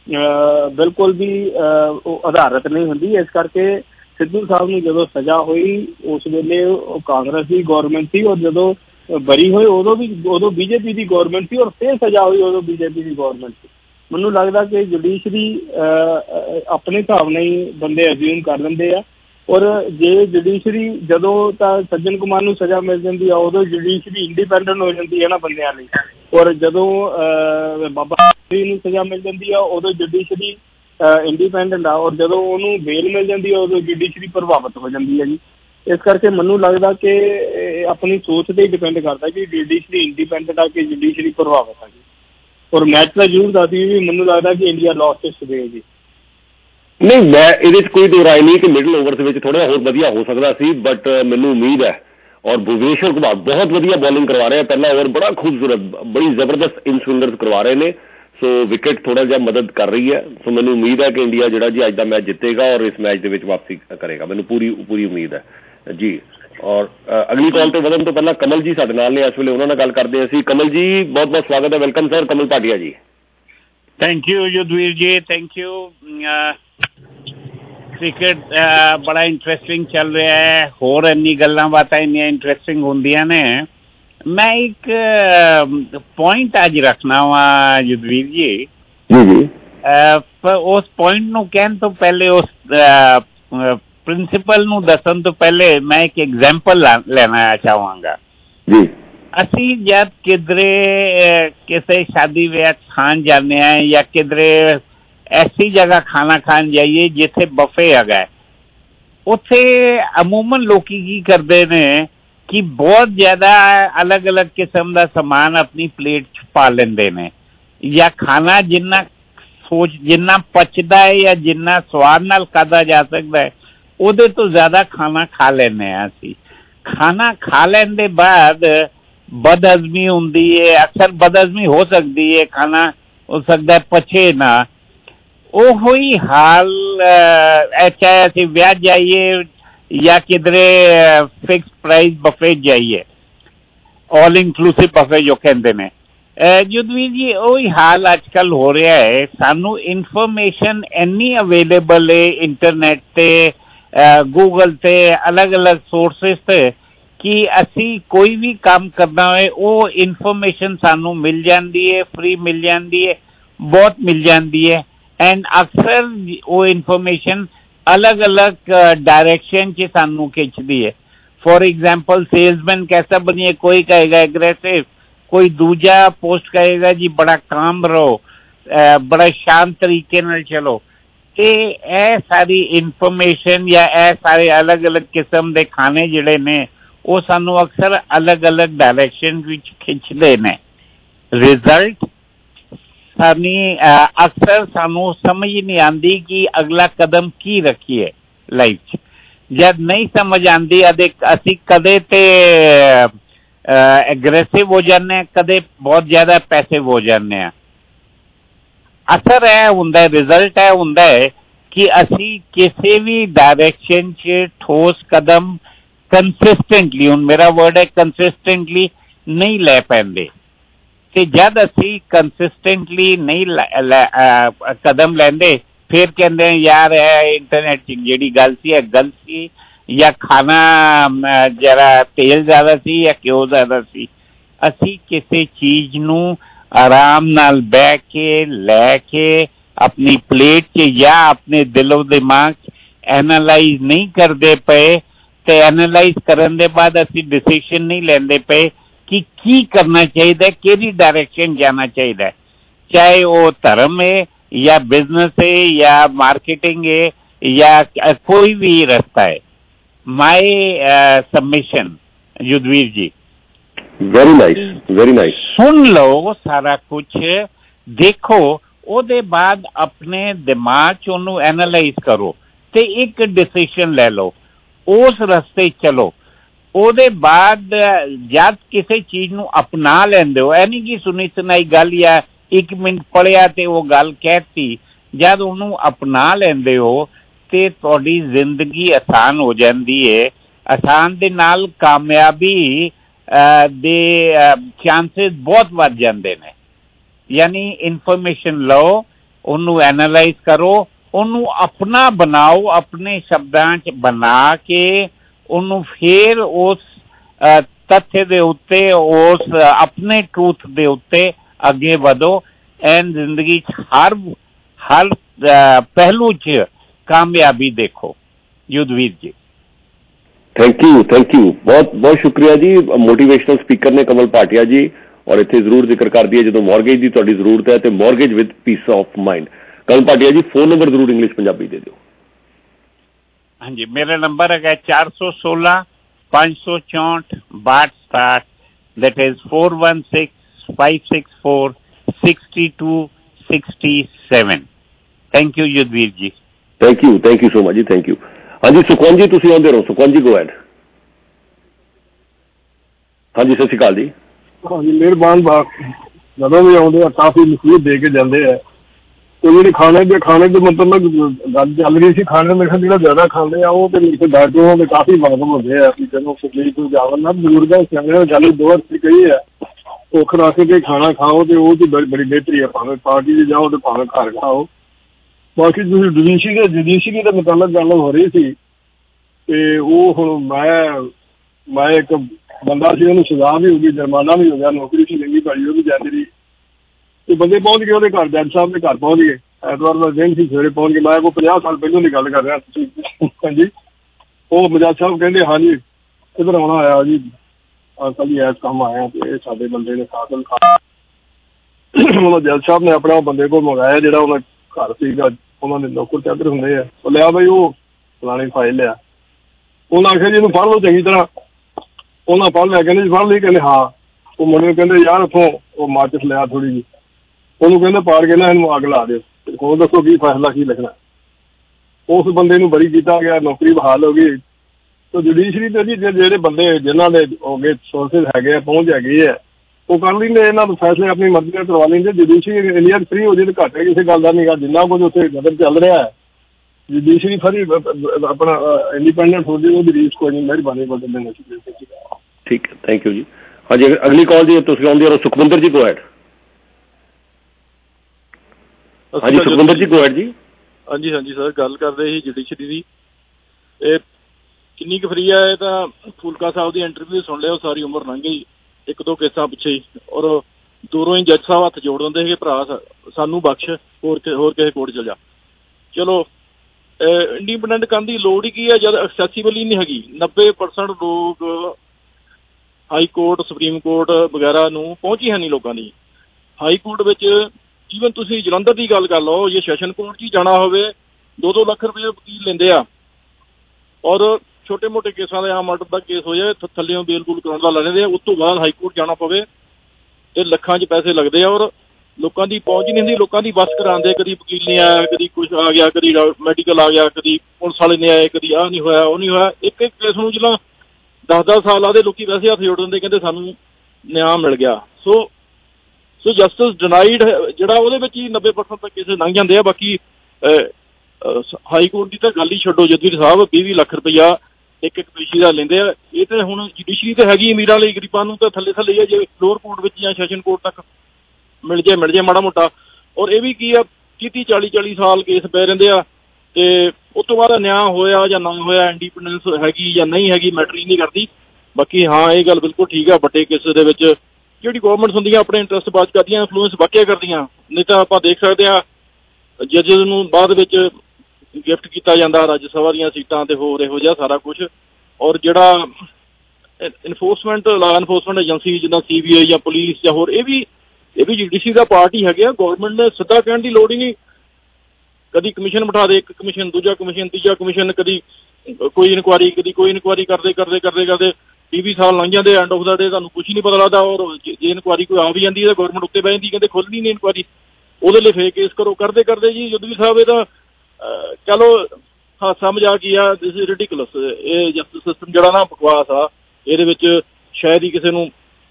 ਬਿਲਕੁਲ ਵੀ ਉਹ ਆਧਾਰਿਤ ਨਹੀਂ ਹੁੰਦੀ। ਇਸ ਕਰਕੇ ਸਿੱਧੂ ਸਾਹਿਬ ਨੂੰ ਜਦੋਂ ਸਜ਼ਾ ਹੋਈ ਉਸ ਵੇਲੇ ਉਹ ਕਾਂਗਰਸ ਦੀ ਗੌਰਮੈਂਟ ਸੀ, ਔਰ ਜਦੋਂ ਬਰੀ ਹੋਏ ਉਦੋਂ BJP ਦੀ ਗੌਰਮੈਂਟ ਸੀ, ਔਰ ਫਿਰ ਸਜ਼ਾ ਹੋਈ ਉਦੋਂ BJP ਦੀ ਗੌਰਮੈਂਟ ਸੀ। ਮੈਨੂੰ ਲੱਗਦਾ ਕਿ ਜੁਡੀਸ਼ਰੀ ਆਪਣੇ ਹਿਸਾਬ ਨਾਲ ਹੀ ਬੰਦੇ ਅਜ਼ਿਊਮ ਕਰ ਲੈਂਦੇ ਆ, ਔਰ ਜੇ ਜੁਡੀਸ਼ਰੀ ਜਦੋਂ ਤਾਂ ਸੱਜਣ ਕੁਮਾਰ ਨੂੰ ਸਜ਼ਾ ਮਿਲ ਜਾਂਦੀ ਆ ਉਦੋਂ ਜੁਡੀਸ਼ਰੀ ਇੰਡੀਪੈਂਡੈਂਟ ਹੋ ਜਾਂਦੀ ਹੈ ਨਾ ਬੰਦਿਆਂ ਲਈ, ਔਰ ਜਦੋਂ ਬਾਬਾ ਨੂੰ ਸਜ਼ਾ ਮਿਲ ਜਾਂਦੀ ਆ ਉਦੋਂ ਜੁਡੀਸ਼ਰੀ ਇੰਡੀਪੈਂਡੈਂਟ ਆ, ਔਰ ਜਦੋਂ ਉਹਨੂੰ ਬੇਲ ਮਿਲ ਜਾਂਦੀ ਆ ਉਦੋਂ ਜੁਡੀਸ਼ਰੀ ਪ੍ਰਭਾਵਿਤ ਹੋ ਜਾਂਦੀ ਹੈ ਜੀ। ਇਸ ਕਰਕੇ ਮੈਨੂੰ ਲੱਗਦਾ ਕਿ ਆਪਣੀ ਸੋਚ ਤੇ ਹੀ ਡਿਪੈਂਡ ਕਰਦਾ ਕਿ ਜੁਡੀਸ਼ਰੀ ਇੰਡੀਪੈਂਡੈਂਟ ਆ ਕਿ ਜੁਡੀਸ਼ਰੀ ਪ੍ਰਭਾਵਿਤ ਆ ਜੀ। ਔਰ ਮੈਚ ਦਾ ਜ਼ਰੂਰ ਦੱਸਦੀ ਵੀ ਮੈਨੂੰ ਲੱਗਦਾ ਕਿ ਇੰਡੀਆ ਲਾਸਟ ਟੈਸਟ ਦੇ ਜੀ। ਨਹੀਂ, ਮੈਂ ਇਹਦੇ 'ਚ ਕੋਈ ਦੋ ਰਾਏ ਨਹੀਂ ਕਿ ਮਿਡਲ ਓਵਰ ਦੇ ਵਿੱਚ ਥੋੜ੍ਹਾ ਹੋਰ ਵਧੀਆ ਹੋ ਸਕਦਾ ਸੀ, ਬਟ ਮੈਨੂੰ ਉਮੀਦ ਹੈ। ਔਰ ਭੁਵਨੇਸ਼ਵਰ ਕੁਮਾਰ ਬਹੁਤ ਵਧੀਆ ਬੋਲਿੰਗ ਕਰਵਾ ਰਹੇ ਆ, ਪਹਿਲਾ ਓਵਰ ਬੜਾ ਖੂਬਸੂਰਤ ਬੜੀ ਜ਼ਬਰਦਸਤ ਇਨ ਸਵਿੰਗਰਸ ਕਰਵਾ ਰਹੇ ਨੇ, ਸੋ ਵਿਕਟ ਥੋੜਾ ਜਿਹਾ ਮਦਦ ਕਰ ਰਹੀ ਹੈ। ਸੋ ਮੈਨੂੰ ਉਮੀਦ ਹੈ ਕਿ ਇੰਡੀਆ ਜਿਹੜਾ ਜੀ ਅੱਜ ਦਾ ਮੈਚ ਜਿੱਤੇਗਾ ਔਰ ਇਸ ਮੈਚ ਦੇ ਵਿੱਚ ਵਾਪਸੀ ਕਰੇਗਾ, ਮੈਨੂੰ ਪੂਰੀ ਉਮੀਦ ਹੈ ਜੀ। ਔਰ ਅਗਲੀ ਕਾਲ ਤੇ ਵਧਣ ਤੋਂ ਪਹਿਲਾਂ ਕਮਲ ਜੀ ਸਾਡੇ ਨਾਲ ਨੇ ਇਸ ਵੇਲੇ, ਉਹਨਾਂ ਨਾਲ ਗੱਲ ਕਰਦੇ ਅਸੀਂ। ਕਮਲ ਜੀ ਬਹੁਤ ਬਹੁਤ ਸਵਾਗਤ ਹੈ, ਵੈਲਕਮ ਸਰ। ਕਮਲ ਭਾਟੀਆ ਜੀ। Thank you Yudhvir ji, thank you. Cricket ਬੜਾ ਇੰਟਰਸਟਿੰਗ ਚੱਲ ਰਿਹਾ ਹੈ, ਹੋਰ ਇੰਨੀ ਗੱਲਾਂ ਬਾਤਾਂ ਇੰਨੀਆਂ ਇੰਟਰਸਟਿੰਗ ਹੁੰਦੀਆਂ ਨੇ। ਮੈਂ ਇੱਕ ਪੁਆਇੰਟ ਅੱਜ ਰੱਖਣਾ ਵਾ ਯੁੱਧਵੀਰ ਜੀ, ਪਰ ਉਸ ਪੁਆਇੰਟ ਨੂੰ ਕਹਿਣ ਤੋਂ ਪਹਿਲੇ ਉਸ ਪ੍ਰਿੰਸੀਪਲ ਨੂੰ ਦੱਸਣ ਤੋਂ ਪਹਿਲੇ ਮੈਂ ਇੱਕ ਐਗਜ਼ਾਮਪਲ ਲੈਣਾ ਚਾਹਾਂਗਾ। ਅਸੀਂ ਜਦ ਕਿਧਰੇ ਕਿਸੇ ਸ਼ਾਦੀ ਵਿਆਹ ਖਾਣ ਜਾਂਦੇ ਹਾਂ ਜਾਂ ਕਿਧਰੇ ਐਸੀ ਜਗ੍ਹਾ ਖਾਣਾ ਖਾਣ ਜਾਈਏ ਜਿੱਥੇ ਬਫੇ ਹੈਗਾ, ਉੱਥੇ ਅਮੂਮਨ ਲੋਕੀ ਕੀ ਕਰਦੇ ਨੇ ਕਿ ਬਹੁਤ ਜ਼ਿਆਦਾ ਅਲੱਗ ਅਲੱਗ ਕਿਸਮ ਦਾ ਸਮਾਨ ਆਪਣੀ ਪਲੇਟ 'ਚ ਪਾ ਲੈਂਦੇ ਨੇ, ਜਾਂ ਖਾਣਾ ਜਿੰਨਾ ਪਚਦਾ ਹੈ ਜਾਂ ਜਿੰਨਾ ਸਵਾਦ ਨਾਲ ਖਾਧਾ ਜਾ ਸਕਦਾ ਹੈ ਉਹਦੇ ਤੋਂ ਜ਼ਿਆਦਾ ਖਾਣਾ ਖਾ ਲੈਂਦੇ ਹਾਂ ਅਸੀਂ। ਖਾਣਾ ਖਾ ਲੈਣ ਦੇ ਬਾਅਦ ਬਦਹਜ਼ਮੀ ਹੁੰਦੀ ਹੈ, ਅਕਸਰ ਬਦਹਜ਼ਮੀ ਹੋ ਸਕਦੀ ਹੈ, ਖਾਣਾ ਹੋ ਸਕਦਾ ਪਚੇ ਨਾ। ਉਹੋ ਹੀ ਹਾਲ ਚਾਹੇ ਅਸੀਂ ਵਿਆਹ ਜਾਈਏ ਜਾਂ ਕਿਧਰੇ ਫਿਕਸ ਪ੍ਰਾਈਸ ਬਫੇ ਜਾਈਏ, ਆਲ ਇਨਕਲੂਸਿਵ ਬਫੇ ਜੋ ਕਹਿੰਦੇ ਨੇ। ਯੁੱਧਵੀਰ ਜੀ ਉਹੀ ਹਾਲ ਅੱਜ ਕੱਲ੍ਹ ਹੋ ਰਿਹਾ ਹੈ। ਸਾਨੂੰ ਇਨਫੋਰਮੇਸ਼ਨ ਇੰਨੀ ਅਵੇਲੇਬਲ ਹੈ ਇੰਟਰਨੈਟ 'ਤੇ, ਗੂਗਲ 'ਤੇ, ਅਲੱਗ-ਅਲੱਗ ਸੋਰਸਿਸ 'ਤੇ ਕਿ ਅਸੀਂ ਕੋਈ ਵੀ ਕੰਮ ਕਰਨਾ ਹੋਏ ਉਹ ਇਨਫੋਰਮੇਸ਼ਨ ਸਾਨੂੰ ਮਿਲ ਜਾਂਦੀ ਹੈ, ਫ੍ਰੀ ਮਿਲ ਜਾਂਦੀ ਹੈ, ਬਹੁਤ ਮਿਲ ਜਾਂਦੀ ਹੈ। ਐਂਡ ਅਕਸਰ ਉਹ ਇਨਫੋਰਮੇਸ਼ਨ ਅਲੱਗ-ਅਲੱਗ ਡਾਇਰੈਕਸ਼ਨ 'ਚ ਸਾਨੂੰ ਖਿੱਚਦੀ ਹੈ। ਫॉर एग्जाम्पल सेल्समैन कैसा बनिए, कोई कहेगा एग्रेसिव, कोई दूजा पोस्ट कहेगा जी बड़ा काम रहो, बड़ा शांत तरीके नाल चलो। ते ਇਹ ਸਾਰੀ ਇਨਫੋਰਮੇਸ਼ਨ ਜਾਂ ਇਹ ਸਾਰੇ ਅਲੱਗ-ਅਲੱਗ ਕਿਸਮ ਦੇ ਖਾਣੇ ਜਿਹੜੇ ਨੇ ਉਹ ਸਾਨੂੰ ਅਕਸਰ ਅਲੱਗ-ਅਲੱਗ ਡਾਇਰੈਕਸ਼ਨ ਵਿੱਚ ਖਿੱਚਦੇ ਨੇ। ਰਿਜ਼ਲਟ ਅਕਸਰ ਸਾਨੂੰ ਸਮਝ ਨਹੀਂ ਆਉਂਦੀ ਕਿ ਅਗਲਾ ਕਦਮ ਕੀ ਰੱਖੀਏ ਲਾਈਫ 'ਚ। ਜਦ ਨਹੀਂ ਸਮਝ ਆਉਂਦੀ ਅਸੀਂ ਕਦੇ ਤੇ ਐਗਰੈਸਿਵ ਹੋ ਜਾਂਦੇ ਹਾਂ, ਕਦੇ ਬਹੁਤ ਜ਼ਿਆਦਾ ਪੈਸਿਵ ਹੋ ਜਾਂਦੇ ਹਾਂ। ਅਸਰ ਇਹ ਹੁੰਦਾ, ਰਿਜ਼ਲਟ ਇਹ ਹੁੰਦਾ ਹੈ ਕਿ ਅਸੀਂ ਕਿਸੇ ਵੀ ਡਾਇਰੈਕਸ਼ਨ 'ਚ ਠੋਸ ਕਦਮ ਕੰਸਿਸਟੈਂਟਲੀ, ਹੁਣ ਮੇਰਾ ਵਰਡ ਹੈ ਕੰਸਿਸਟੈਂਟਲੀ, ਨਹੀਂ ਲੈ ਪੈਂਦੇ। ਤੇ ਜਦ ਅਸੀਂ ਕੰਸਿਸਟੈਂਟਲੀ ਨਹੀਂ ਕਦਮ ਲੈਂਦੇ ਫਿਰ ਕਹਿੰਦੇ ਯਾਰ ਇਹ ਇੰਟਰਨੈਟ 'ਚ ਜਿਹੜੀ ਗੱਲ ਸੀ ਇਹ ਗਲਤ ਸੀ, ਜਾਂ ਖਾਣਾ ਜਰਾ ਤੇਲ ਜ਼ਿਆਦਾ ਸੀ ਜਾਂ ਘਿਓ ਜ਼ਿਆਦਾ ਸੀ। ਅਸੀਂ ਕਿਸੇ ਚੀਜ਼ ਨੂੰ ਆਰਾਮ ਨਾਲ ਬਹਿ ਕੇ ਲੈ ਕੇ ਆਪਣੀ ਪਲੇਟ 'ਚ ਜਾਂ ਆਪਣੇ ਦਿਲੋਂ ਦਿਮਾਗ 'ਚ ਐਨਾਲਾਈਜ਼ ਨਹੀਂ ਕਰਦੇ ਪਏ, ਤੇ ਐਨਾਲਾਈਜ਼ ਕਰਨ ਦੇ ਬਾਅਦ ਅਸੀਂ ਡਿਸੀਸ਼ਨ ਨਹੀਂ ਲੈਂਦੇ ਪਏ ਕਿ ਕੀ ਕਰਨਾ ਚਾਹੀਦਾ, ਕਿਹੜੀ ਡਾਇਰੈਕਸ਼ਨ ਜਾਣਾ ਚਾਹੀਦਾ, ਚਾਹੇ ਉਹ ਧਰਮ ਹੈ या बिजनेस है या मार्केटिंग है या कोई भी रास्ता है। My submission Yudhvir ji, very nice, very nice. सुन लो सारा कुछ, देखो ਉਹਦੇ ਬਾਅਦ ਆਪਣੇ ਦਿਮਾਗ 'ਚ ਉਹਨੂੰ ਐਨਾਲਾਈਜ਼ ਕਰੋ ਤੇ ਇੱਕ ਡਿਸੀਸ਼ਨ ਲੈ ਲਓ, ਉਸ ਰਸਤੇ ਚਲੋ। ਉਹਦੇ ਬਾਅਦ ਜਦ ਕਿਸੇ ਚੀਜ਼ ਨੂੰ ਅਪਣਾ ਲੈਂਦੇ ਹੋ, ਇਹ ਨਹੀਂ ਕਿ ਸੁਣੀ ਸੁਣਾਈ ਗੱਲ ਜਾਂ 1 ਮਿੰਟ ਪੜ੍ਹਿਆ ਤੇ ਉਹ ਗੱਲ ਕਹਿਤੀ, ਜਦ ਉਹਨੂੰ ਅਪਣਾ ਲੈਂਦੇ ਹੋ ਤੇ ਤੁਹਾਡੀ ਜ਼ਿੰਦਗੀ ਆਸਾਨ ਹੋ ਜਾਂਦੀ ਹੈ। ਆਸਾਨ ਦੇ ਨਾਲ ਕਾਮਯਾਬੀ ਦੇ ਚਾਂਸਸ ਬਹੁਤ ਵੱਧ ਜਾਂਦੇ ਨੇ। ਯਾਨੀ ਇਨਫੋਰਮੇਸ਼ਨ ਲਓ, ਉਹਨੂੰ ਐਨਾਲਾਈਜ਼ ਕਰੋ, ਉਹਨੂੰ ਆਪਣਾ ਬਣਾਓ, ਆਪਣੇ ਸ਼ਬਦਾਂ 'ਚ ਬਣਾ ਕੇ ਉਹਨੂੰ ਫਿਰ ਉਸ ਤੱਥ ਦੇ ਉੱਤੇ, ਉਸ ਆਪਣੇ ਟਰੂਥ ਦੇ ਉੱਤੇ ਅੱਗੇ ਵਧੋ ਐਂਡ ਜ਼ਿੰਦਗੀ 'ਚ ਹਰ ਪਹਿਲੂ 'ਚ ਕਾਮਯਾਬੀ ਦੇਖੋ। युद्धवीर जी थैंक यू बहुत बहुत शुक्रिया जी। मोटिवेशनल स्पीकर ने कमल भाटिया जी, और इत्थे जरूर जिक्र कर दिया जो मॉर्गेज की तुहाडी जरूरत है तो mortgage with peace of mind. Kamal Bhatia ji phone number जरूर इंग्लिश पंजाबी दे दिओ। हाँ जी, मेरा नंबर है 416 564 6267, that is 416 564 6267। Thank you Yudhvir ji. Thank you so much जी, थैंक यू। हाँ जी सुखवंत जी तुसीं आउंदे रहो। Sukhwant ji go ahead. हाँ जी सत श्री अकाल जी। हाँ जी मेहरबान बात, ਜਦੋਂ ਵੀ ਆਉਂਦੇ ਆ ਕਾਫੀ ਮਸੂਦ ਦੇ ਕੇ ਜਾਂਦੇ ਆ। ਤੇ ਜਿਹੜੇ ਖਾਣੇ ਦੇ ਮਤਲਬ ਗੱਲ ਚੱਲ ਰਹੀ ਸੀ, ਖਾਣੇ ਮੇਰੇ ਖਿਆਲ ਜਿਹੜਾ ਜ਼ਿਆਦਾ ਖਾਂਦੇ ਆ ਉਹ ਤੇ ਮੇਰੇ ਡਾਕਟਰਾਂ ਦੇ ਕਾਫੀ ਵਾਕਫ ਹੁੰਦੇ ਆ ਕਿ ਜਦੋਂ ਤਕਲੀਫ ਤੋਂ ਜਾਵਨ ਨਾ ਬਜ਼ੁਰਗਾਂ ਸਿਆਣਿਆਂ ਗੱਲ ਦੋ ਵਾਰ ਕਹੀ ਹੈ, ਭੁੱਖ ਰੱਖ ਕੇ ਖਾਣਾ ਖਾਓ ਤੇ ਉਹ ਤੇ ਬੜੀ ਬਿਹਤਰੀ ਹੈ, ਭਾਵੇਂ ਪਾਰਟੀ 'ਚ ਜਾਓ ਤੇ ਭਾਵੇਂ ਘਰ ਖਾਓ। ਬਾਕੀ ਤੁਸੀਂ ਜੁਡੀਸ਼ਰੀ ਦੇ ਮੁਤਲਕ ਗੱਲ ਹੋ ਰਹੀ ਸੀ ਤੇ ਉਹ ਹੁਣ ਮੈਂ ਇੱਕ ਬੰਦਾ ਸੀ, ਉਹਨੂੰ ਸਜ਼ਾ ਵੀ ਹੋ ਗਈ, ਜੁਰਮਾਨਾ ਵੀ ਹੋ ਗਿਆ, ਨੌਕਰੀ ਸੀ ਲੰਗੀ ਭਾਈ ਉਹ ਵੀ ਜਾਂਦੀ ਰਹੀ ਤੇ ਬੰਦੇ ਪਹੁੰਚ ਗਏ ਉਹਦੇ ਘਰ, ਜੱਜ ਸਾਹਿਬ ਦੇ ਘਰ ਪਹੁੰਚ ਗਏ। ਐਤਵਾਰ ਦਾ ਦਿਨ ਸੀ, ਸਵੇਰੇ ਪਹੁੰਚ ਗਏ। ਮੈਂ ਕੋਈ 50 ਸਾਲ ਪਹਿਲਾਂ ਦੀ ਗੱਲ ਕਰ ਰਿਹਾ ਤੁਸੀਂ। ਹਾਂਜੀ ਉਹ ਜੱਜ ਸਾਹਿਬ ਕਹਿੰਦੇ ਹਾਂਜੀ ਕਿੱਧਰ ਆਉਣਾ ਆਇਆ ਜੀ, ਅੰਕਲ ਜੀ ਇਸ ਕੰਮ ਆਇਆ ਤੇ ਇਹ ਸਾਡੇ ਬੰਦੇ ਨੇ ਕਾਤਲ ਉਹਨਾਂ ਜੱਜ ਸਾਹਿਬ ਨੇ ਆਪਣਾ ਬੰਦੇ ਕੋਲ ਮੰਗਾਇਆ ਜਿਹੜਾ ਉਹਨਾਂ ਘਰ ਸੀਗਾ, ਉਹਨਾਂ ਦੇ ਨੌਕਰ ਚਾਦਰ ਹੁੰਦੇ ਆ, ਉਹ ਲਿਆ ਬਈ ਉਹ ਫਲਾਣੀ ਫਾਈਲ ਲਿਆ। ਉਹਨਾਂ ਆਖਿਆ ਜੀ ਇਹਨੂੰ ਪੜ੍ਹ ਲਓ ਚੰਗੀ ਤਰ੍ਹਾਂ। ਉਹਨਾਂ ਪੜ੍ਹ ਲਿਆ, ਕਹਿੰਦੇ ਜੀ ਪੜ੍ਹ ਲਈ, ਕਹਿੰਦੇ ਹਾਂ। ਉਹ ਮੁੰਡੇ ਨੂੰ ਕਹਿੰਦੇ ਯਾਰ ਉੱਥੋਂ ਉਹ ਮਾਚਿਸ ਲਿਆ ਥੋੜ੍ਹੀ ਜਿਹੀ, ਉਹਨੂੰ ਕਹਿੰਦੇ ਪਾੜ ਕੇ ਨਾ ਇਹਨੂੰ ਅੱਗ ਲਾ ਦਿਓ, ਹੋਰ ਦੱਸੋ ਕੀ ਫੈਸਲਾ ਕੀ ਲਿਖਣਾ। ਉਸ ਬੰਦੇ ਨੂੰ ਬਰੀ ਕੀਤਾ ਗਿਆ, ਨੌਕਰੀ ਬਹਾਲ ਹੋ ਗਈ। ਤੇ ਜੁਡੀਸ਼ਰੀ ਤੇ ਜੀ ਜਿਹੜੇ ਬੰਦੇ ਜਿਨ੍ਹਾਂ ਦੇ ਹੋ ਗਏ ਸੋਰਸਿਸ ਹੈਗੇ ਆ, ਪਹੁੰਚ ਹੈਗੀ ਹੈ, ਉਹ ਕਰ ਲੈਂਦੇ, ਇਹਨਾਂ ਨੂੰ ਫੈਸਲੇ ਆਪਣੀ ਮਰਜ਼ੀ ਨਾਲ ਕਰਵਾ ਲੈਂਦੇ। ਜੁਡੀਸ਼ਰੀ ਇੰਡੀਆ ਫਰੀ ਹੋ ਜਾਏ ਤਾਂ ਘੱਟ ਹੈ, ਕਿਸੇ ਗੱਲ ਦਾ ਨਹੀਂਗਾ। ਜਿੰਨਾ ਕੁਝ ਉੱਥੇ ਗਦਰ ਚੱਲ ਰਿਹਾ ਹੈ, ਜੁਡੀਸ਼ਰੀ ਫਰੀ ਆਪਣਾ ਇੰਡੀਪੈਂਡੈਂਟ ਹੋ ਜਾਏ, ਉਹਦੀ ਰੀਸ ਕੋਈ ਨਹੀਂ। ਮਿਹਰਬਾਨੀ ਬਦਲ ਠੀਕ ਹੈ, ਥੈਂਕ ਯੂ ਜੀ। ਹਾਂਜੀ, ਅਗਲੀ ਕਾਲ ਜੀ ਤੁਸੀਂ ਆਉਂਦੇ ਹੋ ਸੁਖਵਿੰਦਰ ਜੀ, ਗੋ ਹੈਡ। ਹਾਂਜੀ ਸੁਖਵਿੰਦਰ ਜੀ, ਗੋ ਹੈਡ ਜੀ। ਹਾਂਜੀ ਹਾਂਜੀ ਸਰ, ਗੱਲ ਕਰਦੇ ਸੀ ਜੁਡੀਸ਼ਰੀ ਦੀ। ਇਹ ਕਿੰਨੀ ਕੁ ਫਰੀ ਹੈ? ਇਹ ਤਾਂ ਫੂਲਕਾ ਸਾਹਿਬ ਦੀ ਇੰਟਰਵਿਊ ਸੁਣ ਲਿਓ, ਸਾਰੀ ਉਮਰ ਲੰਘ ਗਈ ਇੱਕ ਦੋ ਕੇਸਾਂ ਪਿੱਛੇ ਹੀ, ਔਰ ਦੂਰੋਂ ਹੀ ਜੱਜ ਸਾਹਿਬ ਹੱਥ ਜੋੜ ਦਿੰਦੇ ਸੀਗੇ, ਭਰਾ ਸਾਨੂੰ ਬਖਸ਼, ਹੋਰ ਕਿਸੇ ਕੋਰਟ ਚਲ ਜਾ। ਚਲੋ ਇੰਡੀਪੈਂਡੈਂਟ ਕਰਨ ਦੀ ਲੋੜ ਹੀ ਕੀ ਹੈ ਜਦ ਐਕਸੈਸੀਬਲ ਹੀ ਨਹੀਂ ਹੈਗੀ। 90% ਲੋਕ ਹਾਈ ਕੋਰਟ, ਸੁਪਰੀਮ ਕੋਰਟ ਵਗੈਰਾ ਨੂੰ ਪਹੁੰਚ ਹੀ ਹੈ ਨਹੀਂ ਲੋਕਾਂ ਦੀ। ਹਾਈ ਕੋਰਟ ਵਿੱਚ ਈਵਨ ਤੁਸੀਂ ਜਲੰਧਰ ਦੀ ਗੱਲ ਕਰ ਲਓ, ਜੇ ਸੈਸ਼ਨ ਕੋਰਟ 'ਚ ਹੀ ਜਾਣਾ ਹੋਵੇ 2-2 ਲੱਖ ਰੁਪਏ ਵਕੀਲ ਲੈਂਦੇ ਆ, ਔਰ ਛੋਟੇ ਮੋਟੇ ਕੇਸਾਂ ਦੇ ਆਮ ਮਰਡਰ ਦਾ ਕੇਸ ਹੋ ਜਾਏ ਥੱਲਿਓਂ ਬੇਲ ਬੂਲ ਕਰਾਉਣ ਦਾ ਲੈ ਲੈਂਦੇ ਆ। ਉਸ ਤੋਂ ਬਾਅਦ ਹਾਈ ਕੋਰਟ ਜਾਣਾ ਪਵੇ ਤੇ ਲੱਖਾਂ 'ਚ ਪੈਸੇ ਲੱਗਦੇ ਆ, ਔਰ ਲੋਕਾਂ ਦੀ ਪਹੁੰਚ ਹੀ ਨਹੀਂ ਹੁੰਦੀ। ਲੋਕਾਂ ਦੀ ਬੱਸ ਕਰਾਉਂਦੇ, ਕਦੀ ਵਕੀਲ ਨਹੀਂ ਆਇਆ, ਕਦੀ ਕੁਛ ਆ ਗਿਆ, ਕਦੀ ਮੈਡੀਕਲ ਆ ਗਿਆ, ਕਦੀ ਪੁਲਿਸ ਵਾਲੇ ਨਹੀਂ ਆਏ, ਕਦੀ ਆਹ ਨਹੀਂ ਹੋਇਆ, ਉਹ ਨਹੀਂ ਹੋਇਆ। ਇੱਕ ਇੱਕ ਕੇਸ ਨੂੰ ਜਦੋਂ 10-10 ਸਾਲ ਆਦੇ ਲੋਕੀ ਵੈਸੇ ਹੱਥ ਜੋੜ ਦਿੰਦੇ, ਕਹਿੰਦੇ ਸਾਨੂੰ ਨਿਆਂ ਮਿਲ ਗਿਆ। ਸੋ ਜਸਟਿਸ ਡਿਨਾਈਡ ਜਿਹੜਾ ਉਹਦੇ ਵਿੱਚ ਹੀ 90% ਤੱਕ ਕੇਸ ਲੰਘ ਜਾਂਦੇ ਆ। ਬਾਕੀ ਹਾਈ ਕੋਰਟ ਦੀ ਤਾਂ ਗੱਲ ਹੀ ਛੱਡੋ, ਜਦਵੀਰ ਸਾਹਿਬ 20 ਲੱਖ ਰੁਪਈਆ ਇੱਕ ਪੇਸ਼ੀ ਦਾ ਲੈਂਦੇ ਆ। ਇਹ ਤਾਂ ਹੁਣ ਜੁਡੀਸ਼ਰੀ ਤਾਂ ਹੈਗੀ ਅਮੀਰਾਂ ਲਈ, ਗਰੀਬਾਂ ਨੂੰ ਤਾਂ ਥੱਲੇ ਥੱਲੇ ਆ। ਜੇ ਲੋਅਰ ਕੋਰਟ ਵਿੱਚ ਜਾਂ ਸੈਸ਼ਨ ਕੋਰਟ ਤੱਕ ਮਿਲ ਜੇ ਮਾੜਾ ਮੋਟਾ। ਔਰ ਇਹ ਵੀ ਕੀ ਆ, 30-40 ਸਾਲ ਕੇਸ ਪੈ ਰਹਿੰਦੇ ਆ, ਤੇ ਉਸ ਤੋਂ ਬਾਅਦ ਨਿਆਂ ਹੋਇਆ ਜਾਂ ਨਾ ਹੋਇਆ, ਇੰਡੀਪੈਂਡੈਂਸ ਹੈਗੀ ਜਾਂ ਨਹੀਂ ਹੈਗੀ, ਮੈਟਰ ਹੀ ਨਹੀਂ ਕਰਦੀ। ਬਾਕੀ ਹਾਂ, ਇਹ ਗੱਲ ਬਿਲਕੁਲ ਠੀਕ ਆ, ਵੱਡੇ ਕੇਸ ਦੇ ਵਿੱਚ ਜਿਹੜੀ ਗੌਰਮੈਂਟਸ ਹੁੰਦੀਆਂ ਆਪਣੇ ਇੰਟਰਸਟ ਬਾਅਦ ਕਰਦੀਆਂ, ਇਨਫਲੂਐਂਸ ਵਾਕਿਆ ਕਰਦੀਆਂ। ਨਹੀਂ ਤਾਂ ਆਪਾਂ ਦੇਖ ਸਕਦੇ ਹਾਂ ਜੱਜਿਸ ਨੂੰ ਬਾਅਦ ਵਿੱਚ ਗਿਫਟ ਕੀਤਾ ਜਾਂਦਾ ਰਾਜ ਸਭਾ ਦੀਆਂ ਸੀਟਾਂ ਤੇ ਹੋਰ ਇਹੋ ਜਿਹਾ ਸਾਰਾ ਕੁਛ। ਔਰ ਜਿਹੜਾ ਇਨਫੋਰਸਮੈਂਟ, ਲਾ ਇਨਫੋਰਸਮੈਂਟ ਏਜੰਸੀ ਜਿੱਦਾਂ CBI ਜਾਂ ਪੁਲਿਸ ਜਾਂ ਹੋਰ, ਇਹ ਵੀ ਜੁਡੀਸ਼ਰੀ ਦਾ ਪਾਰਟ ਹੀ ਹੈਗੇ ਆ। ਗੌਰਮੈਂਟ ਨੇ ਸਿੱਧਾ ਕਹਿਣ ਦੀ ਲੋੜ ਹੀ ਨਹੀਂ। ਕਦੀ ਕਮਿਸ਼ਨ ਬਿਠਾ ਦੇ, ਇੱਕ ਕਮਿਸ਼ਨ, ਦੂਜਾ ਕਮਿਸ਼ਨ, ਤੀਜਾ ਕਮਿਸ਼ਨ, ਕਦੀ ਕੋਈ ਇਨਕੁਆਰੀ, ਕਦੀ ਕੋਈ ਇਨਕੁਆਰੀ ਕਰਦੇ 20 ਸਾਲ ਲੰਘ ਜਾਂਦੇ। ਐਂਡ ਆਫ ਦਾ ਡੇ ਤੁਹਾਨੂੰ ਕੁਛ ਨਹੀਂ ਪਤਾ ਲੱਗਦਾ। ਔਰ ਜੇ ਇਨਕੁਆਰੀ ਕੋਈ ਆ ਵੀ ਜਾਂਦੀ ਹੈ ਤਾਂ ਗੌਰਮੈਂਟ ਉੱਤੇ ਬਹਿ ਜਾਂਦੀ, ਕਹਿੰਦੇ ਖੁੱਲ੍ਹਣੀ ਨਹੀਂ ਇਨਕੁਆਰੀ, ਉਹਦੇ ਲਈ ਫੇਕ ਕੇਸ ਕਰੋ। ਕਰਦੇ ਜੀ ਜੁਡੀਸ਼ਰੀ ਸਾਹਿਬ ਇਹਦਾ ਚਲੋ ਹਾਸਾ ਮਜ਼ਾਕ ਹੀ ਆ। This is ridiculous. ਇਹ ਜਸਟਿਸ ਸਿਸਟਮ ਜਿਹੜਾ ਨਾ ਬਕਵਾਸ ਆ, ਇਹਦੇ ਵਿੱਚ ਸ਼ਾਇਦ ਹੀ ਕਿਸੇ ਨੂੰ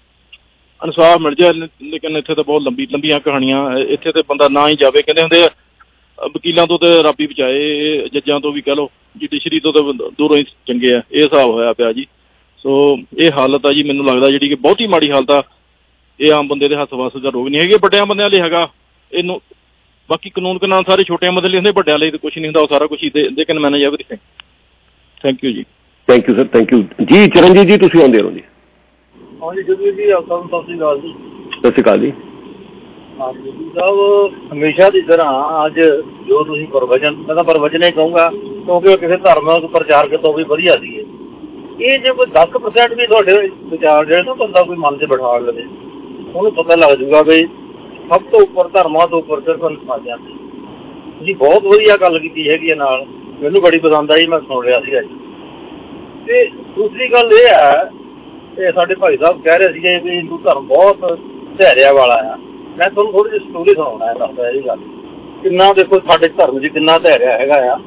ਇਨਸਾਫ ਮਿਲ ਜਾਏ, ਲੇਕਿਨ ਇੱਥੇ ਤਾਂ ਬਹੁਤ ਲੰਬੀਆਂ ਕਹਾਣੀਆਂ। ਇੱਥੇ ਤੇ ਬੰਦਾ ਨਾ ਹੀ ਜਾਵੇ। ਕਹਿੰਦੇ ਹੁੰਦੇ ਆ ਵਕੀਲਾਂ ਤੋਂ ਤੇ ਰੱਬ ਹੀ ਬਚਾਏ, ਜੱਜਾਂ ਤੋਂ ਵੀ ਕਹਿ ਲਓ, ਜੁਡੀਸ਼ਰੀ ਤੋਂ ਤਾਂ ਦੂਰੋਂ ਹੀ ਚੰਗੇ ਆ। ਇਹ ਹਿਸਾਬ ਹੋਇਆ ਪਿਆ ਜੀ। ਸੋ ਇਹ ਹਾਲਤ ਆ ਜੀ, ਮੈਨੂੰ ਲੱਗਦਾ ਜਿਹੜੀ ਕਿ ਬਹੁਤੀ ਮਾੜੀ ਹਾਲਤ ਆ। ਇਹ ਆਮ ਬੰਦੇ ਦੇ ਹੱਥ ਵੱਸ ਦਾ ਰੋਗ ਨਹੀਂ ਹੈਗੇ, ਵੱਡਿਆਂ ਬੰਦਿਆਂ ਲਈ ਹੈਗਾ। ਇਹਨੂੰ ਬਾਕੀ ਕਾਨੂੰਨ ਸਾਰੇ ਛੋਟਿਆਂ ਬੰਦੇ ਲਈ ਹੁੰਦੇ, ਵੱਡਿਆਂ ਲਈ ਤਾਂ ਕੁਛ ਨਹੀਂ ਹੁੰਦਾ। ਉਹ ਸਾਰਾ ਕੁਛ ਹੀ they can manage everything. Thank you ਜੀ। Thank you sir, thank you ਜੀ। ਚਰਨਜੀਤ ਜੀ ਤੁਸੀਂ ਆਉਂਦੇ ਹੋ ਜੀ। ਹਾਂਜੀ ਜਗਵੀਰ ਜੀ, ਸਤਿ ਸ਼੍ਰੀ ਅਕਾਲ ਜੀ। ਸਤਿ ਸ਼੍ਰੀ ਅਕਾਲ ਜੀ। ਹਾਂਜੀ ਸਾਹਿਬ, ਹਮੇਸ਼ਾ ਦੀ ਤਰ੍ਹਾਂ ਅੱਜ ਜੋ ਤੁਸੀਂ ਪ੍ਰਵਚਨ, ਮੈਂ ਤਾਂ ਪ੍ਰਵਚਨ ਹੀ ਕਹੂੰਗਾ ਕਿਉਂਕਿ ਉਹ ਕਿਸੇ ਧਾਰਮਿਕ ਪ੍ਰਚਾਰਕ ਤੋਂ ਵੀ ਵਧੀਆ ਸੀਗੇ। ਇਹ ਜੇ ਕੋਈ 10% ਵੀ ਤੁਹਾਡੇ ਵਿਚਾਰ ਜਿਹੜੇ ਨਾ ਬੰਦਾ ਕੋਈ ਮਨ 'ਚ ਬਿਠਾ ਲਵੇ, ਉਹਨੂੰ ਪਤਾ ਲੱਗ ਜੂਗਾ ਵੀ ਸਭ ਤੋਂ ਉੱਪਰ ਧਰਮਾਂ ਤੋਂ ਉੱਪਰ ਸਿਰਫ ਇਨਸਾਨੀਅਤ। ਤੁਸੀਂ ਬਹੁਤ ਵਧੀਆ ਗੱਲ ਕੀਤੀ ਹੈਗੀ ਹੈ ਨਾਲ, ਮੈਨੂੰ ਬੜੀ ਪਸੰਦ ਆਈ, ਮੈਂ ਸੁਣ ਰਿਹਾ ਸੀਗਾ ਜੀ। ਤੇ ਦੂਸਰੀ ਗੱਲ ਇਹ ਹੈ, ਇਹ ਸਾਡੇ ਭਾਈ ਸਾਹਿਬ ਕਹਿ ਰਹੇ ਸੀਗੇ ਵੀ ਹਿੰਦੂ ਧਰਮ ਬਹੁਤ ਧੈਰਿਆ ਵਾਲਾ ਆ। ਮੈਂ ਤੁਹਾਨੂੰ ਥੋੜ੍ਹੀ ਜਿਹੀ ਸਟੋਰੀ ਸੁਣਾਉਣਾ ਹੈ, ਦੱਸਦਾ ਇਹ ਗੱਲ ਕਿੰਨਾ ਦੇਖੋ ਸਾਡੇ ਧਰਮ 'ਚ ਕਿੰਨਾ ਧੈਰਿਆ ਹੈਗਾ ਆ।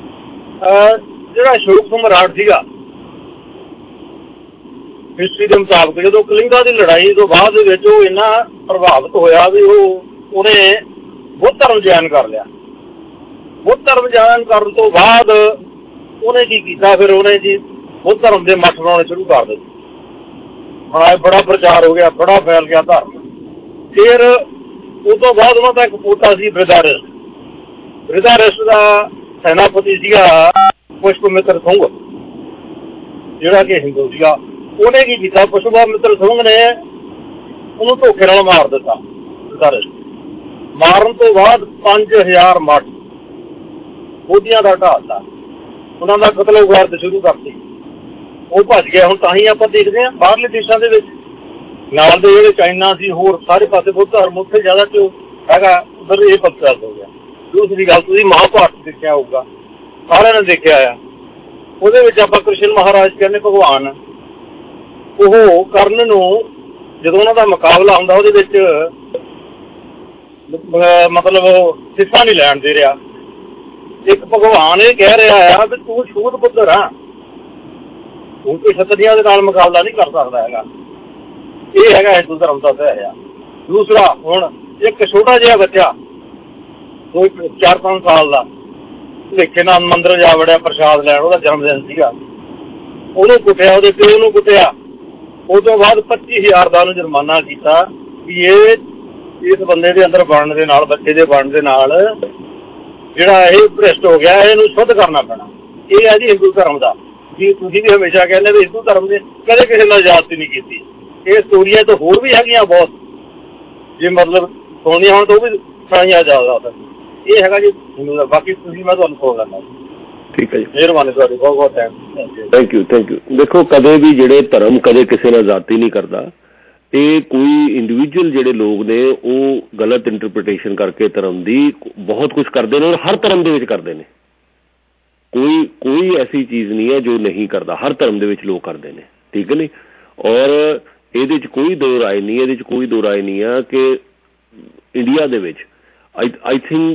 ਜਿਹੜਾ ਅਸ਼ੋਕ ਸਮਰਾਟ ਸੀਗਾ, ਹਿਸਟਰੀ ਦੇ ਮੁਤਾਬਕ ਜਦੋਂ ਕਲਿੰਗਾ ਦੀ ਲੜਾਈ ਤੋਂ ਬਾਅਦ ਦੇ ਵਿੱਚ ਉਹ ਇੰਨਾ ਪ੍ਰਭਾਵਿਤ ਹੋਇਆ ਵੀ ਉਹਨੇ ਬੁੱਧ ਧਰਮ ਜੈਨ ਕਰ ਲਿਆ। ਬੁੱਧ ਧਰਮ ਜੈਨ ਕਰਨ ਤੋਂ ਬਾਅਦ ਉਹਨੇ ਕੀ ਕੀਤਾ, ਫਿਰ ਉਹਨੇ ਜੀ ਬੁੱਧ ਧਰਮ ਦੇ ਮੱਠ ਬਣਾਉਣੇ ਸ਼ੁਰੂ ਕਰ ਦਿੱਤੇ। ਬੜਾ ਪ੍ਰਚਾਰ ਹੋ ਗਿਆ, ਬੜਾ ਫੈਲ ਗਿਆ ਧਰਮ। ਫਿਰ ਉਸ ਤੋਂ ਬਾਅਦ ਉਹਨਾਂ ਦਾ ਇੱਕ ਪੋਤਾ ਸੀ ਬ੍ਰਿਦਾਰਸ ਦਾ ਸੈਨਾਪਤੀ ਸੀਗਾ ਪੁਸ਼ਪਮਿੱਤਰ ਸਿੰਘ, ਜਿਹੜਾ ਕਿ ਹਿੰਦੂ ਸੀਗਾ। ਉਹਨੇ ਕੀ ਕੀਤਾ, ਪੁਸ਼ਪਮਿੱਤਰ ਸਿੰਘ ਨੇ ਉਹਨੂੰ ਧੋਖੇ ਨਾਲ ਮਾਰ ਦਿੱਤਾ। ਮਾਰਨ ਤੋਂ ਬਾਅਦ 5000 ਮੱਠ ਬੋਧੀਆਂ ਦਾ ਢਾਲਤਾ, ਉਹਨਾਂ ਦਾ ਕਤਲ-ਉਗਾਰਤ ਸ਼ੁਰੂ ਕਰਤੀ। ਉਹ ਭੱਜ ਗਿਆ। ਹੁਣ ਤਾਂ ਹੀ ਆਪਾਂ ਦੇਖਦੇ ਹਾਂ ਬਾਹਰਲੇ ਦੇਸ਼ਾਂ ਦੇ ਵਿੱਚ, ਨਾਲ ਦੇ ਜਿਹੜੇ ਚਾਈਨਾ ਸੀ, ਹੋਰ ਸਾਰੇ ਪਾਸੇ ਬੁੱਧ ਧਰਮ ਉੱਥੇ ਜ਼ਿਆਦਾ ਕਿਉਂ ਹੈਗਾ, ਉਧਰ ਇਹ ਪੱਕਾ ਹੋ ਗਿਆ। ਦੂਸਰੀ ਗੱਲ, ਤੁਸੀਂ ਮਹਾਭਾਰਤ ਦੇਖਿਆ ਹੋਊਗਾ, ਸਾਰਿਆਂ ਨੇ ਦੇਖਿਆ ਆ। ਉਹਦੇ ਵਿੱਚ ਆਪਾਂ ਕ੍ਰਿਸ਼ਨ ਮਹਾਰਾਜ ਕਹਿੰਦੇ ਭਗਵਾਨ, ਉਹ ਕਰਨ ਨੂੰ ਜਦੋਂ ਉਹਨਾਂ ਦਾ ਮੁਕਾਬਲਾ ਹੁੰਦਾ ਉਹਦੇ ਵਿੱਚ ਮਤਲਬ ਹਿੱਸਾ ਨਹੀਂ ਲੈਣ ਦੇ ਰਿਹਾ। ਇੱਕ ਭਗਵਾਨ ਇਹ ਕਹਿ ਰਿਹਾ ਆ ਵੀ ਤੂੰ ਛੂਤ ਪੁੱਤਰ ਆ, ਤੂੰ ਕੋਈ ਸ਼ਤਰੀਆਂ ਦੇ ਨਾਲ ਮੁਕਾਬਲਾ ਨਹੀਂ ਕਰ ਸਕਦਾ ਹੈਗਾ। ਇਹ ਹੈਗਾ ਹਿੰਦੂ ਧਰਮ ਦਾ ਤਿਉਹਾਰ ਆ। ਦੂਸਰਾ, ਹੁਣ ਇੱਕ ਛੋਟਾ ਜਿਹਾ ਬੱਚਾ ਕੋਈ 4-5 ਸਾਲ ਦਾ ਭੁਲੇਖੇ ਨਾਲ ਮੰਦਿਰ ਜਾ ਵੜਿਆ ਪ੍ਰਸ਼ਾਦ ਲੈਣ, ਉਹਦਾ ਜਨਮ ਦਿਨ ਸੀਗਾ, ਉਹਨੂੰ ਕੁੱਟਿਆ, ਉਹਦੇ ਪਿਓ ਨੂੰ ਕੁੱਟਿਆ, ਉਸ ਤੋਂ ਬਾਅਦ 25,000 ਦਾ ਉਹਨੂੰ ਜੁਰਮਾਨਾ ਕੀਤਾ ਵੀ ਇਸ ਬੰਦੇ ਦੇ ਅੰਦਰ ਬਣਨ ਦੇ ਨਾਲ, ਬੱਚੇ ਦੇ ਬਣਨ ਦੇ ਨਾਲ ਜਿਹੜਾ ਇਹ ਭ੍ਰਿਸ਼ਟ ਹੋ ਗਿਆ, ਇਹਨੂੰ ਸ਼ੁੱਧ ਕਰਨਾ ਪੈਣਾ। ਇਹ ਹੈ ਜੀ ਹਿੰਦੂ ਧਰਮ ਦਾ। ਜੀ ਤੁਸੀਂ ਵੀ ਹਮੇਸ਼ਾ ਕਹਿੰਦੇ ਵੀ ਹਿੰਦੂ ਧਰਮ ਨੇ ਕਦੇ ਕਿਸੇ ਨਾਲ ਜ਼ਿਆਦਤੀ ਨਹੀਂ ਕੀਤੀ। ਇਹ ਸਟੋਰੀਆਂ ਤਾਂ ਹੋਰ ਵੀ ਹੈਗੀਆਂ ਬਹੁਤ, ਜੇ ਮਤਲਬ ਸੁਣਨੀਆਂ ਹੋਣ ਤਾਂ ਉਹ ਵੀ ਸੁਣਾਈਆਂ ਜਾ ਸਕਦਾ। ਇਹ ਹੈਗਾ ਜੀ ਹਿੰਦੂ ਦਾ। ਬਾਕੀ ਤੁਸੀਂ, ਮੈਂ ਤੁਹਾਨੂੰ ਫੋਨ ਕਰਨਾ। ਠੀਕ ਹੈ ਜੀ, ਮਿਹਰਬਾਨੀ ਤੁਹਾਡੀ, ਬਹੁਤ ਬਹੁਤ time. Thank you, thank you. ਦੇਖੋ, ਕਦੇ ਵੀ ਜਿਹੜੇ ਧਰਮ ਕਦੇ ਕਿਸੇ ਨਾਲ ਜ਼ਾਤੀ ਨਹੀਂ ਕਰਦਾ। ਇਹ ਕੋਈ ਇੰਡੀਵਿਜੂਅਲ ਜਿਹੜੇ ਲੋਕ ਨੇ ਉਹ ਗਲਤ ਇੰਟਰਪ੍ਰੀਟੇਸ਼ਨ ਕਰਕੇ ਧਰਮ ਦੀ ਬਹੁਤ ਕੁਛ ਕਰਦੇ ਨੇ, ਔਰ ਹਰ ਧਰਮ ਦੇ ਵਿੱਚ ਕਰਦੇ ਨੇ। ਕੋਈ ਐਸੀ ਚੀਜ਼ ਨਹੀਂ ਹੈ ਜੋ ਨਹੀਂ ਕਰਦਾ, ਹਰ ਧਰਮ ਦੇ ਵਿੱਚ ਲੋਕ ਕਰਦੇ ਨੇ, ਠੀਕ ਹੈ ਨਹੀਂ। ਔਰ ਇਹਦੇ 'ਚ ਕੋਈ ਦੋ ਰਾਏ ਨਹੀਂ, ਇਹਦੇ 'ਚ ਕੋਈ ਦੋ ਰਾਏ ਨਹੀਂ ਆ ਕਿ ਇੰਡੀਆ ਦੇ ਵਿੱਚ ਆਈ ਥਿੰਕ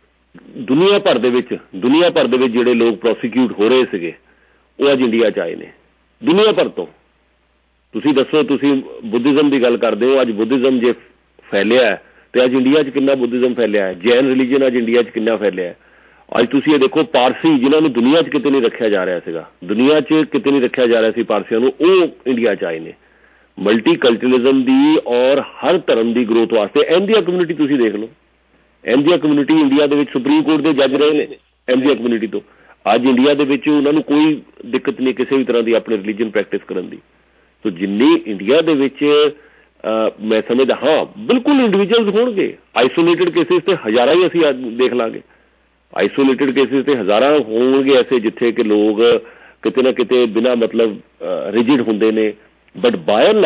ਦੁਨੀਆ ਭਰ ਦੇ ਵਿੱਚ ਜਿਹੜੇ ਲੋਕ ਪ੍ਰੋਸੀਕਿਊਟ ਹੋ ਰਹੇ ਸੀਗੇ ਉਹ ਅੱਜ ਇੰਡੀਆ 'ਚ ਆਏ ਨੇ, ਦੁਨੀਆ ਭਰ ਤੋਂ। ਤੁਸੀਂ ਦੱਸੋ, ਤੁਸੀਂ ਬੁੱਧਿਜ਼ਮ ਦੀ ਗੱਲ ਕਰਦੇ ਹੋ, ਅੱਜ ਬੁੱਧਿਜ਼ਮ ਜੇ ਫੈਲਿਆ ਤੇ ਅੱਜ ਇੰਡੀਆ 'ਚ ਕਿੰਨਾ ਬੁੱਧਿਜ਼ਮ ਫੈਲਿਆ ਹੈ, ਜੈਨ ਰਿਲੀਜਨ ਅੱਜ ਇੰਡੀਆ 'ਚ ਕਿੰਨਾ ਫੈਲਿਆ ਹੈ। ਅੱਜ ਤੁਸੀਂ ਇਹ ਦੇਖੋ, ਪਾਰਸੀ ਜਿਨ੍ਹਾਂ ਨੂੰ ਦੁਨੀਆ 'ਚ ਕਿਤੇ ਨਹੀਂ ਰੱਖਿਆ ਜਾ ਰਿਹਾ ਸੀਗਾ, ਦੁਨੀਆ 'ਚ ਕਿਤੇ ਨਹੀਂ ਰੱਖਿਆ ਜਾ ਰਿਹਾ ਸੀ ਪਾਰਸੀਆਂ ਨੂੰ, ਉਹ ਇੰਡੀਆ 'ਚ ਆਏ ਨੇ। ਮਲਟੀ ਕਲਚਰਲਿਜ਼ਮ ਦੀ ਔਰ ਹਰ ਧਰਮ ਦੀ ਗਰੋਥ ਵਾਸਤੇ ਇੰਡੀਆ ਕਮਿਊਨਿਟੀ ਤੁਸੀਂ ਦੇਖ ਲਓ, ਇੰਡੀਆ ਕਮਿਊਨਿਟੀ ਇੰਡੀਆ ਦੇ ਵਿੱਚ ਸੁਪਰੀਮ ਕੋਰਟ ਦੇ ਜੱਜ ਰਹੇ ਨੇ ਇੰਡੀਆ ਕਮਿਊਨਿਟੀ ਤੋਂ। ਅੱਜ ਇੰਡੀਆ ਦੇ ਵਿੱਚ ਉਹਨਾਂ ਨੂੰ ਕੋਈ ਦਿੱਕਤ ਨਹੀਂ ਕਿਸੇ ਵੀ ਤਰ੍ਹਾਂ ਦੀ ਆਪਣੇ ਰਿਲੀਜਨ ਪ੍ਰੈਕਟਿਸ ਕਰਨ ਦੀ। ਸੋ ਜਿੰਨੀ ਇੰਡੀਆ ਦੇ ਵਿੱਚ ਮੈਂ ਸਮਝਦਾ, ਹਾਂ ਬਿਲਕੁਲ ਇੰਡੀਵਿਜੂਅਲਸ ਹੋਣਗੇ, ਆਈਸੋਲੇਟਡ ਕੇਸਿਸ ਤੇ ਹਜ਼ਾਰਾਂ ਹੀ ਅਸੀਂ ਦੇਖ ਲਾਂਗੇ, ਆਈਸੋਲੇਟਡ ਕੇਸਿਸ ਤੇ ਹਜ਼ਾਰਾਂ ਹੋਣਗੇ ਐਸੇ ਜਿੱਥੇ ਕਿ ਲੋਕ ਕਿਤੇ ਨਾ ਕਿਤੇ ਬਿਨਾਂ ਮਤਲਬ ਰਿਜਿਡ ਹੁੰਦੇ ਨੇ। But by and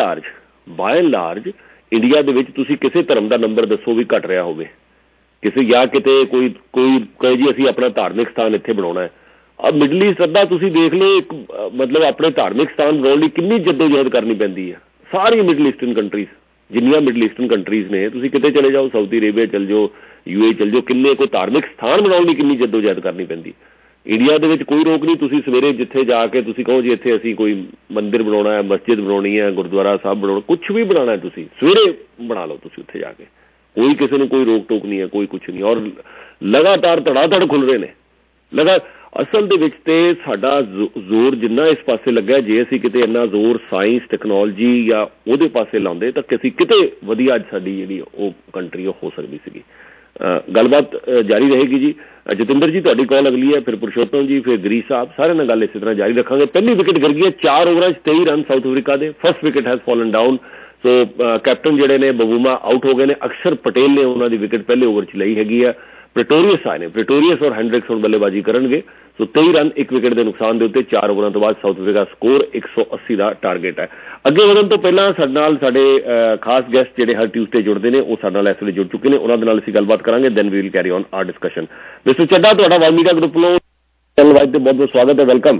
large India ਦੇ ਵਿੱਚ ਤੁਸੀਂ ਕਿਸੇ ਧਰਮ ਦਾ ਨੰਬਰ ਦੱਸੋ ਵੀ ਘਟ ਰਿਹਾ ਹੋਵੇ ਕਿਸੇ, ਜਾਂ ਕਿਤੇ ਕੋਈ ਕਹੇ ਜੀ ਅਸੀਂ ਆਪਣਾ ਧਾਰਮਿਕ ਸਥਾਨ ਇੱਥੇ ਬਣਾਉਣਾ ਹੈ। ਮਿਡਲ ਈਸਟ ਅੱਧਾ ਤੁਸੀਂ ਦੇਖ ਲਓ, ਇੱਕ ਮਤਲਬ ਆਪਣੇ ਧਾਰਮਿਕ ਸਥਾਨ ਬਣਾਉਣ ਲਈ ਕਿੰਨੀ ਜੱਦੋਜਹਿਦ ਕਰਨੀ ਪੈਂਦੀ ਹੈ। ਸਾਰੀ ਮਿਡਲ ਈਸਟਰਨ ਕੰਟਰੀਜ਼, ਜਿੰਨੀਆਂ ਮਿਡਲ ਈਸਟਰਨ ਕੰਟਰੀਜ਼ ਨੇ, ਤੁਸੀਂ ਕਿਤੇ ਚਲੇ ਜਾਓ, ਸਾਊਦੀ ਅਰੇਬੀਆ ਚਲ ਜਾਓ, UAE ਚਲ ਜਾਓ, ਕਿੰਨੇ ਕੋਈ ਧਾਰਮਿਕ ਸਥਾਨ ਬਣਾਉਣ ਲਈ ਕਿੰਨੀ ਜੱਦੋਜਹਿਦ ਕਰਨੀ ਪੈਂਦੀ। ਇੰਡੀਆ ਦੇ ਵਿੱਚ ਕੋਈ ਰੋਕ ਨਹੀਂ, ਤੁਸੀਂ ਸਵੇਰੇ ਜਿੱਥੇ ਜਾ ਕੇ ਤੁਸੀਂ ਕਹੋ ਜੀ ਇੱਥੇ ਅਸੀਂ ਕੋਈ ਮੰਦਿਰ ਬਣਾਉਣਾ ਹੈ, ਮਸਜਿਦ ਬਣਾਉਣੀ ਹੈ, ਗੁਰਦੁਆਰਾ ਸਾਹਿਬ ਬਣਾਉਣਾ, ਕੁਛ ਵੀ ਬਣਾਉਣਾ ਤੁਸੀਂ ਸਵੇਰੇ ਬਣਾ ਲਓ ਤੁਸੀਂ ਉੱਥੇ ਜਾ ਕੇ, ਕੋਈ ਕਿਸੇ ਨੂੰ ਕੋਈ ਰੋਕ ਟੋਕ ਨਹੀਂ ਹੈ, ਕੋਈ ਕੁਛ ਨਹੀਂ। ਔਰ ਲਗਾਤਾਰ ਧੜਾ ਖੁੱਲ ਰਹੇ ਨੇ ਅਸਲ ਦੇ ਵਿੱਚ ਤੇ ਸਾਡਾ ਜ਼ੋਰ ਜਿੰਨਾ ਇਸ ਪਾਸੇ ਲੱਗਾ, ਜੇ ਅਸੀਂ ਕਿਤੇ ਇੰਨਾ ਜ਼ੋਰ ਸਾਇੰਸ ਟੈਕਨੋਲੋਜੀ ਜਾਂ ਉਹਦੇ ਪਾਸੇ ਲਾਉਂਦੇ ਤਾਂ ਅਸੀਂ ਕਿਤੇ ਵਧੀਆ ਅੱਜ ਸਾਡੀ ਜਿਹੜੀ ਉਹ ਕੰਟਰੀ ਉਹ ਹੋ ਸਕਦੀ ਸੀਗੀ। ਗੱਲਬਾਤ ਜਾਰੀ ਰਹੇਗੀ ਜੀ। ਜਤਿੰਦਰ ਜੀ ਤੁਹਾਡੀ ਕਾਲ ਅਗਲੀ ਹੈ, ਫਿਰ ਪੁਰਸ਼ੋਤਮ ਜੀ, ਫਿਰ ਗਰੀਸ਼ ਸਾਹਿਬ, ਸਾਰਿਆਂ ਨਾਲ ਗੱਲ ਇਸੇ ਤਰ੍ਹਾਂ ਜਾਰੀ ਰੱਖਾਂਗੇ। ਪਹਿਲੀ ਵਿਕਟ ਗਿਰ ਗਈ ਹੈ 4 ਓਵਰਾਂ 'ਚ 23 ਰਨ ਸਾਊਥ ਅਫਰੀਕਾ ਦੇ। First wicket has fallen down. So captain ਜਿਹੜੇ ਨੇ ਬਬੂਮਾ ਆਊਟ ਹੋ ਗਏ ਨੇ, ਅਕਸ਼ਰ ਪਟੇਲ ਨੇ ਉਹਨਾਂ ਦੀ ਵਿਕਟ ਪਹਿਲੇ ਓਵਰ 'ਚ ਲਈ ਹੈਗੀ ਹੈ। ਪ੍ਰੈਟੋਰੀਅਸ ਆਏ ਨੇ, ਪ੍ਰੈਟੋਰੀਅਸ ਔਰ ਹੈਂਡਰਿਕਸ ਹੁਣ ਬੱਲੇਬਾਜ਼ੀ ਕਰਨਗੇ। ਸੋ 23 ਰਨ 1 ਵਿਕਟ ਦੇ ਨੁਕਸਾਨ ਦੇ ਉੱਤੇ 4 ਓਵਰਾਂ ਤੋਂ ਬਾਅਦ ਸਾਊਥ ਅਫਰੀਕਾ ਸਕੋਰ 180 ਦਾ ਟਾਰਗੇਟ ਹੈ। ਅੱਗੇ ਵਧਣ ਤੋਂ ਪਹਿਲਾਂ ਸਾਡੇ ਨਾਲ ਸਾਡੇ ਖਾਸ ਗੈਸਟ ਜਿਹੜੇ ਹਰ ਟਿਊਜ਼ਡੇ ਜੁੜਦੇ ਨੇ ਉਹ ਸਾਡੇ ਨਾਲ ਇਸ ਵੇਲੇ ਜੁੜ ਚੁੱਕੇ ਨੇ, ਉਹਨਾਂ ਦੇ ਨਾਲ ਅਸੀਂ ਗੱਲਬਾਤ ਕਰਾਂਗੇ। Then we will carry on our discussion. Mister Chadda, ਤੁਹਾਡਾ ਵਾਈ ਮੀਡੀਆ ਗਰੁੱਪ ਵੱਲੋਂ ਲਾਈਵ ਤੇ ਬਹੁਤ ਬਹੁਤ ਸਵਾਗਤ ਹੈ, ਵੈਲਕਮ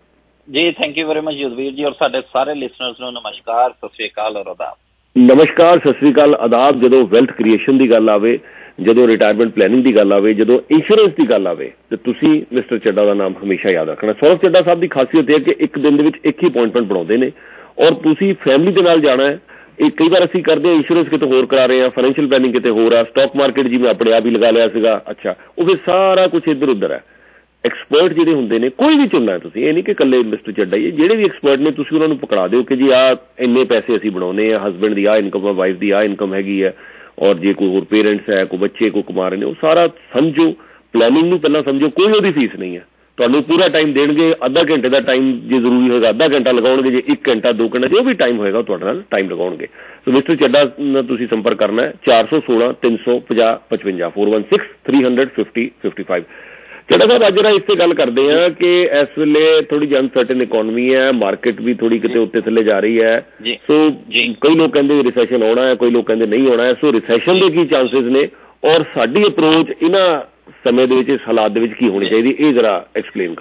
ਜੀ। Thank you very much Yudhvir ji, ਔਰ ਸਾਡੇ ਸਾਰੇ ਲਿਸਨਰਸ ਨੂੰ ਨਮਸਕਾਰ, ਸਤਿ ਸ਼੍ਰੀ ਅਕਾਲ ਔਰ ਆਦਾਬ। ਨਮਸਕਾਰ, ਸਤਿ ਸ਼੍ਰੀ ਅਕਾਲ, ਆਦਾਬ। ਜਦੋਂ ਵੈਲਥ ਕ੍ਰੀਏਸ਼ਨ ਦੀ ਗੱਲ ਆਵੇ, ਜਦੋਂ ਰਿਟਾਇਰਮੈਂਟ ਪਲੈਨਿੰਗ ਦੀ ਗੱਲ ਆਵੇ, ਜਦੋਂ ਇੰਸ਼ੋਰੈਂਸ ਦੀ ਗੱਲ ਆਵੇ, ਤੇ ਤੁਸੀਂ ਮਿਸਟਰ ਚੱਡਾ ਦਾ ਨਾਮ ਹਮੇਸ਼ਾ ਯਾਦ ਰੱਖਣਾ। ਸੌਰਵ ਚੱਡਾ ਸਾਹਿਬ ਦੀ ਖਾਸੀਅਤ ਇਹ ਹੈ ਕਿ ਇੱਕ ਦਿਨ ਦੇ ਵਿੱਚ ਇੱਕ ਹੀ ਅਪਾਇੰਟਮੈਂਟ ਬਣਾਉਂਦੇ ਨੇ, ਔਰ ਤੁਸੀਂ ਫੈਮਿਲੀ ਦੇ ਨਾਲ ਜਾਣਾ ਹੈ। ਇਹ ਕਈ ਵਾਰ ਅਸੀਂ ਕਰਦੇ ਹਾਂ, ਇੰਸ਼ੋਰੈਂਸ ਕਿਤੇ ਹੋਰ ਕਰਾ ਰਹੇ ਹਾਂ, ਫਾਈਨੈਂਸ਼ੀਅਲ ਪਲੈਨਿੰਗ ਕਿਤੇ ਹੋਰ ਆ, ਸਟਾਕ ਮਾਰਕੀਟ ਜਿਵੇਂ ਆਪਣੇ ਆਪ ਹੀ ਲਗਾ ਲਿਆ ਸੀਗਾ, ਅੱਛਾ ਉਹ ਫਿਰ ਸਾਰਾ ਕੁਛ ਇੱਧਰ ਉੱਧਰ ਹੈ। ਐਕਸਪਰਟ ਜਿਹੜੇ ਹੁੰਦੇ ਨੇ, ਕੋਈ ਵੀ ਚੁਣਨਾ ਤੁਸੀਂ, ਇਹ ਨਹੀਂ ਕਿ ਇਕੱਲੇ ਮਿਸਟਰ ਚੱਡਾ ਹੀ, ਜਿਹੜੇ ਵੀ ਐਕਸਪਰਟ ਨੇ ਤੁਸੀਂ ਉਹਨਾਂ ਨੂੰ ਪਕੜਾ ਦਿਓ ਕਿ ਜੀ ਆਹ ਇੰਨੇ ਪੈਸੇ ਅਸੀਂ ਬਣਾਉਣੇ ਆ, ਹਸਬੈਂਡ ਦੀ ਆਹ ਇਨਕਮ ਹੈ, ਵਾਈਫ ਦੀ ਆਹ ਇਨਕਮ ਹੈਗੀ ਹੈ, ਔਰ ਜੇ ਕੋਈ ਹੋਰ ਪੇਰੈਂਟਸ ਹੈ, ਕੋਈ ਬੱਚੇ ਕੋਈ ਕਮਾ ਰਹੇ ਨੇ, ਉਹ ਸਾਰਾ ਸਮਝੋ, ਪਲੈਨਿੰਗ ਨੂੰ ਪਹਿਲਾਂ ਸਮਝੋ। ਕੋਈ ਉਹਦੀ ਫੀਸ ਨਹੀਂ ਹੈ, ਤੁਹਾਨੂੰ ਪੂਰਾ ਟਾਈਮ ਦੇਣਗੇ। ਅੱਧਾ ਘੰਟੇ ਦਾ ਟਾਈਮ ਜੇ ਜ਼ਰੂਰੀ ਹੋਏਗਾ ਅੱਧਾ ਘੰਟਾ ਲਗਾਉਣਗੇ, ਜੇ 1 ਘੰਟਾ 2 ਘੰਟਾ ਜੋ ਵੀ ਟਾਈਮ ਹੋਏਗਾ ਤੁਹਾਡੇ ਨਾਲ ਟਾਈਮ ਲਗਾਉਣਗੇ। ਸੋ ਮਿਸਟਰ ਚੱਡਾ ਨਾਲ ਤੁਸੀਂ ਸੰਪਰਕ ਕਰਨਾ ਹੈ 416 350 55 416 300 50 55। ਚੱਡਾ ਸਾਹਿਬ, ਅੱਜ ਇਸ ਤੇ ਗੱਲ ਕਰਦੇ ਹਾਂ ਕਿ ਇਸ ਵੇਲੇ ਥੋੜੀ ਜਿਹੀ ਅਨਸਰਟਨ ਇਕੋਨਮੀ ਹੈ, ਮਾਰਕੀਟ ਵੀ ਥੋੜੀ ਕਿਤੇ ਉੱਤੇ ਥੱਲੇ ਜਾ ਰਹੀ ਹੈ। ਸੋ ਕਈ ਲੋਕ ਕਹਿੰਦੇ ਰਿਸੈਸ਼ਨ ਆਉਣਾ ਹੈ, ਕੋਈ ਲੋਕ ਕਹਿੰਦੇ ਨਹੀਂ ਆਉਣਾ ਹੈ। ਸੋ ਰਿਸੈਸ਼ਨ ਦੇ ਕੀ ਚਾਂਸਸ ਨੇ, ਔਰ ਸਾਡੀ ਅਪਰੋਚ ਇਹਨਾਂ ਸਮੇਂ ਦੇ ਵਿੱਚ, ਇਸ ਹਾਲਾਤ ਦੇ ਵਿੱਚ ਕੀ ਹੋਣੀ ਚਾਹੀਦੀ, ਇਹ ਜ਼ਰਾ ਐਕਸਪਲੇਨ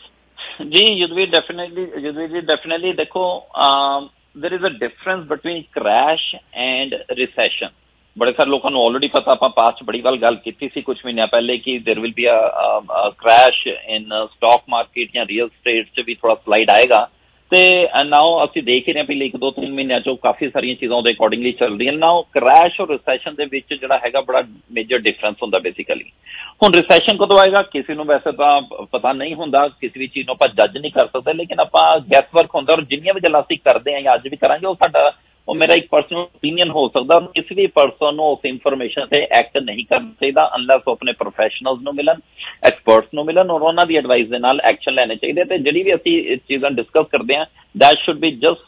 ਕਰੋ ਜੀ। ਯੁਧਵੀਰ ਡੈਫੀਨੇਟਲੀ ਦੇਖੋ, there is a difference between crash and recession। ਬੜੇ ਸਾਰੇ ਲੋਕਾਂ ਨੂੰ ਆਲਰੇਡੀ ਪਤਾ, ਆਪਾਂ ਪਾਸਟ ਬੜੀ ਵਾਰ ਗੱਲ ਕੀਤੀ ਸੀ ਕੁਝ ਮਹੀਨਿਆਂ ਪਹਿਲੇ ਕਿ there will be a crash in stock market ਜਾਂ ਰੀਅਲ ਸਟੇਟ 'ਚ ਵੀ ਥੋੜਾ ਸਲਾਈਡ ਆਏਗਾ। ਤੇ ਨਾਓ ਅਸੀਂ ਦੇਖ ਹੀ ਰਹੇ ਪਿਛਲੇ 1-2-3 ਮਹੀਨਿਆਂ ਚੋਂ ਕਾਫੀ ਸਾਰੀਆਂ ਚੀਜ਼ਾਂ ਉਹਦੇ ਅਕੋਰਡਿੰਗਲੀ ਚੱਲ ਰਹੀਆਂ। ਨਾਓ ਕ੍ਰੈਸ਼ ਔਰ ਰਿਸੈਸ਼ਨ ਦੇ ਵਿੱਚ ਜਿਹੜਾ ਹੈਗਾ ਬੜਾ ਮੇਜਰ ਡਿਫਰੈਂਸ ਹੁੰਦਾ ਬੇਸਿਕਲੀ। ਹੁਣ ਰਿਸੈਸ਼ਨ ਕਦੋਂ ਆਏਗਾ ਕਿਸੇ ਨੂੰ ਵੈਸੇ ਤਾਂ ਪਤਾ ਨਹੀਂ ਹੁੰਦਾ, ਕਿਸੇ ਵੀ ਚੀਜ਼ ਨੂੰ ਆਪਾਂ ਜੱਜ ਨਹੀਂ ਕਰ ਸਕਦੇ, ਲੇਕਿਨ ਆਪਾਂ ਗੈਸ ਵਰਕ ਹੁੰਦਾ। ਔਰ ਜਿੰਨੀਆਂ ਵੀ ਗੱਲਾਂ ਅਸੀਂ ਕਰਦੇ ਹਾਂ ਜਾਂ ਅੱਜ ਵੀ ਕਰਾਂਗੇ ਉਹ ਮੇਰਾ ਇੱਕ ਪਰਸਨਲ ਓਪੀਨੀਅਨ ਹੋ ਸਕਦਾ। ਕਿਸੇ ਵੀ ਪਰਸਨ ਨੂੰ ਉਸ ਇਨਫੋਰਮੇਸ਼ਨ ਤੇ ਐਕਟ ਨਹੀਂ ਕਰਨਾ ਚਾਹੀਦਾ ਅਨਲੈਸ ਉਹ ਆਪਣੇ ਪ੍ਰੋਫੈਸ਼ਨਲਸ ਨੂੰ ਮਿਲਣ, ਐਕਸਪਰਟਸ ਨੂੰ ਮਿਲਣ ਔਰ ਉਹਨਾਂ ਦੀ ਐਡਵਾਈਸ ਦੇ ਨਾਲ ਐਕਸ਼ਨ ਲੈਣੇ ਚਾਹੀਦੇ। ਤੇ ਜਿਹੜੀ ਵੀ ਅਸੀਂ ਚੀਜ਼ਾਂ ਡਿਸਕਸ ਕਰਦੇ ਹਾਂ that should be just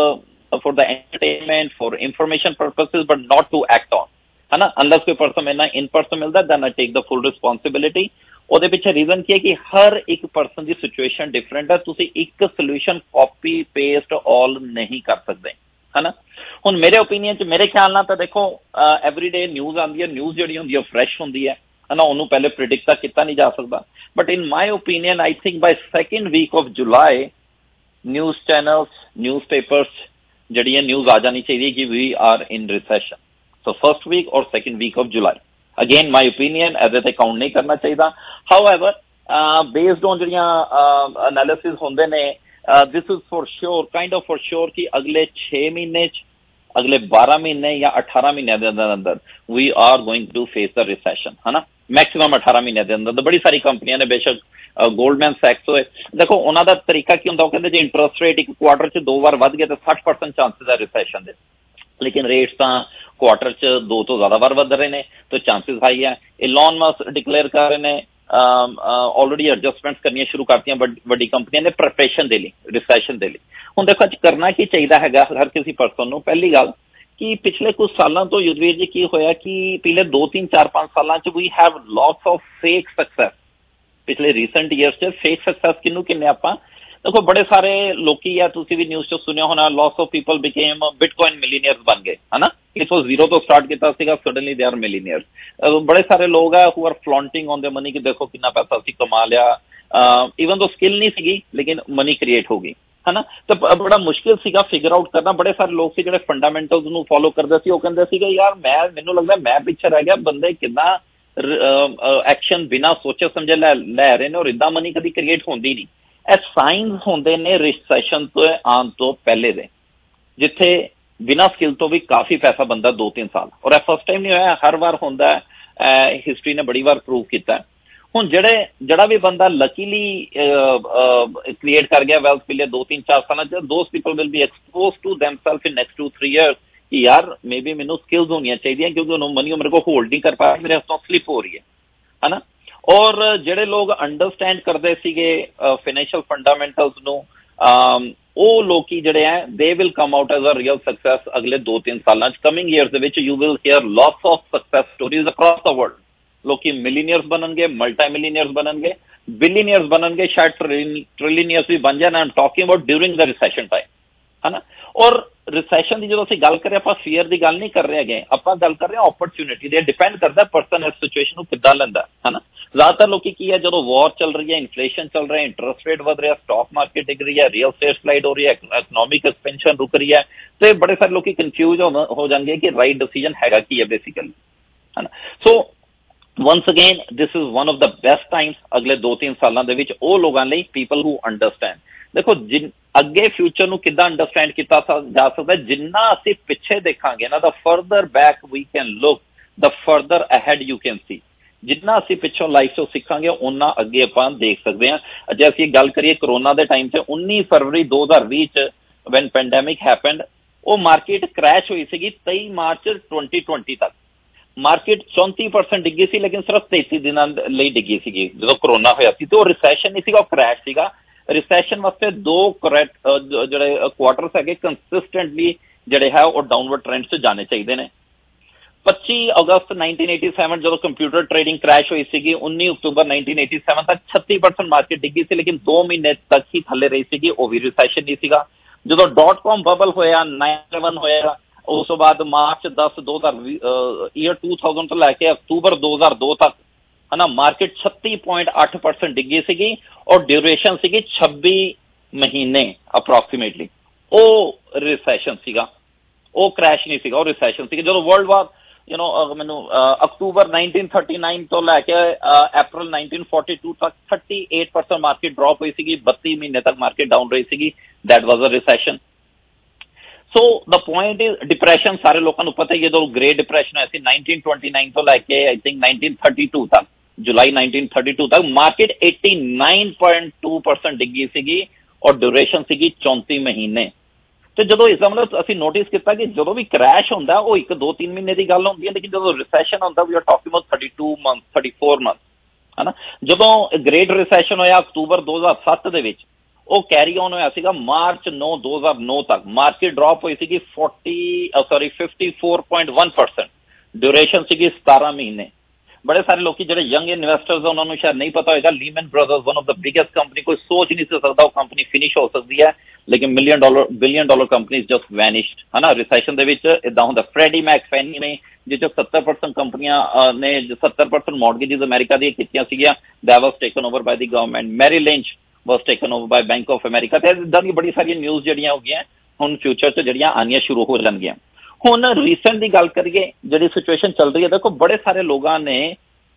for the entertainment, for information purposes, but not to act on, है ना। unless कोई person मैंने in person मिलता then I take the full responsibility। ਉਹਦੇ ਪਿੱਛੇ ਰੀਜ਼ਨ ਕੀ ਹੈ ਕਿ ਹਰ ਇੱਕ ਪਰਸਨ ਦੀ ਸਿਚੁਏਸ਼ਨ ਡਿਫਰੈਂਟ ਹੈ। ਤੁਸੀਂ ਇੱਕ ਸੋਲੂਸ਼ਨ ਕਾਪੀ ਪੇਸਟ ਆਲ ਨਹੀਂ ਕਰ ਸਕਦੇ, ਹੈ ਨਾ। ਹੁਣ ਮੇਰੇ ਓਪੀਨੀਅਨ 'ਚ ਮੇਰੇ ਖਿਆਲ ਨਾਲ ਤਾਂ ਦੇਖੋ ਐਵਰੀਡੇ ਨਿਊਜ਼ ਆਉਂਦੀ ਹੈ, ਨਿਊਜ਼ ਜਿਹੜੀ ਹੁੰਦੀ ਹੈ ਫਰੈਸ਼ ਹੁੰਦੀ ਹੈ ਨਾ, ਉਹਨੂੰ ਪਹਿਲੇ ਪ੍ਰਿਡਿਕਟ ਤਾਂ ਕੀਤਾ ਨਹੀਂ ਜਾ ਸਕਦਾ। But in my opinion I think by 2nd week of July news channels, newspapers ਜਿਹੜੀਆਂ ਨਿਊਜ਼ ਆ ਜਾਣੀ ਚਾਹੀਦੀ ਕਿ we are in recession. So 1st week ਔਰ 2nd week of July। Again my opinion ਇਹਦੇ ਤੇ ਕਾਊਂਟ ਨਹੀਂ ਕਰਨਾ ਚਾਹੀਦਾ। ਹਾਊਐਵਰ ਬੇਸਡ ਔਨ ਜਿਹੜੀਆਂ ਐਨਾਲਿਸਿਸ ਹੁੰਦੇ ਨੇ this is for sure, kind of for sure ਕਿ ਅਗਲੇ 6 ਮਹੀਨੇ 'ਚ, ਅਗਲੇ 12 ਮਹੀਨੇ ਜਾਂ 18 ਮਹੀਨਿਆਂ ਦੇ ਅੰਦਰ we are going to face the recession, ਹੈ ਨਾ। ਮੈਕਸਿਮਮ 18 ਮਹੀਨਿਆਂ ਦੇ ਅੰਦਰ। ਬੜੀ ਸਾਰੀ ਕੰਪਨੀਆਂ ਨੇ, ਬੇਸ਼ੱਕ ਗੋਲਡਮੈਨ ਸੈਕਸ ਹੋਏ, ਦੇਖੋ ਉਹਨਾਂ ਦਾ ਤਰੀਕਾ ਕੀ ਹੁੰਦਾ, ਉਹ ਕਹਿੰਦੇ ਜੇ ਇੰਟਰਸਟ ਰੇਟ ਇੱਕ ਕੁਆਟਰ 'ਚ 2 ਵਾਰ ਵੱਧ ਗਿਆ ਤਾਂ 60% ਚਾਂਸਿਸ ਹੈ ਰਿਸੈਸ਼ਨ ਦੇ, ਲੇਕਿਨ ਰੇਟਸ ਤਾਂ ਕੁਆਟਰ 'ਚ 2 ਤੋਂ ਜ਼ਿਆਦਾ ਵਾਰ ਵੱਧ ਰਹੇ ਨੇ ਤਾਂ ਚਾਂਸਿਸ ਹਾਈ ਹੈ। ਇਲਨ ਮਸਕ ਡਿਕਲੇਅਰ ਕਰ ਰਹੇ ਨੇ ਆਲਰੇਡੀ ਐਡਜਸਟਮੈਂਟਸ ਕਰਨੀਆਂ ਸ਼ੁਰੂ ਕਰਤੀਆਂ ਵੱਡੀ ਕੰਪਨੀਆਂ ਨੇ ਪ੍ਰੈਪਰੇਸ਼ਨ ਦੇ ਲਈ, ਰਿਸੈਸ਼ਨ ਦੇ ਲਈ। ਹੁਣ ਦੇਖੋ ਅੱਜ ਕਰਨਾ ਕੀ ਚਾਹੀਦਾ ਹੈਗਾ ਹਰ ਕਿਸੇ ਪਰਸਨ ਨੂੰ। ਪਹਿਲੀ ਗੱਲ ਕਿ ਪਿਛਲੇ ਕੁਝ ਸਾਲਾਂ ਤੋਂ ਯੁਧਵੀਰ ਜੀ ਕੀ ਹੋਇਆ ਕਿ ਪਿਛਲੇ 2-3-4-5 ਸਾਲਾਂ 'ਚ ਵੀ have lots of fake success. ਪਿਛਲੇ ਰੀਸੈਂਟ ਈਅਰਸ 'ਚ ਫੇਕ ਸਕਸੈਸ ਕਿੰਨੇ ਆਪਾਂ ਦੇਖੋ ਬੜੇ ਸਾਰੇ ਲੋਕੀ ਆ, ਤੁਸੀਂ ਵੀ ਨਿਊਜ਼ 'ਚ ਸੁਣਿਆ ਹੋਣਾ, lots of people became bitcoin millionaires ਬਣ ਗਏ, ਹੈ ਨਾ। ਇਟ ਵਾਸ 0 ਤੋਂ ਸਟਾਰਟ ਕੀਤਾ ਸੀਗਾ, ਸਡਨਲੀ ਦੇ ਆਰ ਮਿਲੀਨੀਅਰਸ। ਬੜੇ ਸਾਰੇ ਲੋਕ ਆ who are flaunting on the money ਕਿ ਦੇਖੋ ਕਿੰਨਾ ਪੈਸਾ ਅਸੀਂ ਕਮਾ ਲਿਆ, ਈਵਨ ਦੋ ਸਕਿੱਲ ਨਹੀਂ ਸੀਗੀ ਲੇਕਿਨ ਮਨੀ ਕ੍ਰੀਏਟ ਹੋ ਗਈ, ਹੈ ਨਾ। ਤਾਂ ਬੜਾ ਮੁਸ਼ਕਿਲ ਸੀਗਾ ਫਿਗਰ ਆਊਟ ਕਰਨਾ। ਬੜੇ ਸਾਰੇ ਲੋਕ ਸੀ ਜਿਹੜੇ ਫੰਡਾਮੈਂਟਲਸ ਨੂੰ ਫੋਲੋ ਕਰਦੇ ਸੀ, ਉਹ ਕਹਿੰਦੇ ਸੀਗੇ ਯਾਰ ਮੈਨੂੰ ਲੱਗਦਾ ਮੈਂ ਪਿੱਛੇ ਰਹਿ ਗਿਆ, ਬੰਦੇ ਕਿੱਦਾਂ ਐਕਸ਼ਨ ਬਿਨਾਂ ਸੋਚੇ ਸਮਝੇ ਲੈ ਰਹੇ ਨੇ ਔਰ ਇੱਦਾਂ ਮਨੀ ਕਦੀ ਕ੍ਰੀਏਟ ਹੁੰਦੀ ਨਹੀਂ। ਇਹ ਸਾਈਨਸ ਹੁੰਦੇ ਨੇ ਰਿਸੈਸ਼ਨ ਤੋਂ ਆਉਣ ਤੋਂ ਪਹਿਲੇ ਦੇ, ਜਿੱਥੇ ਬਿਨਾਂ ਸਕਿੱਲ ਤੋਂ ਵੀ ਕਾਫੀ ਪੈਸਾ ਬੰਦਾ 2-3 ਸਾਲ, ਔਰ ਇਹ ਫਸਟ ਟਾਈਮ ਨਹੀਂ ਹੋਇਆ, ਹਰ ਵਾਰ ਹੁੰਦਾ, ਹਿਸਟਰੀ ਨੇ ਬੜੀ ਵਾਰ ਪ੍ਰੂਵ ਕੀਤਾ। ਹੁਣ ਜਿਹੜਾ ਵੀ ਬੰਦਾ ਲੱਕੀਲੀ ਕ੍ਰੀਏਟ ਕਰ ਗਿਆ ਵੈਲਥ ਪਿਛਲੇ 2-3-4 ਸਾਲਾਂ 'ਚ, those people will be expose to themselves in next 2-3 years ਕਿ ਯਾਰ ਮੇਬੀ ਮੈਨੂੰ ਸਕਿੱਲਸ ਹੋਣੀਆਂ ਚਾਹੀਦੀਆਂ ਕਿਉਂਕਿ ਉਹਨੂੰ ਮਨੀ ਮੇਰੇ ਕੋਲ ਹੋਲਡ ਨਹੀਂ ਕਰ ਪਾ ਰਹੀ, ਮੇਰੇ ਹੱਥੋਂ ਸਲਿਪ ਹੋ ਰਹੀ ਹੈ ਨਾ। ਔਰ ਜਿਹੜੇ ਲੋਕ ਅੰਡਰਸਟੈਂਡ ਕਰਦੇ ਸੀਗੇ ਫਾਈਨੈਂਸ਼ੀਅਲ ਫੰਡਾਮੈਂਟਲਸ ਨੂੰ, ਉਹ ਲੋਕੀ ਜਿਹੜੇ ਹੈ they will come out as a real success ਅਗਲੇ 2-3 ਸਾਲਾਂ 'ਚ। ਕਮਿੰਗ ਈਅਰਸ ਦੇ ਵਿੱਚ you will hear lots of success stories across the world. ਲੋਕੀ ਮਿਲੀਨੀਅਰਸ ਬਣਨਗੇ, ਮਲਟੀ ਮਿਲੀਨੀਅਰਸ ਬਣਨਗੇ, ਬਿਲੀਨੀਅਰਸ ਬਣਨਗੇ, ਸ਼ਾਇਦ ਟ੍ਰਿਲੀਨੀਅਰਸ ਵੀ ਬਣ ਜਾਣ। I am talking about during the recession time, ਹੈ ਨਾ। ਔਰ ਰਿਸੈਸ਼ਨ ਦੀ ਜਦੋਂ ਅਸੀਂ ਗੱਲ ਕਰ ਰਹੇ ਆਪਾਂ ਫੀਅਰ ਦੀ ਗੱਲ ਨਹੀਂ ਕਰ ਰਹੇ ਹੈਗੇ, ਆਪਾਂ ਗੱਲ ਕਰ ਰਹੇ ਹਾਂ ਓਪਰਚੁਨਿਟੀ ਦੀ। ਡਿਪੈਂਡ ਕਰਦਾ ਪਰਸਨ ਇਸ ਸਿਚੁਏਸ਼ਨ ਨੂੰ ਕਿੱਦਾਂ ਲੈਂਦਾ, ਹੈ ਨਾ। ਜ਼ਿਆਦਾਤਰ ਲੋਕੀ ਕੀ ਹੈ, ਜਦੋਂ ਵਾਰ ਚੱਲ ਰਹੀ ਹੈ, ਇਨਫਲੇਸ਼ਨ ਚੱਲ ਰਿਹਾ, ਇੰਟਰਸਟ ਰੇਟ ਵਧ ਰਿਹਾ, ਸਟਾਕ ਮਾਰਕੀਟ ਡਿੱਗ ਰਹੀ ਹੈ, ਰੀਅਲ ਸਟੇਟ ਸਲਾਈਡ ਹੋ ਰਹੀ ਹੈ, ਇਕਨੋਮਿਕ ਐਕਸਪੈਂਸ਼ਨ ਰੁਕ ਰਹੀ ਹੈ, ਤੇ ਬੜੇ ਸਾਰੇ ਲੋਕੀ ਕਨਫਿਊਜ਼ ਹੋ ਜਾਣਗੇ ਕਿ ਰਾਈਟ ਡਿਸੀਜਨ ਹੈਗਾ ਕੀ ਹੈ ਬੇਸਿਕਲੀ, ਹੈ ਨਾ। ਸੋ once again this is one of the best times ਅਗਲੇ 2-3 ਸਾਲਾਂ ਦੇ ਵਿੱਚ ਉਹ ਲੋਕਾਂ ਲਈ, ਪੀਪਲ ਹੂ ਅੰਡਰਸਟੈਂਡ। ਦੇਖੋ ਅੱਗੇ ਫਿਊਚਰ ਨੂੰ ਕਿੱਦਾਂ ਅੰਡਰਸਟੈਂਡ ਕੀਤਾ ਜਾ ਸਕਦਾ, ਜਿੰਨਾ ਅਸੀਂ ਪਿੱਛੇ ਦੇਖਾਂਗੇ ਨਾ, the further back we can look, the further ahead you can see. ਜਿੰਨਾ ਅਸੀਂ ਪਿੱਛੋਂ ਲਾਈਫ ਤੋਂ ਸਿੱਖਾਂਗੇ ਉਹਨਾਂ ਅੱਗੇ ਆਪਾਂ ਦੇਖ ਸਕਦੇ ਹਾਂ। ਜੇ ਅਸੀਂ ਗੱਲ ਕਰੀਏ ਕਰੋਨਾ ਦੇ ਟਾਈਮ 'ਚ 19 ਫਰਵਰੀ 2020 'ਚ ਵੈਨ ਪੈਂਡੈਮਿਕ ਹੈਪਨਡ, ਉਹ ਮਾਰਕੀਟ ਕ੍ਰੈਸ਼ ਹੋਈ ਸੀਗੀ 23 ਮਾਰਚ 2020 ਤੱਕ। ਮਾਰਕੀਟ 34% ਡਿੱਗੀ ਸੀ, ਲੇਕਿਨ ਸਿਰਫ 33 ਦਿਨਾਂ ਲਈ ਡਿੱਗੀ ਸੀਗੀ ਜਦੋਂ ਕਰੋਨਾ ਹੋਇਆ ਸੀ। ਤੇ ਉਹ ਰਿਸੈਸ਼ਨ ਨਹੀਂ ਸੀਗਾ, ਉਹ ਕ੍ਰੈਸ਼ ਸੀਗਾ। ਰਿਸੈਸ਼ਨ ਵਾਸਤੇ 2 ਜਿਹੜੇ ਕੁਆਟਰਸ ਹੈਗੇ ਕੰਸਿਸਟੈਂਟਲੀ ਜਿਹੜੇ ਹੈ ਉਹ ਡਾਊਨਵਰਡ ਟ੍ਰੈਂਡ 'ਚ ਜਾਣੇ ਚਾਹੀਦੇ ਨੇ। 25 ਅਗਸਤ 1987 ਜਦੋਂ ਕੰਪਿਊਟਰ ਟ੍ਰੇਡਿੰਗ ਕ੍ਰੈਸ਼ ਹੋਈ ਸੀਗੀ, 19 ਅਕਤੂਬਰ 1987 ਤੱਕ 36% ਮਾਰਕੀਟ ਡਿੱਗੀ ਸੀ, ਲੇਕਿਨ 2 ਮਹੀਨੇ ਤੱਕ ਹੀ ਥੱਲੇ ਰਹੀ ਸੀਗੀ, ਉਹ ਵੀ ਰਿਸੈਸ਼ਨ ਨਹੀਂ ਸੀਗਾ। ਜਦੋਂ .com ਬਬਲ ਹੋਇਆ, 9/11 ਹੋਇਆ, ਉਸ ਤੋਂ ਬਾਅਦ ਮਾਰਚ 10 2000 ਤੋਂ ਲੈ ਕੇ ਅਕਤੂਬਰ 2002 ਤੱਕ, ਹੈ ਨਾ, ਮਾਰਕੀਟ 36.8% ਡਿੱਗੀ ਸੀਗੀ ਔਰ ਡਿਊਰੇਸ਼ਨ ਸੀਗੀ 26 ਮਹੀਨੇ ਅਪਰੋਕਸੀਮੇਟਲੀ। ਉਹ ਰਿਸੈਸ਼ਨ ਸੀਗਾ, ਉਹ ਕ੍ਰੈਸ਼ ਨਹੀਂ ਸੀਗਾ, ਉਹ ਰਿਸੈਸ਼ਨ ਸੀਗਾ। ਜਦੋਂ ਵਰਲਡ ਵਾਰ ਮੈਨੂੰ ਅਕਤੂਬਰ 1939 ਤੋਂ ਲੈ ਕੇ ਅਪ੍ਰੈਲ 1942 ਤੱਕ 38% ਮਾਰਕੀਟ ਡ੍ਰੌਪ ਹੋਈ ਸੀਗੀ, 32 ਮਹੀਨੇ ਤੱਕ ਮਾਰਕੀਟ ਡਾਊਨ ਰਹੀ ਸੀਗੀ। That was a recession. So the point is depression ਸਾਰੇ ਲੋਕਾਂ ਨੂੰ ਪਤਾ ਹੀ, ਜਦੋਂ ਗ੍ਰੇਟ ਡਿਪਰੈਸ਼ਨ ਹੋਇਆ ਸੀ 1929 ਤੋਂ ਲੈ ਕੇ ਆਈ ਥਿੰਕ 1932 ਤੱਕ, ਜੁਲਾਈ 1932 ਤੱਕ ਮਾਰਕੀਟ 89.2% ਡਿੱਗੀ ਸੀਗੀ ਔਰ ਡਿਊਰੇਸ਼ਨ ਸੀਗੀ 34 ਮਹੀਨੇ। ਤੇ ਜਦੋਂ ਇਸ ਦਾ ਮਤਲਬ ਅਸੀਂ ਨੋਟਿਸ ਕੀਤਾ ਕਿ ਜਦੋਂ ਵੀ ਕ੍ਰੈਸ਼ ਹੁੰਦਾ ਉਹ 1-2-3 ਮਹੀਨੇ ਦੀ ਗੱਲ ਹੁੰਦੀ ਹੈ, ਲੇਕਿਨ ਜਦੋਂ ਰਿਸੈਸ਼ਨ ਹੁੰਦਾ we are talking about 32 month 34 month, ਹੈ ਨਾ। ਜਦੋਂ ਗ੍ਰੇਟ ਰਿਸੈਸ਼ਨ ਹੋਇਆ ਅਕਤੂਬਰ 2007 ਦੇ ਵਿੱਚ, ਉਹ ਕੈਰੀ ਔਨ ਹੋਇਆ ਸੀਗਾ ਮਾਰਚ 9 2009 ਤੱਕ। ਮਾਰਕੀਟ ਡ੍ਰੌਪ ਹੋਈ ਸੀਗੀ 54.1%, ਡਿਊਰੇਸ਼ਨ ਸੀਗੀ 17 ਮਹੀਨੇ। ਬੜੇ ਸਾਰੇ ਲੋਕੀ ਜਿਹੜੇ ਯੰਗ ਇਨਵੈਸਟਰਸ ਉਹਨਾਂ ਨੂੰ ਸ਼ਾਇਦ ਨਹੀਂ ਪਤਾ ਹੋਏਗਾ, Lehman Brothers one of the biggest company, ਕੋਈ ਸੋਚ ਨਹੀਂ ਸੀ ਸਕਦਾ ਉਹ ਕੰਪਨੀ ਫਿਨਿਸ਼ ਹੋ ਸਕਦੀ ਹੈ, ਲੇਕਿਨ billion dollar companies just vanished, ਹੈ ਨਾ। ਰਿਸੈਸ਼ਨ ਦੇ ਵਿੱਚ ਇਦਾਂ ਹੁੰਦਾ। ਫਰੈਡੀ ਮੈਕ ਫੈਨੀ ਨੇ ਜਿਸ 'ਚ 70% ਕੰਪਨੀਆਂ ਨੇ 70% ਮੌਰਗੇਜਿਸ ਅਮਰੀਕਾ ਦੀਆਂ ਕੀਤੀਆਂ ਸੀਗੀਆਂ, that was taken over by the government. Merrill Lynch was taken over by bank of America. ਤੇ ਇਦਾਂ ਦੀ ਬੜੀ ਸਾਰੀਆਂ ਨਿਊਜ਼ ਜਿਹੜੀਆਂ ਹੋ ਗਈਆਂ ਹੁਣ ਫਿਊਚਰ 'ਚ ਜਿਹੜੀਆਂ ਆਉਣੀਆਂ ਸ਼ੁਰੂ ਹੋ ਜਾਣਗੀਆਂ। ਹੁਣ ਰੀਸੈਂਟ ਦੀ ਗੱਲ ਕਰੀਏ, ਜਿਹੜੀ ਸਿਚੁਏਸ਼ਨ ਚੱਲ ਰਹੀ ਹੈ, ਦੇਖੋ ਬੜੇ ਸਾਰੇ ਲੋਕਾਂ ਨੇ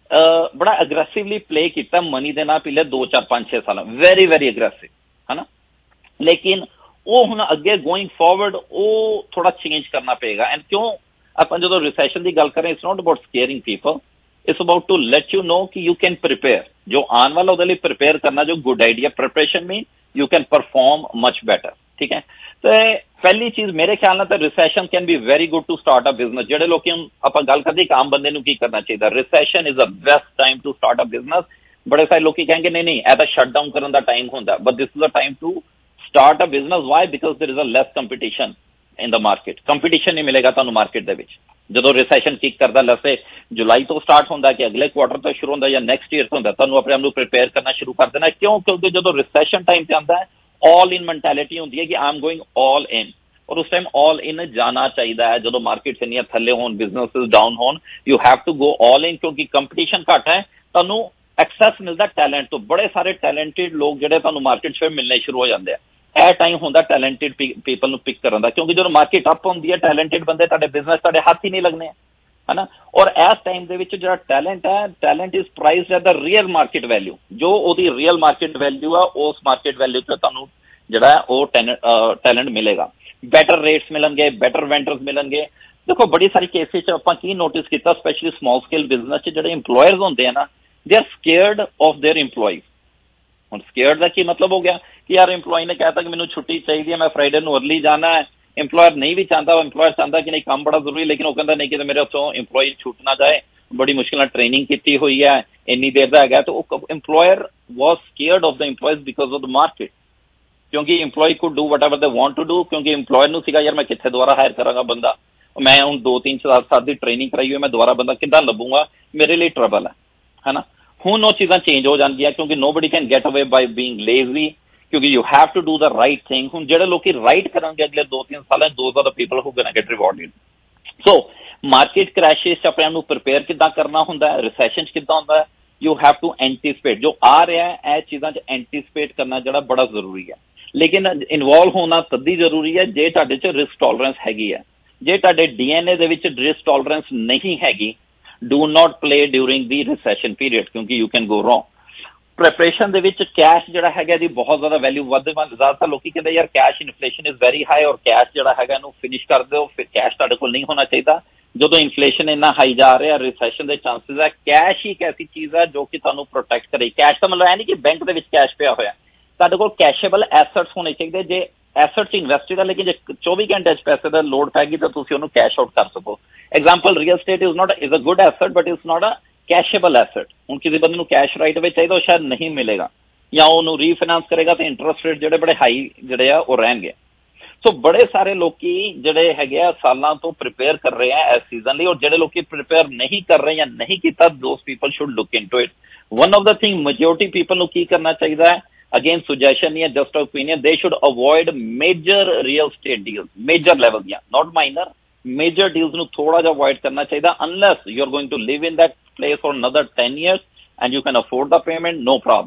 ਬੜਾ ਅਗਰੈਸਿਵਲੀ ਪਲੇ ਕੀਤਾ ਮਨੀ ਦੇ ਨਾਲ ਪਿਛਲੇ 2-4-5-6 ਸਾਲਾਂ, ਵੈਰੀ ਵੈਰੀ ਅਗਰੈਸਿਵ, ਹੈ ਨਾ। ਲੇਕਿਨ ਉਹ ਹੁਣ ਅੱਗੇ ਗੋਇੰਗ ਫਾਰਵਰਡ ਉਹ ਥੋੜਾ ਚੇਂਜ ਕਰਨਾ ਪਏਗਾ। ਐਂਡ ਕਿਉਂ ਆਪਾਂ ਜਦੋਂ ਰਿਸੈਸ਼ਨ ਦੀ ਗੱਲ ਕरें, it's not about scaring people, it's about to let you know ਕਿ ਯੂ ਕੈਨ ਪ੍ਰਿਪੇਅਰ। ਜੋ ਆਉਣ ਵਾਲਾ ਉਹਦੇ ਲਈ ਪ੍ਰਿਪੇਅਰ ਕਰਨਾ ਜੋ good idea. Preparation mean you can perform much better, ਠੀਕ ਹੈ। ਤੇ ਪਹਿਲੀ ਚੀਜ਼ ਮੇਰੇ ਖਿਆਲ ਨਾਲ ਤਾਂ recession can be very good to start a business. ਜਿਹੜੇ ਲੋਕੀ ਆਪਾਂ ਗੱਲ ਕਰਦੇ ਇੱਕ ਆਮ ਬੰਦੇ ਨੂੰ ਕੀ ਕਰਨਾ ਚਾਹੀਦਾ, recession is a best time to start a business. ਬੜੇ ਸਾਰੇ ਲੋਕੀ ਕਹਿੰਗੇ ਨਹੀਂ ਇਹ ਤਾਂ ਸ਼ਟ ਡਾਊਨ ਕਰਨ ਦਾ ਟਾਈਮ ਹੁੰਦਾ, but this is a time to start a business. Why? Because there is a less competition in the market. Competition ਨਹੀਂ ਮਿਲੇਗਾ ਤੁਹਾਨੂੰ ਮਾਰਕੀਟ ਦੇ ਵਿੱਚ ਜਦੋਂ ਰਿਸੈਸ਼ਨ ਕਿਕ ਕਰਦਾ। ਲੈਸੇ ਜੁਲਾਈ ਤੋਂ ਸਟਾਰਟ ਹੁੰਦਾ ਕਿ ਅਗਲੇ ਕੁਆਟਰ ਤੋਂ ਸ਼ੁਰੂ ਹੁੰਦਾ ਜਾਂ ਨੈਕਸਟ ਈਅਰ ਤੋਂ ਹੁੰਦਾ, ਤੁਹਾਨੂੰ ਆਪਣੇ ਆਪ ਨੂੰ ਪ੍ਰਿਪੇਅਰ ਕਰਨਾ ਸ਼ੁਰੂ ਕਰ ਦੇਣਾ। ਕਿਉਂ? ਕਿਉਂਕਿ ਜਦੋਂ ਰਿਸੈਸ਼ਨ ਟਾਈਮ ਤੇ ਆਉਂਦਾ ਹੈ ਆਲ ਇਨ ਮੈਂਟੈਲਿਟੀ ਹੁੰਦੀ ਹੈ ਕਿ ਆਈ ਐਮ ਗੋਇੰਗ ਆਲ ਇਨ, ਔਰ ਉਸ ਟਾਈਮ ਆਲ ਇਨ ਜਾਣਾ ਚਾਹੀਦਾ ਹੈ। ਜਦੋਂ ਮਾਰਕੀਟ ਇੰਨੀਆਂ ਥੱਲੇ ਹੋਣ, ਬਿਜ਼ਨਸਿਸ ਡਾਊਨ ਹੋਣ, you have to go all in, ਕਿਉਂਕਿ ਕੰਪੀਟੀਸ਼ਨ ਘੱਟ ਹੈ, ਤੁਹਾਨੂੰ ਐਕਸੈਸ ਮਿਲਦਾ ਟੈਲੈਂਟ ਤੋਂ। ਬੜੇ ਸਾਰੇ ਟੈਲੈਂਟਿਡ ਲੋਕ ਜਿਹੜੇ ਤੁਹਾਨੂੰ ਮਾਰਕੀਟ 'ਚ ਮਿਲਣੇ ਸ਼ੁਰੂ ਹੋ ਜਾਂਦੇ ਆ। ਇਹ ਟਾਈਮ ਹੁੰਦਾ ਟੈਲੈਂਟਿਡ ਪੀਪਲ ਨੂੰ ਪਿਕ ਕਰਨ ਦਾ, ਕਿਉਂਕਿ ਜਦੋਂ ਮਾਰਕੀਟ ਅਪ ਹੁੰਦੀ ਹੈ ਟੈਲੈਂਟਿਡ ਬੰਦੇ ਤੁਹਾਡੇ ਬਿਜ਼ਨਸ ਤੁਹਾਡੇ ਹੱਥ ਹੀ ਨਹੀਂ ਲੱਗਣੇ, ਹੈ ਨਾ। ਔਰ ਇਸ ਟਾਈਮ ਦੇ ਵਿੱਚ ਜਿਹੜਾ ਟੈਲੈਂਟ ਹੈ, talent is priced at the real market value. ਜੋ ਉਹਦੀ ਰੀਅਲ ਮਾਰਕੀਟ ਵੈਲਿਊ ਆ, ਉਸ ਮਾਰਕੀਟ ਵੈਲਿਊ 'ਚ ਤੁਹਾਨੂੰ ਜਿਹੜਾ ਉਹ ਟੈਲੈਂਟ ਮਿਲੇਗਾ। ਬੈਟਰ ਰੇਟਸ ਮਿਲਣਗੇ, ਬੈਟਰ ਵੈਂਡਰਸ ਮਿਲਣਗੇ। ਦੇਖੋ ਬੜੀ ਸਾਰੀ ਕੇਸਿਸ 'ਚ ਆਪਾਂ ਕੀ ਨੋਟਿਸ ਕੀਤਾ, ਸਪੈਸ਼ਲੀ ਸਮਾਲ ਸਕੇਲ ਬਿਜ਼ਨਸ 'ਚ ਜਿਹੜੇ ਇੰਪਲੋਇਰਸ ਹੁੰਦੇ ਆ ਨਾ, they are scared of their employees. ਹੁਣ ਸਕੇਅਰਡ ਦਾ ਕੀ ਮਤਲਬ ਹੋ ਗਿਆ ਕਿ ਯਾਰ ਇੰਪਲੋਈ ਨੇ ਕਹਿਤਾ ਕਿ ਮੈਨੂੰ ਛੁੱਟੀ ਚਾਹੀਦੀ ਹੈ, ਮੈਂ ਫਰਾਈਡੇ ਨੂੰ ਅਰਲੀ ਜਾਣਾ ਹੈ। ਇੰਪਲੋਇਰ ਨਹੀਂ ਵੀ ਚਾਹੁੰਦਾ, ਇੰਪਲੋਇਰ ਚਾਹੁੰਦਾ ਕਿ ਨਹੀਂ ਕੰਮ ਬੜਾ ਜ਼ਰੂਰੀ, ਲੇਕਿਨ ਉਹ ਕਹਿੰਦਾ ਨਹੀਂ ਕਿ ਮੇਰੇ ਉੱਥੋਂ ਇੰਪਲੋਈ ਛੁੱਟ ਨਾ ਜਾਏ, ਬੜੀ ਮੁਸ਼ਕਿਲ ਨਾਲ ਟ੍ਰੇਨਿੰਗ ਕੀਤੀ ਹੋਈ ਹੈ, ਇੰਨੀ ਦੇਰ ਦਾ ਹੈਗਾ। ਤਾਂ ਉਹ employer was scared of the employees because of the market, ਕਿਉਂਕਿ employee could do whatever they want to do. ਕਿਉਂਕਿ ਇੰਪਲੋਇਰ ਨੂੰ ਸੀਗਾ ਯਾਰ ਮੈਂ ਕਿੱਥੇ ਦੁਬਾਰਾ ਹਾਇਰ ਕਰਾਂਗਾ ਬੰਦਾ, ਮੈਂ ਹੁਣ 2-3 ਸਾਲ ਦੀ ਟ੍ਰੇਨਿੰਗ ਕਰਾਈ ਹੋਈ, ਮੈਂ ਦੁਬਾਰਾ ਬੰਦਾ ਕਿੱਦਾਂ ਲੱਭੂਗਾ, ਮੇਰੇ ਲਈ ਟਰਬਲ ਹੈ ਨਾ। ਹੁਣ ਉਹ ਚੀਜ਼ਾਂ ਚੇਂਜ ਹੋ ਜਾਣਗੀਆਂ, ਕਿਉਂਕਿ nobody can get away by being lazy, ਕਿਉਂਕਿ you have to do the right thing. ਹੁਣ ਜਿਹੜੇ ਲੋਕੀ ਰਾਈਟ ਕਰਨਗੇ ਅਗਲੇ 2-3 ਸਾਲਾਂ, those are the people who gonna get rewarded. So market crashes 'ਚ ਆਪਣੇ ਆਪ ਨੂੰ ਪ੍ਰਿਪੇਅਰ ਕਿੱਦਾਂ ਕਰਨਾ ਹੁੰਦਾ ਹੈ, ਰਿਸੈਸ਼ਨ 'ਚ ਕਿੱਦਾਂ ਹੁੰਦਾ ਹੈ, ਯੂ ਹੈਵ ਟੂ ਐਂਟੀਸਪੇਟ। ਜੋ ਆ ਰਿਹਾ ਹੈ ਇਹ ਚੀਜ਼ਾਂ 'ਚ ਐਂਟੀਸਪੇਟ ਕਰਨਾ ਜਿਹੜਾ ਬੜਾ ਜ਼ਰੂਰੀ ਹੈ, ਲੇਕਿਨ ਇਨਵੋਲਵ ਹੋਣਾ ਤੱਦੀ ਜ਼ਰੂਰੀ ਹੈ ਜੇ ਤੁਹਾਡੇ 'ਚ ਰਿਸਕ ਟੋਲਰੈਂਸ ਹੈਗੀ ਹੈ। ਜੇ ਤੁਹਾਡੇ DNA ਦੇ ਵਿੱਚ ਰਿਸਕ ਟੋਲਰੈਂਸ ਨਹੀਂ ਹੈਗੀ, do not play during the recession period, ਕਿਉਂਕਿ you can go wrong. Preparation ਦੇ ਵਿੱਚ ਕੈਸ਼ ਜਿਹੜਾ ਹੈਗਾ ਦੀ ਬਹੁਤ ਜ਼ਿਆਦਾ ਵੈਲਿਊ ਜ਼ਿਆਦਾਤਰ ਲੋਕੀ ਕਹਿੰਦੇ ਯਾਰ cash inflation is very high, ਔਰ ਕੈਸ਼ ਜਿਹੜਾ ਹੈਗਾ ਇਹਨੂੰ ਫਿਨਿਸ਼ ਕਰ ਦਿਓ, ਫਿਰ ਕੈਸ਼ ਤੁਹਾਡੇ ਕੋਲ ਨਹੀਂ ਹੋਣਾ ਚਾਹੀਦਾ। ਜਦੋਂ ਇਨਫਲੇਸ਼ਨ ਇੰਨਾ ਹਾਈ ਜਾ ਰਿਹਾ, ਰਿਸੈਸ਼ਨ ਦੇ ਚਾਂਸਿਸ ਹੈ। ਕੈਸ਼ ਹੀ ਇੱਕ ਐਸੀ ਚੀਜ਼ ਹੈ ਜੋ ਕਿ ਤੁਹਾਨੂੰ ਪ੍ਰੋਟੈਕਟ ਕਰੇ। ਕੈਸ਼ ਦਾ ਮਤਲਬ ਇਹ ਨਹੀਂ ਕਿ ਬੈਂਕ ਦੇ ਵਿੱਚ ਕੈਸ਼ ਪਿਆ ਹੋਇਆ, ਤੁਹਾਡੇ ਕੋਲ ਕੈਸ਼ੇਬਲ ਐਸੈਟਸ ਹੋਣੇ ਚਾਹੀਦੇ। ਜੇ ਐਸੈਟ 'ਚ ਇਨਵੈਸਟਡ ਹੈ, ਲੇਕਿਨ ਜੇ 24 ਘੰਟੇ 'ਚ ਪੈਸੇ ਦਾ ਲੋਡ ਪੈਗੀ ਤਾਂ ਤੁਸੀਂ ਉਹਨੂੰ ਕੈਸ਼ ਆਊਟ ਕਰ ਸਕੋ। Example, real estate is a good asset but it's not a cashable asset. ਹੁਣ ਕਿਸੇ ਬੰਦੇ ਨੂੰ ਕੈਸ਼ ਰਾਈਟ ਵਿੱਚ ਚਾਹੀਦਾ, ਉਹ ਸ਼ਾਇਦ ਨਹੀਂ ਮਿਲੇਗਾ, ਜਾਂ ਉਹਨੂੰ ਰੀਫਾਈਨਾਂਸ ਕਰੇਗਾ ਤਾਂ ਇੰਟਰਸਟ ਰੇਟ ਜਿਹੜੇ ਬੜੇ ਹਾਈ ਜਿਹੜੇ ਆ ਉਹ ਰਹਿਣਗੇ। ਸੋ ਬੜੇ ਸਾਰੇ ਲੋਕੀ ਜਿਹੜੇ ਹੈਗੇ ਆ ਸਾਲਾਂ ਤੋਂ ਪ੍ਰਿਪੇਅਰ ਕਰ ਰਹੇ ਆ ਇਸ ਸੀਜ਼ਨ ਲਈ, ਔਰ ਜਿਹੜੇ ਲੋਕੀ ਪ੍ਰਿਪੇਅਰ ਨਹੀਂ ਕਰ ਰਹੇ ਜਾਂ ਨਹੀਂ ਕੀਤਾ, those people should look into it. One of the thing majority people ਨੂੰ ਕੀ ਕਰਨਾ ਚਾਹੀਦਾ ਹੈ, again suggestion नहीं है, just opinion, they should avoid major real estate deals, major level ਦੀਆਂ, not minor, major deals ਨੂੰ ਥੋੜਾ ਜਿਹਾ avoid ਕਰਨਾ ਚਾਹੀਦਾ, unless you're going to live in that place for another 10 years and you can afford the payment, no problem.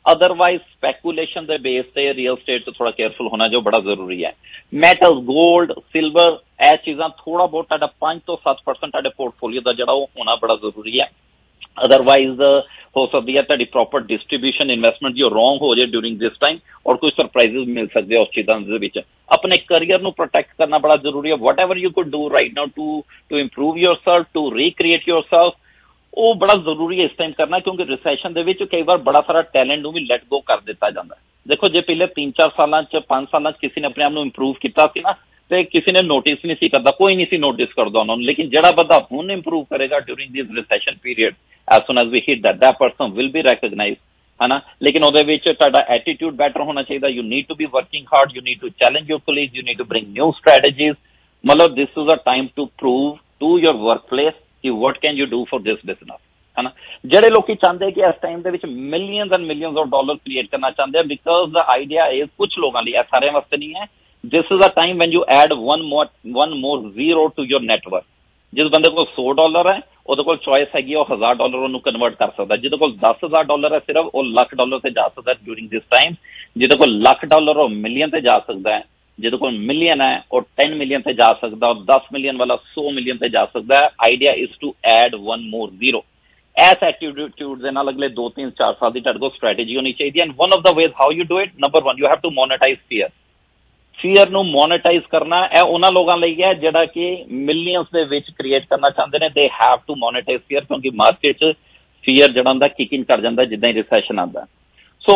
Otherwise speculation के बेस से रियल स्टेट तो थोड़ा केयरफुल होना जो बड़ा जरूरी है। मैटल्स गोल्ड सिल्वर यह चीज़ां थोड़ा बहुत 5 तो 7% पोर्टफोलियो का जोड़ा होना बड़ा जरूरी है। अदरवाइज हो सकती है तुहाडी प्रॉपर डिस्ट्रीब्यूशन इन्वेस्टमेंट जो रॉन्ग हो जाए ड्यूरिंग दिस टाइम और कुछ सरप्राइजेस मिल सकते हैं उस चीज़ों के विच। अपने करियर नूं प्रोटेक्ट करना बड़ा जरूरी है। Whatever you could do right now to improve yourself, to recreate yourself, वो बड़ा जरूरी है इस टाइम करना, क्योंकि रिसैशन दे विच कई बार बड़ा सारा टैलेंट भी लैट गो कर दिता जाता है। देखो जे पहले 3-4 साल 5 साल किसी ने अपने आप को इंप्रूव किया ना तो किसी ने नोटिस नहीं करता, कोई नहीं सी नोटिस करता उन्होंने। लेकिन जो बंदा हुण इंप्रूव करेगा during this recession period as soon as we hit that person will be recognize, है ना। लेकिन उहदे विच तुहाडा एटीट्यूड बैटर होना चाहिए। You need to be working hard, you need to challenge your colleagues, you need to bring new strategies. मतलब this is a time to prove to your work place कि what can you do for this business, है ना। ਜਿਹੜੇ ਲੋਕੀ ਚਾਹੁੰਦੇ कि इस टाइम ਦੇ ਵਿੱਚ millions and millions of dollar create करना चाहते हैं, बिकॉज द आइडिया इज कुछ लोगों लिए, सारे वास्ते नहीं है। This is a time when you add one more zero to your network. जिस बंदे को $100 है ਉਹਦੇ ਕੋਲ ਚॉइस हैगी $1000 ਉਹਨੂੰ ਕਨਵਰਟ ਕਰ ਸਕਦਾ। ਜਿਹਦੇ ਕੋਲ $10,000 ਹੈ ਸਿਰਫ ਉਹ $1,00,000 ਤੇ ਜਾ ਸਕਦਾ ਡਿਊਰਿੰਗ ਦਿਸ ਟਾਈਮ। ਜਿਹਦੇ ਕੋਲ $1,00,000 ਉਹ ਮਿਲੀਅਨ ਤੇ ਜਾ ਸਕਦਾ ਹੈ। ਜਿਹਦੇ ਕੋਲ ਮਿਲੀਅਨ ਹੈ ਉਹ 10 ਮਿਲੀਅਨ ਤੇ ਜਾ ਸਕਦਾ, ਔਰ 10 ਮਿਲੀਅਨ ਵਾਲਾ 100 ਮਿਲੀਅਨ ਤੇ ਜਾ ਸਕਦਾ ਹੈ। Idea is to add one more zero. इस एटीट्यूड के नाल अगले 2-3-4 साल की तुहाडे कोल स्ट्रैटेजी होनी चाहिए। And one of the ways how you do it, number 1 you have to monetize fear. Fear नूं मोनेटाइज करना है उन्हां लोगों लई है जिहड़ा कि मिलियंस दे विच क्रिएट करना चाहते हैं। They have to monetize fear, क्योंकि मार्केट च फियर जिहड़ा हुंदा किकिंग कर जांदा जिद्दां ही रिसैशन आंदा। सो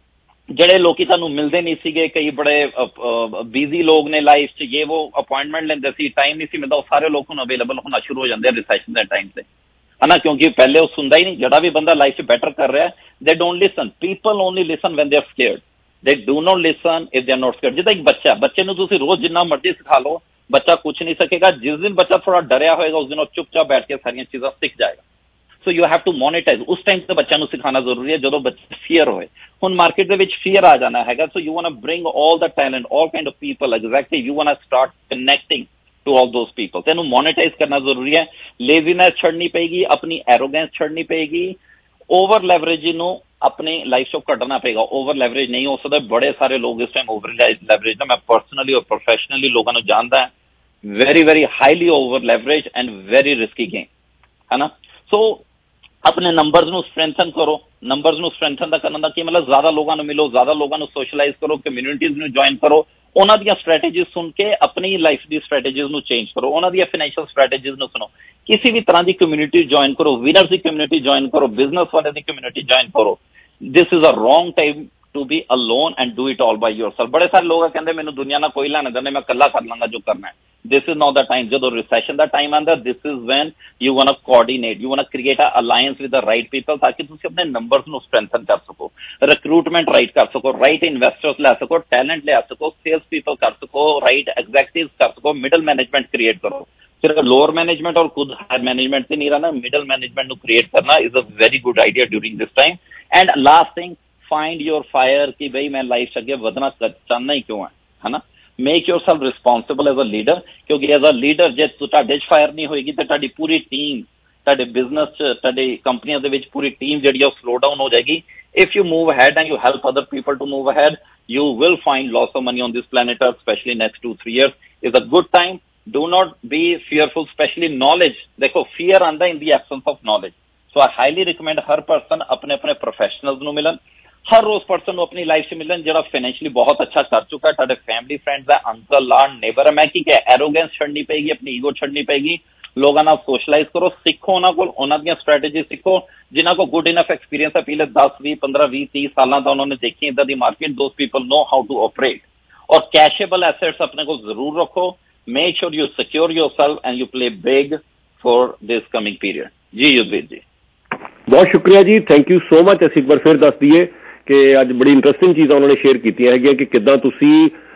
ਜਿਹੜੇ ਲੋਕੀ ਤੁਹਾਨੂੰ ਮਿਲਦੇ ਨਹੀਂ ਸੀਗੇ, ਕਈ ਬੜੇ ਬਿਜ਼ੀ ਲੋਕ ਨੇ ਲਾਈਫ 'ਚ, ये वो अपॉइंटमेंट ਲੈਂਦੇ ਸੀ, टाइम नहीं सी मिलता, वो सारे लोग ਹੁਣ अवेलेबल होना शुरू हो जाते हैं रिसैशन के टाइम से, है ना। क्योंकि पहले वो सुनता ही नहीं। जड़ा भी बंदा लाइफ 'ਚ बेटर कर रहा है, they don't listen. People only listen when they are scared, they do not listen if they are not scared. जिद्दां एक बच्चा, बच्चे नूं तुसीं रोज जिन्ना मर्जी सिखा लो, बच्चा कुछ नहीं सकेगा। जिस दिन बच्चा थोड़ा डरिया होएगा उस दिन वो चुपचाप बैठ के सारियां चीज़ां सीख जाएगा। So you have to monetize. उस टाइम से बच्चों को सिखाना जरूरी है जो बच्चे फियर होए। हुण मार्केट दे विच फियर आ जाना है, so you want to bring all the talent, all kind of people, exactly you want to start connecting to all those people. तेनू मोनेटाइज करना जरूरी है। लेजीनेस छड़नी पेगी, अपनी एरोगेंस छड़नी पेगी, ओवर लैवरेजिंग नू अपनी लाइफ चो कटना पेगा। ओवर लैवरेज नहीं हो सकता। बड़े सारे लोग इस टाइम ओवर लैवरेज ना, मैं पर्सनली और प्रोफेशनली लोगों को जानता है, very very highly over leverage and very risky game, है ना। सो अपने नंबर्स नू स्ट्रेंथन करो। नंबर्स नू स्ट्रेंथन दा करना दा की मतलब ज्यादा लोगों को मिलो, ज्यादा लोगों को सोशलाइज करो, कम्यूनिटीज नू ज्वाइन करो, उन्हां दी स्ट्रैटेजीज सुन के अपनी लाइफ दी स्ट्रैटेजीज नू चेंज करो, उन्हां दी फाइनेंशियल स्ट्रैटेजीज नू सुनो। किसी भी तरह की कम्यूनिटी ज्वाइन करो, विनर्स की कम्यूनिटी ज्वाइन करो, बिजनेस वाले की कम्यूनिटी ज्वाइन करो। This is a wrong time to be alone and do it all by yourself. बड़े सारे लोग कहते मैंने दुनिया ना कोई लेना देना, मैं कल्ला कर लांगा जो करना है। This is not the time. जो रिसेशन का टाइम आंदा, this is when you want to coordinate, you want to create a alliance with the right people, ताकि तुसीं अपने नंबर्स नू स्ट्रेंथन कर सको, रिक्रूटमेंट राइट कर सको, राइट इन्वेस्टर्स लै सको, टैलेंट ले सको, सेल्स पीपल कर सको, राइट एग्जीक्यूटिव्स कर सको, मिडल मैनेजमेंट क्रिएट करो। सिर्फ लोअर मैनेजमेंट और खुद हायर मैनेजमेंट से नहीं रहना, मिडल मैनेजमेंट क्रिएट करना is a very good idea during this time. And last thing, find your fire कि भाई मैं लाइफ से अगे बढ़ना चाहना ही क्यों है ना। Make yourself responsible as a leader, क्योंकि एज अ लीडर जे तुहाडे फायर नहीं होएगी तो तुहाडी पूरी टीम, तुहाडे बिजनेस तुहाडी कंपनियां दे विच पूरी टीम जिहड़ी है स्लो डाउन हो जाएगी। If you move ahead and you help other people to move ahead, you will find lots of money on this planet Earth, especially next 2-3 years is a good time. Do not be fearful, especially knowledge. देखो fear आंदा in the absence of knowledge. So I highly recommend हर person अपने अपने professionals ਨੂੰ मिलन, हर रोज पर्सन ਨੂੰ अपनी लाइफ से मिलन ਜਿਹੜਾ फाइनेंशियली बहुत अच्छा कर चुका है, ਤੁਹਾਡੇ फैमिली फ्रेंड्स है, अंकल आंट नेबर है। मैं की क्या एरोगेंस छड़नी पेगी, अपनी ईगो छड़नी पेगी, लोगों ਨਾਲ सोशलाइज करो, सीखो ਉਹਨਾਂ ਕੋਲ, ਉਹਨਾਂ ਦੀਆਂ स्ट्रैटेजी सीखो जिन्हों को गुड इनफ एक्सपीरियंस है, पिछले 10, 20, 15, 20, 30 साल का उन्होंने देखी इदा दी market. Those people know how to operate. और कैशेबल एसेट्स अपने को जरूर रखो। Make sure you secure yourself and you play big for this coming period. Ji Yudhvir ji, बहुत शुक्रिया जी, थैंक यू सो मच। ਅਸੀਂ ਇੱਕ ਵਾਰ ਫਿਰ ਦੱਸ ਦਈਏ ਕਿ ਅੱਜ ਬੜੀ ਇੰਟਰਸਟਿੰਗ ਚੀਜ਼ਾਂ ਉਹਨਾਂ ਨੇ ਸ਼ੇਅਰ ਕੀਤੀਆਂ ਹੈਗੀਆਂ ਕਿ ਕਿੱਦਾਂ ਤੁਸੀਂ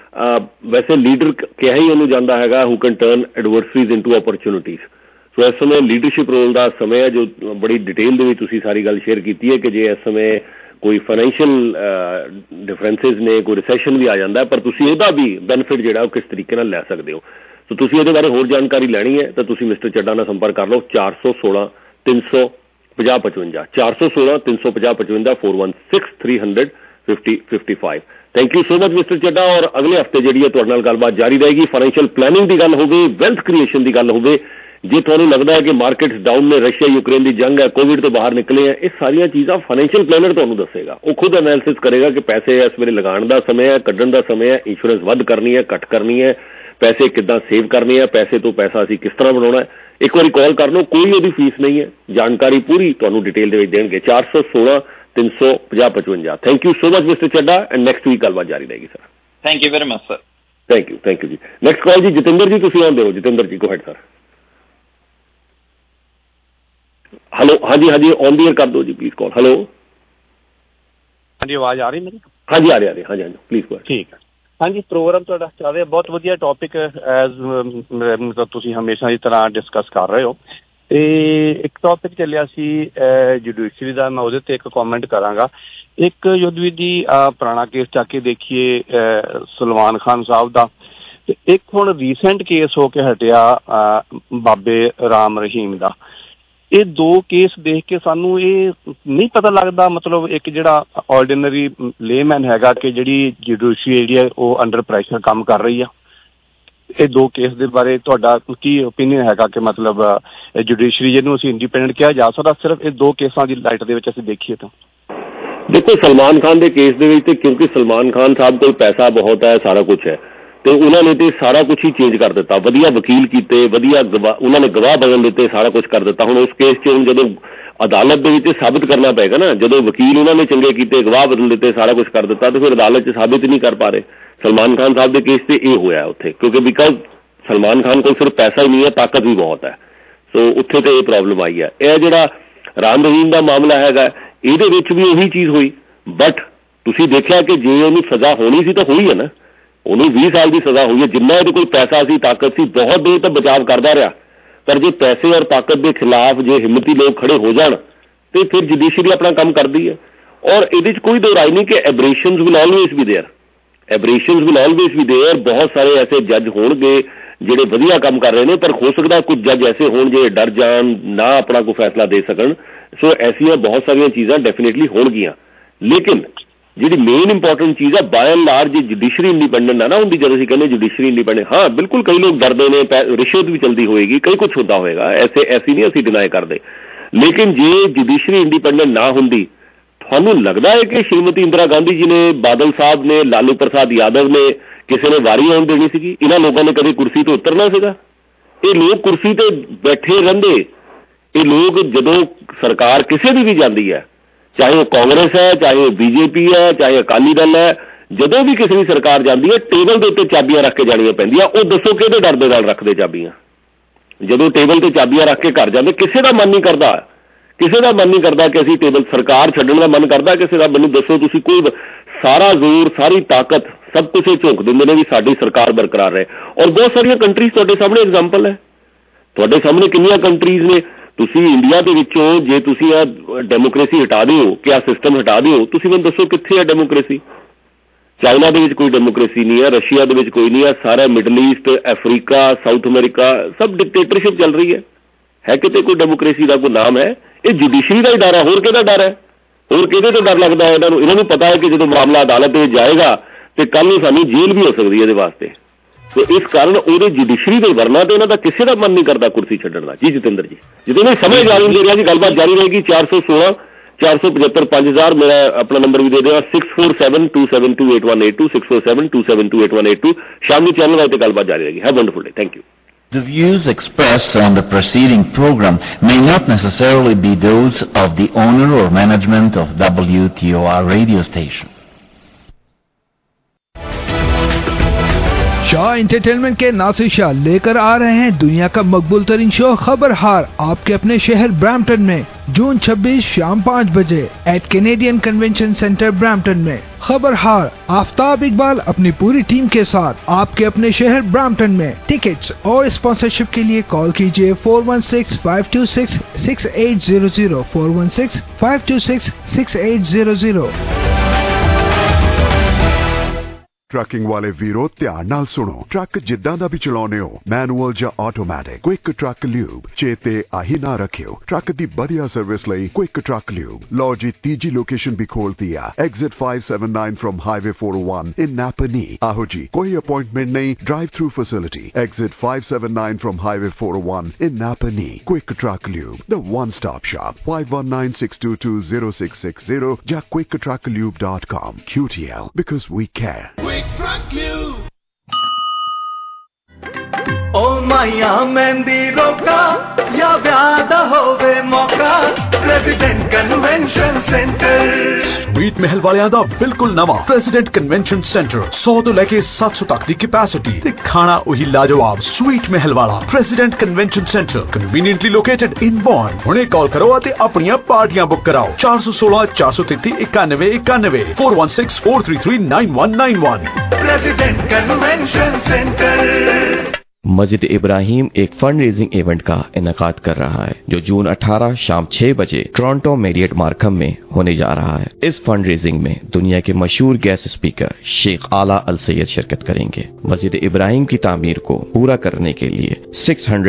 ਵੈਸੇ ਲੀਡਰ ਕਿਹਾ ਹੀ ਉਹਨੂੰ ਜਾਂਦਾ ਹੈਗਾ who can turn adversaries into opportunities. So ਇਸ ਸਮੇਂ ਲੀਡਰਸ਼ਿਪ ਰੋਲ ਦਾ ਸਮੇਂ ਹੈ ਜੋ ਬੜੀ ਡਿਟੇਲ ਦੇ ਵਿੱਚ ਤੁਸੀਂ ਸਾਰੀ ਗੱਲ ਸ਼ੇਅਰ ਕੀਤੀ ਹੈ ਕਿ ਜੇ ਇਸ ਸਮੇਂ ਕੋਈ ਫਾਈਨੈਂਸ਼ੀਅਲ ਡਿਫਰੈਂਸਿਸ ਨੇ, ਕੋਈ ਰਿਸੈਸ਼ਨ ਵੀ ਆ ਜਾਂਦਾ, ਪਰ ਤੁਸੀਂ ਉਹਦਾ ਵੀ ਬੈਨੀਫਿਟ ਜਿਹੜਾ ਉਹ ਕਿਸ ਤਰੀਕੇ ਨਾਲ ਲੈ ਸਕਦੇ ਹੋ। ਸੋ ਤੁਸੀਂ ਇਹਦੇ ਬਾਰੇ ਹੋਰ ਜਾਣਕਾਰੀ ਲੈਣੀ ਹੈ ਤਾਂ ਤੁਸੀਂ ਮਿਸਟਰ ਚੱਡਾ ਨਾਲ ਸੰਪਰਕ ਕਰ ਲਓ 416 300 5055 416 350 55 416 300 5055। Thank you so much mister Chadha. ਔਰ ਅਗਲੇ ਹਫਤੇ ਜਿਹੜੀ ਹੈ ਤੁਹਾਡੇ ਨਾਲ ਗੱਲਬਾਤ ਜਾਰੀ ਰਹੇਗੀ। ਫਾਈਨੈਂਸ਼ੀਅਲ ਪਲੈਨਿੰਗ ਦੀ ਗੱਲ ਹੋਵੇ, ਵੈਲਥ ਕ੍ਰੀਏਸ਼ਨ ਦੀ ਗੱਲ ਹੋਵੇ, ਜੇ ਤੁਹਾਨੂੰ ਲੱਗਦਾ ਹੈ ਕਿ ਮਾਰਕੀਟਸ ਡਾਊਨ ਨੇ, ਰਸ਼ੀਆ ਯੂਕਰੇਨ ਦੀ ਜੰਗ ਹੈ, ਕੋਵਿਡ ਤੋਂ ਬਾਹਰ ਨਿਕਲੇ ਆ, ਇਹ ਸਾਰੀਆਂ ਚੀਜ਼ਾਂ ਫਾਈਨੈਂਸ਼ੀਅਲ ਪਲੈਨਰ ਤੁਹਾਨੂੰ ਦੱਸੇਗਾ। ਉਹ ਖੁਦ ਐਨਾਲਿਸਿਸ ਕਰੇਗਾ ਕਿ ਪੈਸੇ ਇਸ ਵੇਲੇ ਲਗਾਉਣ ਦਾ ਸਮੇਂ ਹੈ, ਕੱਢਣ ਦਾ ਸਮੇਂ ਹੈ, ਇੰਸ਼ੋਰੈਂਸ ਵੱਧ ਕਰਨੀ ਹੈ, ਘੱਟ ਕਰਨੀ ਹੈ, ਪੈਸੇ ਕਿੱਦਾਂ ਸੇਵ ਕਰਨੇ ਹੈ, ਪੈਸੇ ਤੋਂ ਪੈਸਾ ਅਸੀਂ ਕਿਸ ਤਰ੍ਹਾਂ ਬਣਾਉਣਾ ਹੈ। ਇੱਕ ਵਾਰੀ ਕਾਲ ਕਰ ਲਓ, ਕੋਈ ਉਹਦੀ ਫੀਸ ਨਹੀਂ ਹੈ, ਜਾਣਕਾਰੀ ਪੂਰੀ ਤੁਹਾਨੂੰ ਡਿਟੇਲ ਦੇ ਵਿੱਚ ਦੇਣਗੇ। 416 350 55। Thank you so much mister Chadha and next week ਗੱਲਬਾਤ ਜਾਰੀ ਰਹੇਗੀ sir. Thank you very much sir. Thank you ਜੀ। ਨੈਕਸਟ ਕਾਲ ਜੀ ਜਤਿੰਦਰ ਜੀ, ਤੁਸੀਂ ਆਉਂਦੇ ਹੋ। Jatinder ji go ahead sir. Hello, ਹਾਂਜੀ ਔਨ ਦੀ ਏਅਰ ਕਰ ਦਿਓ ਜੀ ਪਲੀਜ਼ ਕਾਲ। ਹੈਲੋ, ਹਾਂਜੀ ਆਵਾਜ਼ ਆ ਰਹੀ ਮੇਰੀ? ਹਾਂਜੀ ਆ ਰਹੀ ਹਾਂਜੀ ਪਲੀਜ਼ ਗੋ। ਠੀਕ ਹੈ। ਹਾਂਜੀ, ਪ੍ਰੋਗਰਾਮ ਤੁਹਾਡਾ ਚੱਲ ਰਿਹਾ, ਬਹੁਤ ਵਧੀਆ ਟੌਪਿਕ ਐਜ਼ ਤੁਸੀਂ ਹਮੇਸ਼ਾ ਦੀ ਤਰ੍ਹਾਂ ਡਿਸਕਸ ਕਰ ਰਹੇ ਹੋ। ਤੇ ਇੱਕ ਟੌਪਿਕ ਚੱਲਿਆ ਸੀ ਜੁਡੀਸ਼ਰੀ ਦਾ, ਮੈਂ ਉਹਦੇ ਤੇ ਇੱਕ ਕਮੈਂਟ ਕਰਾਂਗਾ। ਇੱਕ ਯੁੱਧਵੀਰ ਜੀ ਪੁਰਾਣਾ ਕੇਸ ਚੱਕ ਕੇ ਦੇਖੀਏ ਸਲਮਾਨ ਖਾਨ ਸਾਹਿਬ ਦਾ, ਤੇ ਇੱਕ ਹੁਣ ਰੀਸੈਂਟ ਕੇਸ ਹੋ ਕੇ ਹਟਿਆ ਬਾਬੇ ਰਾਮ ਰਹੀਮ ਦਾ। ਇਹ ਦੋ ਕੇਸ ਦੇਖ ਕੇ ਸਾਨੂੰ ਇਹ ਨਹੀਂ ਪਤਾ ਲੱਗਦਾ, ਮਤਲਬ ਇੱਕ ਜਿਹੜਾ ਆਰਡੀਨਰੀ ਲੇਮੈਨ ਹੈਗਾ ਕਿ ਜਿਹੜੀ ਜੁਡੀਸ਼ਰੀ ਜਿਹੜੀ ਹੈ ਉਹ ਅੰਡਰ ਪ੍ਰੈਸ਼ਰ ਕੰਮ ਕਰ ਰਹੀ ਆ। ਇਹ ਦੋ ਕੇਸ ਦੇ ਬਾਰੇ ਤੁਹਾਡਾ ਕੀ ਓਪੀਨੀਅਨ ਹੈਗਾ ਕਿ ਮਤਲਬ ਜੁਡੀਸ਼ਰੀ ਜਿਹਨੂੰ ਅਸੀਂ ਇੰਡੀਪੈਂਡੈਂਟ ਕਿਹਾ ਜਾ ਸਕਦਾ ਸਿਰਫ ਇਹ ਦੋ ਕੇਸਾਂ ਦੀ ਲਾਈਟ ਦੇ ਵਿੱਚ ਅਸੀਂ ਦੇਖੀਏ ਤਾਂ? ਦੇਖੋ, ਸਲਮਾਨ ਖਾਨ ਦੇ ਕੇਸ ਦੇ ਵਿੱਚ ਤੇ ਕਿਉਂਕਿ ਸਲਮਾਨ ਖਾਨ ਸਾਹਿਬ ਕੋਲ ਪੈਸਾ ਬਹੁਤ ਹੈ, ਸਾਰਾ ਕੁਛ ਹੈ, ਤੇ ਉਹਨਾਂ ਨੇ ਤੇ ਸਾਰਾ ਕੁਛ ਹੀ ਚੇਂਜ ਕਰ ਦਿੱਤਾ। ਵਧੀਆ ਵਕੀਲ ਕੀਤੇ, ਵਧੀਆ ਉਹਨਾਂ ਨੇ ਗਵਾਹ ਬਦਲ ਦਿੱਤੇ, ਸਾਰਾ ਕੁਛ ਕਰ ਦਿੱਤਾ। ਹੁਣ ਉਸ ਕੇਸ 'ਚ ਹੁਣ ਜਦੋਂ ਅਦਾਲਤ ਦੇ ਵਿੱਚ ਸਾਬਿਤ ਕਰਨਾ ਪਏਗਾ ਨਾ, ਜਦੋਂ ਵਕੀਲ ਉਹਨਾਂ ਨੇ ਚੰਗੇ ਕੀਤੇ, ਗਵਾਹ ਬਦਲ ਦਿੱਤੇ, ਸਾਰਾ ਕੁਛ ਕਰ ਦਿੱਤਾ, ਤੇ ਫਿਰ ਅਦਾਲਤ 'ਚ ਸਾਬਿਤ ਨਹੀਂ ਕਰ ਪਾ ਰਹੇ। ਸਲਮਾਨ ਖਾਨ ਸਾਹਿਬ ਦੇ ਕੇਸ ਤੇ ਇਹ ਹੋਇਆ ਉੱਥੇ, ਕਿਉਂਕਿ ਬਿਕਾਜ਼ ਸਲਮਾਨ ਖਾਨ ਕੋਲ ਸਿਰਫ ਪੈਸਾ ਹੀ ਨਹੀਂ ਹੈ, ਤਾਕਤ ਵੀ ਬਹੁਤ ਹੈ। ਸੋ ਉੱਥੇ ਤੇ ਇਹ ਪ੍ਰੋਬਲਮ ਆਈ ਹੈ। ਇਹ ਜਿਹੜਾ ਰਾਮ ਰਹੀਮ ਦਾ ਮਾਮਲਾ ਹੈਗਾ, ਇਹਦੇ ਵਿੱਚ ਵੀ ਉਹੀ ਚੀਜ਼ ਹੋਈ, ਬਟ ਤੁਸੀਂ ਦੇਖਿਆ ਕਿ ਜੇ ਉਹਨੂੰ ਸਜ਼ਾ ਹੋਣੀ ਸੀ ਤਾਂ ਹੋਈ ਹੈ ਨਾ। ਉਹਨੂੰ 20 ਸਾਲ ਦੀ ਸਜ਼ਾ ਹੋਈ ਹੈ। ਜਿੰਨਾ ਇਹਦੇ ਕੋਲ ਪੈਸਾ ਸੀ, ਤਾਕਤ ਸੀ, ਬਹੁਤ ਦੇਰ ਤੱਕ ਬਚਾਅ ਕਰਦਾ ਰਿਹਾ। ਪਰ ਜੇ ਪੈਸੇ ਔਰ ਤਾਕਤ ਦੇ ਖਿਲਾਫ ਜੇ ਹਿੰਮਤੀ ਲੋਕ ਖੜੇ ਹੋ ਜਾਣ ਤੇ ਫਿਰ ਜੁਡੀਸ਼ਰੀ ਆਪਣਾ ਕੰਮ ਕਰਦੀ ਹੈ। ਔਰ ਇਹਦੇ 'ਚ ਕੋਈ ਦੋ ਰਾਏ ਨਹੀਂ ਕਿ aberrations will always be there, aberrations will always be there. ਬਹੁਤ ਸਾਰੇ ਐਸੇ ਜੱਜ ਹੋਣਗੇ ਜਿਹੜੇ ਵਧੀਆ ਕੰਮ ਕਰ ਰਹੇ ਨੇ, ਪਰ ਹੋ ਸਕਦਾ ਕੁਝ ਜੱਜ ਐਸੇ ਹੋਣ ਜਿਹੜੇ ਡਰ ਜਾਣ, ਨਾ ਆਪਣਾ ਕੋਈ ਫੈਸਲਾ ਦੇ ਸਕਣ। ਸੋ ਐਸੀਆਂ ਬਹੁਤ ਸਾਰੀਆਂ ਚੀਜ਼ਾਂ ਡੈਫੀਨੇਟਲੀ ਹੋਣਗੀਆਂ। ਲੇਕਿਨ ਜਿਹੜੀ ਮੇਨ ਇੰਪੋਰਟੈਂਟ ਚੀਜ਼ ਆ, ਬਾਏ ਐਂਡ ਲਾਰਜ ਜੇ ਜੁਡੀਸ਼ਰੀ ਇੰਡੀਪੈਂਡੈਂਟ ਨਾ ਹੁੰਦੀ, ਜਦੋਂ ਅਸੀਂ ਕਹਿੰਦੇ ਜੁਡੀਸ਼ਰੀ ਇੰਡੀਪੈਂਡੈਂਟ, ਹਾਂ ਬਿਲਕੁਲ ਕਈ ਲੋਕ ਡਰਦੇ ਨੇ, ਰਿਸ਼ਵਤ ਵੀ ਚਲਦੀ ਹੋਏਗੀ, ਕਈ ਕੁਛ ਹੁੰਦਾ ਹੋਏਗਾ, ਐਸੀ ਨਹੀਂ ਅਸੀਂ ਡਿਨਾਈ ਕਰਦੇ। ਲੇਕਿਨ ਜੇ ਜੁਡੀਸ਼ਰੀ ਇੰਡੀਪੈਂਡੈਂਟ ਨਾ ਹੁੰਦੀ, ਤੁਹਾਨੂੰ ਲੱਗਦਾ ਹੈ ਕਿ ਸ਼੍ਰੀਮਤੀ ਇੰਦਰਾ ਗਾਂਧੀ ਜੀ ਨੇ, ਬਾਦਲ ਸਾਹਿਬ ਨੇ, ਲਾਲੂ ਪ੍ਰਸਾਦ ਯਾਦਵ ਨੇ ਕਿਸੇ ਨੇ ਵਾਰੀ ਆਉਣ ਦੇਣੀ ਸੀਗੀ? ਇਹਨਾਂ ਲੋਕਾਂ ਨੇ ਕਦੇ ਕੁਰਸੀ ਤੋਂ ਉਤਰਨਾ ਸੀਗਾ? ਇਹ ਲੋਕ ਕੁਰਸੀ ਤੇ ਬੈਠੇ ਰਹਿੰਦੇ। ਇਹ ਲੋਕ ਜਦੋਂ ਸਰਕਾਰ ਕਿਸੇ ਦੀ ਵੀ ਜਾਂਦੀ ਹੈ, ਚਾਹੇ ਉਹ ਕਾਂਗਰਸ ਹੈ, ਚਾਹੇ ਉਹ ਬੀਜੇਪੀ ਹੈ, ਚਾਹੇ ਅਕਾਲੀ ਦਲ ਹੈ, ਜਦੋਂ ਵੀ ਕਿਸੇ ਦੀ ਸਰਕਾਰ ਜਾਂਦੀ ਹੈ ਟੇਬਲ ਦੇ ਉੱਤੇ ਚਾਬੀਆਂ ਰੱਖ ਕੇ ਜਾਣੀਆਂ ਪੈਂਦੀਆਂ। ਉਹ ਦੱਸੋ ਕਿਹਦੇ ਡਰ ਦੇ ਨਾਲ ਰੱਖਦੇ ਚਾਬੀਆਂ? ਜਦੋਂ ਟੇਬਲ ਤੇ ਚਾਬੀਆਂ ਰੱਖ ਕੇ ਘਰ ਜਾਂਦੇ, ਕਿਸੇ ਦਾ ਮਨ ਨਹੀਂ ਕਰਦਾ, ਕਿਸੇ ਦਾ ਮਨ ਨਹੀਂ ਕਰਦਾ ਕਿ ਅਸੀਂ ਟੇਬਲ ਸਰਕਾਰ ਛੱਡਣ ਦਾ ਮਨ ਕਰਦਾ ਕਿਸੇ ਦਾ? ਮੈਨੂੰ ਦੱਸੋ ਤੁਸੀਂ। ਕੋਈ ਸਾਰਾ ਜ਼ੋਰ, ਸਾਰੀ ਤਾਕਤ, ਸਭ ਕੁਛ ਇਹ ਝੋਂਕ ਦਿੰਦੇ ਨੇ ਵੀ ਸਾਡੀ ਸਰਕਾਰ ਬਰਕਰਾਰ ਰਹੇ। ਔਰ ਬਹੁਤ ਸਾਰੀਆਂ ਕੰਟਰੀਜ਼ ਤੁਹਾਡੇ ਸਾਹਮਣੇ ਐਗਜ਼ਾਮਪਲ ਹੈ, ਤੁਹਾਡੇ ਸਾਹਮਣੇ ਕਿੰਨੀਆਂ ਕੰਟਰੀਜ਼ ਨੇ। ਤੁਸੀਂ ਇੰਡੀਆ ਦੇ ਵਿੱਚੋਂ ਜੇ ਤੁਸੀਂ ਆ ਡੈਮੋਕ੍ਰੇਸੀ ਹਟਾ ਦਿਓ, ਕਿ ਆ ਸਿਸਟਮ ਹਟਾ ਦਿਓ, ਤੁਸੀਂ ਮੈਨੂੰ ਦੱਸੋ ਕਿੱਥੇ ਹੈ ਡੈਮੋਕ੍ਰੇਸੀ? ਚਾਈਨਾ ਦੇ ਵਿੱਚ ਕੋਈ ਡੈਮੋਕ੍ਰੇਸੀ ਨਹੀਂ ਹੈ, ਰਸ਼ੀਆ ਦੇ ਵਿੱਚ ਕੋਈ ਨਹੀਂ ਹੈ, ਸਾਰਾ Middle East, Africa, South America ਸਭ ਡਿਕਟੇਟਰਸ਼ਿਪ ਚੱਲ ਰਹੀ ਹੈ ਕਿਤੇ ਕੋਈ ਡੈਮੋਕ੍ਰੇਸੀ ਦਾ ਕੋਈ ਨਾਮ ਹੈ? ਇਹ ਜੁਡੀਸ਼ਰੀ ਦਾ ਹੀ ਡਰ ਹੈ, ਹੋਰ ਕਿਹਦਾ ਡਰ ਹੈ? ਹੋਰ ਕਿਹਦੇ ਤੋਂ ਡਰ ਲੱਗਦਾ ਹੈ ਇਹਨਾਂ ਨੂੰ ਪਤਾ ਹੈ ਕਿ ਜਦੋਂ ਮਾਮਲਾ ਅਦਾਲਤ ਦੇ ਵਿੱਚ ਜਾਏਗਾ ਤੇ ਕੱਲ ਨੂੰ ਸਾਨੂੰ ਜੇਲ੍ਹ ਵੀ ਹੋ ਸਕਦੀ ਹੈ ਇਹਦੇ ਵਾਸਤੇ। ਤੇ ਇਸ ਕਾਰਨ ਉਹਦੇ ਜੁਡੀਸ਼ਰੀ ਦੇ ਵਰਨਾ ਤੇ ਇਹਨਾਂ ਦਾ ਕਿਸੇ ਦਾ ਮਨ ਨਹੀਂ ਕਰਦਾ ਕੁਰਸੀ ਛੱਡਣ ਦਾ। ਜੀ ਜਤਿੰਦਰ ਜੀ, ਜਦੋਂ ਮੈਂ ਸਮਝ ਜਾਰੀ ਦੇ ਰਿਹਾ ਜੀ, ਗੱਲਬਾਤ ਜਾਰੀ ਰਹੇਗੀ। 416 475 5000 ਮੇਰਾ ਆਪਣਾ ਨੰਬਰ ਵੀ ਦੇ ਦਿਓ। 6472728182 6472728182 ਸ਼ਾਮ ਨੂੰ ਚੈਨਲ ਵਾਲੇ ਤੇ ਗੱਲਬਾਤ ਜਾਰੀ ਰਹੇਗੀ। Have wonderful day. Thank you. The views expressed on the preceding program may not necessarily be those of the owner or management of WTOR radio station. Shah entertainment के नासिर शाह लेकर आ रहे हैं दुनिया का मकबूल तरीन शो खबर हार आपके अपने शहर ब्रैम्पटन में जून 26 शाम 5 बजे at Canadian Convention Centre Brampton में। खबर हार आफ्ताब इकबाल अपनी पूरी टीम के साथ आपके अपने शहर ब्रैम्पटन में। टिकट्स और स्पॉन्सरशिप के लिए कॉल कीजिए 416-526-6800 416-526-6800। ट्रकिंग वाले वीरो ध्यान नाल सुनो। ट्रक जिद्दां दा भी चलाउने हो, मैनुअल या ऑटोमैटिक, क्विक ट्रक ल्यूब चेते आही ना रखियो। ट्रक दी बढ़िया सर्विस लई क्विक ट्रक ल्यूब। लो जी तीजी लोकेशन भी खोलती है, exit 579 from highway 401 in Napanee. आहो जी, कोई अपॉइंटमेंट नहीं, drive through facility, exit 579 from highway 401 in Napani. Quick Truck Lube, the one-stop shop. 519-622-0660 या quicktrucklube.com. QTL, because we care. Quick Truck Lube. ओ माया मेहंदी रोका या व्यादा होवे मौका, प्रेसिडेंट कन्वेंशन सेंटर। स्वीट महल वालियां दा बिल्कुल नवा प्रेसिडेंट कन्वेंशन सेंटर 100 तो लेके 700 तक दी कैपेसिटी ते खाना वही लाजवाब। स्वीट महल वाला President Convention Centre conveniently located in Bond. हुणे कॉल करो ते अपनियां पार्टियां बुक कराओ। 416 433 91 91 416 433 9191। President Convention Centre. Masjid Ibrahim एक फंड रेजिंग इवेंट का इनेकाद कर रहा है जो जून 18 शाम 6 बजे टोरंटो मैरियट मार्कम में होने जा रहा है। इस फंड रेजिंग में दुनिया के मशहूर गेस्ट स्पीकर शेख आला अल सैयद शिरकत करेंगे। मस्जिद इब्राहिम की तामीर को पूरा करने के लिए 600